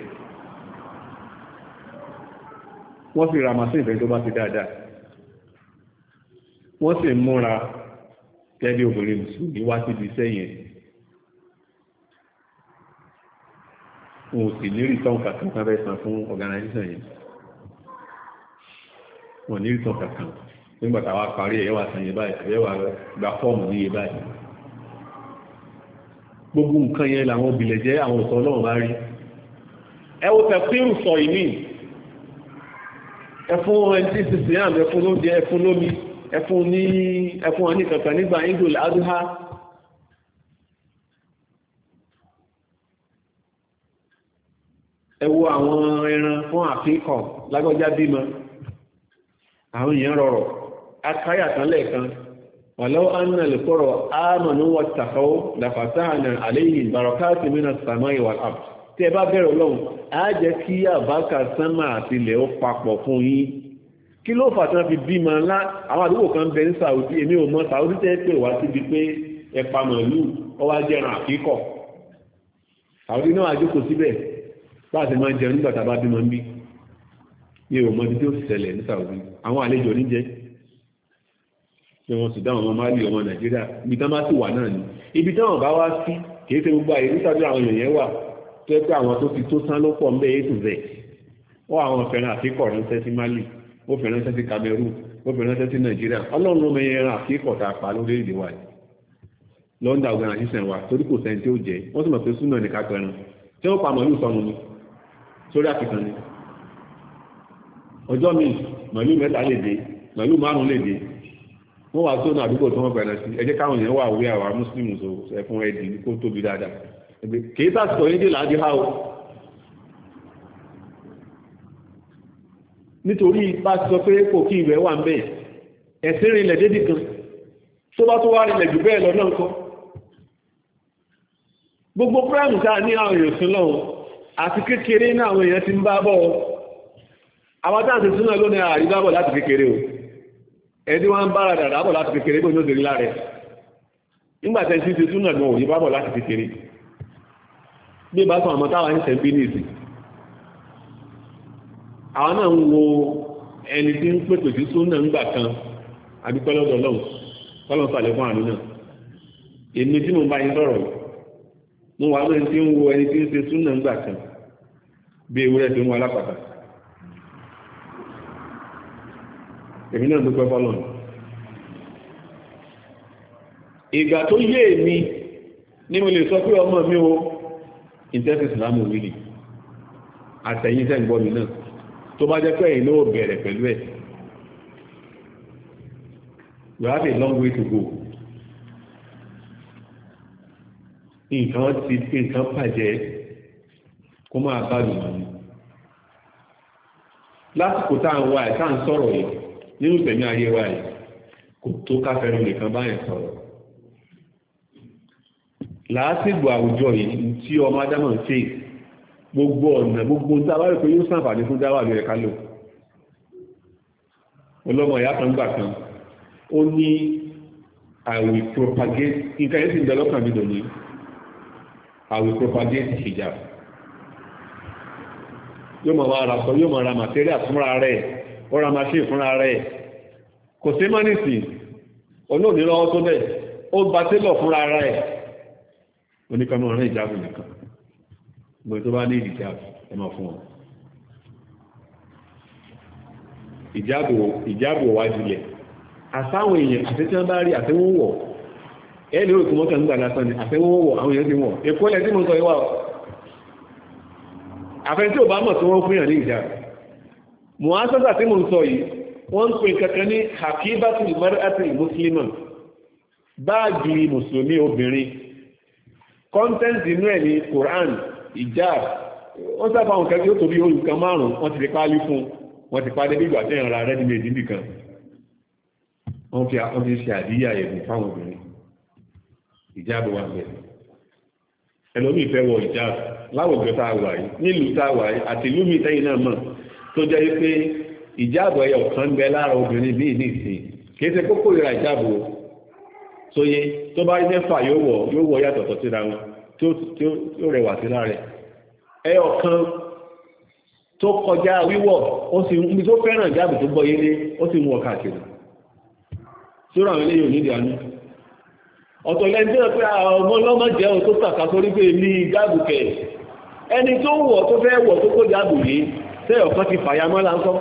wọ́n sì ra màsí ìfẹ́ tó bá ti dáadáa wọ́n sì múra tẹ́lẹ̀ obìnrin mùsùlùmí wá síbi sẹ́yìn wọn ò sì ní rìtọ́n kankan kan fẹ́ san fún organization yẹn wọn ní rìtọ́n kankan nígbà táwa parí ẹ̀yẹ́wà sanye báyìí ẹ̀yẹ́wà gba fọ́ọ̀mù níye báyìí gbogbo nǹkan yẹn làwọn obìnrin jẹ́ àwọn òsọ ọlọ́run bá rí ẹwọ tẹ̀síìrù sọ ìmí ẹfún ẹni tí sísè yàn ẹfún lóúnjẹ ẹfún lómi ẹfún wọn ní kankan nígbà Eidul Adha ẹwọ àwọn ẹran fún àfikọ lágbọjá bímọ àwọn èèyàn rọrọ akáyà tán lẹ́ẹ̀kan ولو أن القرى آمنوا واتقوا لفتحنا عليهم بركات من السماء والأرض tẹ́ bá bẹ̀rẹ̀ Ọlọ́run á jẹ́ kí àbákà sánmà àti ilẹ̀ ó papọ̀ fún yín kí ló fà tán fi bímọ ńlá àwọn àdúgbò kan bẹ ní Saudi èmi ò mọ̀ Saudi tẹ́ pè wá síbi pé ẹ̀pà màlúù ó wá jẹran àkíkọ̀ Saudi náà àjókòó síbẹ̀ bá a ti máa ń jẹun nígbà tá a bá bímọ ń bí mi ò mọ̀ ibi tí ó sì ṣẹlẹ̀ ní Saudi àwọn àlejò níjẹ́ tí wọ́n sì dáwọn ọmọ Málì ọmọ Nàìjíríà ibi tán bá sì wà náà ni ibi táwọn bá wá sí kìí ṣe gbogbo àyè nítorí àwọn èèyàn wà tó ẹ́ pé àwọn tó ti tó sán ló pọ̀ ń bẹ́ ètò rẹ̀ wọ́n àwọn fẹ́ràn àfikọ̀ ránṣẹ́ sí Málì ó fẹ́ràn ránṣẹ́ sí Cameroon ó fẹ́ràn ránṣẹ́ sí Nàìjíríà Ọlọ́run ọmọ ẹran àfikọ̀ tá a pa lórílẹ̀-èdè wa London organization wa torí kò sẹ́ni tí ó jẹ́ wọ́n sì mọ̀ pé súnà ní kápẹ́ran tí wọ́n pa màlúù sọnù ni sórí àfikàn ni ọjọ́ mi màlúù mẹ́ta lè dé màlúù márùn lè dé wọ́n wá tó ní àdúgbò tó wọ́n bẹ̀rẹ̀ sí ẹ jẹ́ káwọn èèyàn wà wí àwa mùsùlùmí so ẹ̀fún ẹ̀dì kó tóbi dáadáa kìí sàtìkọ̀ yín dé láti há o nítorí bá ti sọ pé kò kí ìwẹ̀ wà ń bẹ̀ ẹ̀sìn rìnlẹ̀ dédì kan tó bá tó wá rìnlẹ̀ jù bẹ́ẹ̀ lọ náà kọ́ gbogbo pírẹ́mù tá a ní àwọn èèyàn sí lọ́wọ́ àti kékeré náà àwọn èèyàn ti ń bá bọ̀ àwọn táàtì sínú lónìí àrídábọ̀ láti kékeré o ẹni wọ́n ń bára dàdà bọ̀ láti kékeré bó ní ó ṣe rí lára ẹ̀ nígbàtẹ́ sí ti túnà gan òyìn bá bọ̀ láti kékeré bí bá sọ àmọ́ táwọn ní sẹ́bí ní ìsìn àwọn náà ń wo ẹni tí ń pèpè sí súnà ńgbà kan àbípẹ́lọ́dọ̀ lọ́hùn kọ́lọ́ sàlẹ̀ fún àánú náà èmi tí mo bá yín sọ̀rọ̀ mo wà lóyún tí ń wo ẹni tí ń ṣe súnà ńgbà kan bí ewúrẹ́ tí ń wọ alápàtà èmi náà dúpẹ́ fọ́lọ̀ ìgbà tó yé èmi ní mo lè sọ pé ọmọ mi o ìtẹ́sì ìsìlámù wílì àtẹ̀yìn tẹ́ ń gbọ́ mi náà tó bá jẹ́ pé ẹ̀yin ló bẹ̀rẹ̀ pẹ̀lú ẹ̀ you have a long way to go nǹkan bàjẹ́ kó máa bá lù mọ́ ni lásìkò tá à ń wá ẹ̀ tá à ń sọ̀rọ̀ yìí nínú tẹ̀mí ayé wa yìí kò tó káfẹ́rù nìkan báyẹn sọ̀rọ̀ làásìgbò àwùjọ yìí tí ọmọ adámọ̀ ń ṣe gbogbo ọ̀nà gbogbo ń tábàrí pé yóò sàǹfààní fún dáwà lórí ẹ̀ka lò ọlọ́mọ ìyá kan gbà kan ó ní I will propagate nǹkan yẹn sì ń bẹ lọ́kàn mi lónìí I will propagate hijab yóò máa wá ra sọ yóò máa ra material fúnra rẹ̀ ó ra machine fúnra rẹ̀ kò sí mọ́nìsì olóòní lọ́wọ́ tó bẹ̀ ó gba télọ̀ fúnra rẹ̀ oníkanú ọ̀rẹ́ ìjábù nìkan gbogbo tó bá ní ìjábù ẹ máa fún wọn ìjábù wájú lẹ̀ àsáwọn èèyàn àtẹ́tí wọn bá rí àtẹ́wọ́n wọ̀ ẹni òkú mọ́kà ń gbà lásán ni àtẹ́wọ́n wọ̀ àwọn èèyàn ti wọ̀ èkó lẹ́ tí mo sọ ìwà àfẹ́ tí ò bá mọ̀ tí wọ́n fún yàn ní ìjábù mọ̀ á sọ́sà tí mo sọ yìí wọ́n ń pè kankan ní hakibatul mar'atul muslima báàgì mùsùlùmí obìnrin kọ́ńtẹ́ǹtì inú ẹ̀ ní Quran ìjáàb wọ́n sábà wọn kẹ́kẹ́ ó tóbi olùkan márùn-ún wọ́n ti fi páálí fún wọ́n ti padà bígbà tẹ́ ìrànlá rẹ́dí méjì nìkan wọ́n fi ṣe àdíyà ẹ̀bùn fáwọn obìnrin ìjáàb wà bẹ̀rẹ̀ ẹlòmíì fẹ́ wọ ìjáàb láwùjọ tá a wà yìí nílùú tá a wà yìí àti ìlú mi tẹ́yìn náà mọ̀ tó jẹ́ pé ìjáàbọ̀ ẹyọ kan ń bẹ lára obìnrin ní ìní ìsìn kìí ṣe kókó ìra ìjáàbọ̀ sóye tó bá mẹ́fà yóò wọ̀ yàtọ̀tọ̀ síra wọn tí ó rẹwà sí lára ẹyọ kan tó kọjá wíwọ̀ ó sì ń tó fẹ́ràn ìjáàbọ̀ tó gbọ́ yélé ó sì ń wọ̀ káàkiri sórí àwọn eléyìí onídìí àánú ọ̀tọ̀ lẹ́ni tó pé ọmọ ọlọ́mọ jẹ́ ò tó tàkà sórí pé ní ìjáàbọ̀ kẹ̀ ẹni tó wọ̀ tó fẹ́ wọ̀ tó kó jáàbọ̀ yìí tẹ́ ọ̀kan ti fàyàmọ́ láńkọ́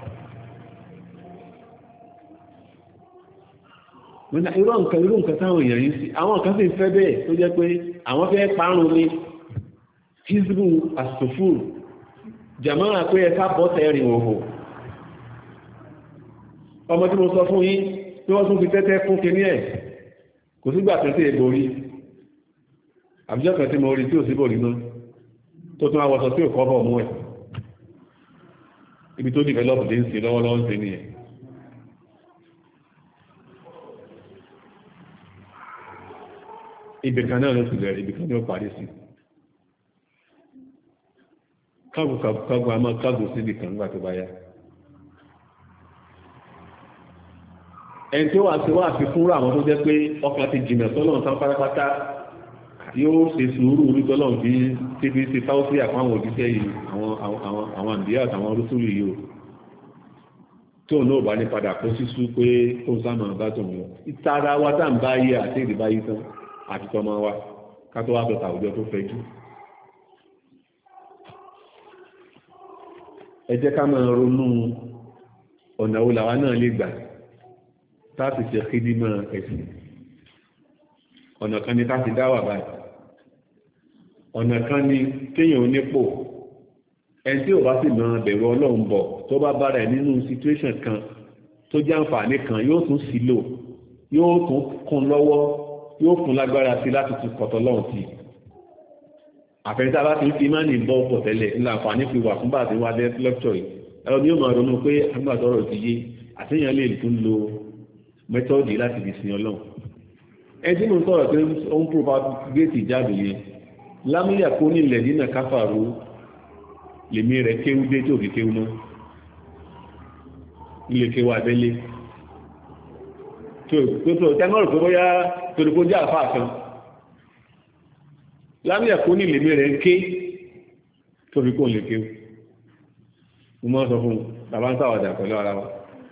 irú nǹkan táwọn èèyàn yìí sí àwọn kan sì ń fẹ́ bẹ́ẹ̀ tó jẹ́ pé àwọn fẹ́ parun ní hizbu asòfúrù jàmáà pé ẹ̀ká bọ́tẹ̀ rìn òhò ọmọ tí mo sọ fún yín tí wọ́n tún fi tẹ́tẹ́ fún kíní ẹ̀ kò sígbà tó sí èborí àbíjọ́ kan tí mo rí tí ò sí bòrí náà tó tún àwọ̀sọ tí ò kọ́ bọ̀ mú ẹ̀ ibi tó develop dé ń sí lọ́wọ́lọ́wọ́ ń sí nìyẹn ibìkan náà ló ti bẹ̀rẹ̀ ibìkan ní ó parí sí kágùn a máa kágùn sí ibìkan nígbà tó bá yá ẹni tí ó wà sí wà sí fúnra àwọn tó jẹ́ pé ọkàn ti jìnà sọ́lọ́run tán pátápátá yóò ṣe sùúrù orítọ́lọ́run bí tíbi ṣe táwọ́ sí àpá àwọn òjíṣẹ́ yìí àwọn àǹdíyà àtàwọn rúsùlù yìí tó náà bá ní padà kó sísú pé ó ń sáàmà bá tó wọn ìtara wa tá ń bá yé àti ìdìbá yìí tán àti tọmọ wa ká tó wá tọ́ta àwùjọ tó fẹjú ẹ jẹ́ ká máa ronú ọ̀nà wo làwa náà lè gbà láti ṣe kídímọ̀ ẹ̀sìn ọ̀nà kan ní ká ti dáwà báyìí ọ̀nà kan ní kéèyàn onípò ẹni tí ò bá sì máa bẹ̀rù ọlọ́run bọ̀ tó bá bára ẹ̀ nínú situation kan tó jẹ́ àǹfààní kan yóò tún sí lò yóò tún kún lọ́wọ́ yóò fún lágbára sí láti tún kọ̀tọ̀ lọ́hùn sí àfẹ́ntà bá ti ń fi máa ní bọ́ pọ̀ tẹ́lẹ̀ ńlá àǹfààní fi wà fún bàtí wá dé lẹ́kítọ̀ yìí ẹ̀rọ ni ó máa ronú pé agbàtọ́rọ̀ ti yé àtẹ́yàn lè tún lo mẹ́tọ́ọ̀dì láti fi sin ọlọ́run ẹni tí mo sọ̀rọ̀ pé ó ń propagate ìjáde yẹn lámúyà kó nílẹ̀ nínà káfàrú lèmi rẹ̀ kéwú dé tó fi kéwú mọ́ ilé kéwú abẹ́lé tó tẹ́mọ̀rù pé bóyá torí kó jẹ́ àfáà kan lámúyà kó nílẹ̀ mi rẹ̀ ké tó fi kó lè kéwú mo mọ́ sọ fún bàbá ń sáwàdà pẹ̀lú ara wa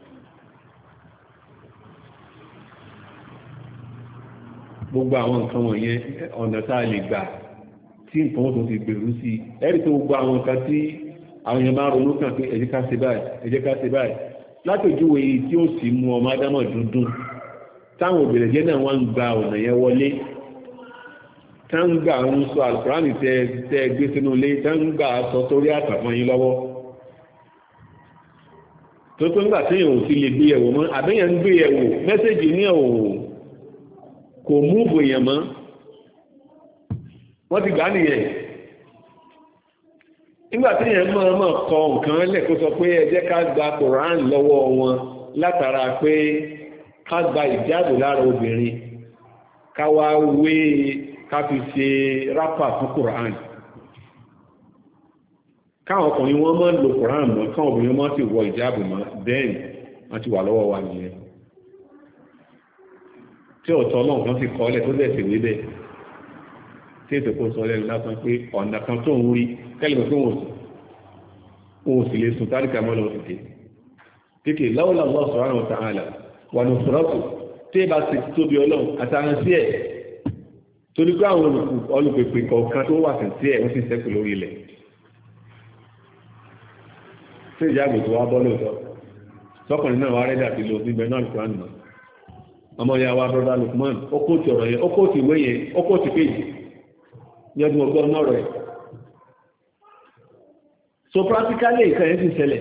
gbogbo àwọn nǹkan wọ̀nyẹn ọ̀nà tá a lè gbà tí nǹkan tó ti gbèrú sí ẹ̀rí tó gbogbo àwọn nǹkan tí àwọn èèyàn máa ronú kàn pé ẹ jẹ́ ká ṣe báyìí ẹ jẹ́ ká ṣe báyìí látòjúwe tí ó sì mú ọmọ ádámọ̀ dúndún táwọn òbèrè jẹ́ náà wọ́n ń gba ọ̀nà yẹn wọlé tá ń gbà ń sọ àlùkùránì tẹ gbé sínú ilé tá ń gbà sọ sórí àtàfọn yín lọ́wọ́ tó tó nígbà tí èèyàn ò ti lè gbé yẹ̀wò mọ́ àbẹ́yẹn ń gbé yẹ̀wò mẹ́sẹ̀jì ní kò múùbù èèyàn mọ́ wọ́n ti gbà nìyẹn nígbàtí èèyàn mọ́ kọ nǹkan lẹ́kọ́ sọ pé ẹ jẹ́ ká gba Quran lọ́wọ́ wọn látara pé ká gba ìjáàbò lára obìnrin ká wá wé ká fi ṣe rápà fún Quran káwọn ọkùnrin wọn máa ń lo Quran mọ́ káwọn obìnrin wọn sì wọ ìjáàbò mọ́ bẹ́ẹ̀ wọ́n ti wà lọ́wọ́ wa nìyẹn tí ọ̀tọ̀ náà kan sì kọ́ ọ́lẹ̀ tó bẹ̀ sèwé bẹ́ẹ̀ tí ètò kò sọ lẹ́nu lásán pé ọ̀nà kan tó ń rí kẹ́lẹ̀ pé wọn ò sì lè sùn tálíkà mọ́ lọ sí kéèké láwùlà Allah subhanahu wa ta'ala wà ní òṣùrọ́kù tí ẹ bá ti tóbi ọlọ́run àtàrán sí ẹ̀ torí pé àwọn olùpèpè kọ̀ọ̀kan tó wà sí ẹ̀ wọ́n sì sẹ́kù lórí ilẹ̀ tí ìjà àgbètò wa bọ́ lóòótọ́ sọ́kùnrin náà wá rẹ́dà sí lọ níbẹ̀ náà lùkúrán nù ọmọ ìyá wa brother Lukman ó kó ti ọ̀rọ̀ yẹn ó kó ti ìwé yẹn ó kó ti péjì yọdún ọgbọ́n náà rẹ̀ so practically nǹkan yẹn ti ṣẹlẹ̀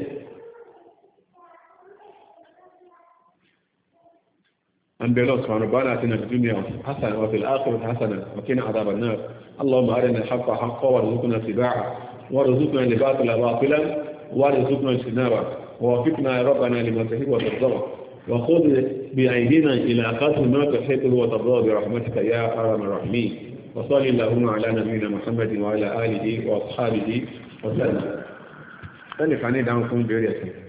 أنبياء سبحانه ربنا آتنا في الدنيا حسنة وفي الآخرة حسنة وقنا عذاب النار اللهم أرنا الحق حقا وارزقنا اتباعه وارزقنا الباطل باطلا وارزقنا اجتنابه ووفقنا يا ربنا لما تحب وترضى وخذ بأيدينا إلى قسم ما تحب وترضى برحمتك يا أرحم الراحمين وصلي اللهم على نبينا محمد وعلى آله وأصحابه وسلم. ذلك عني دعوكم بيريتي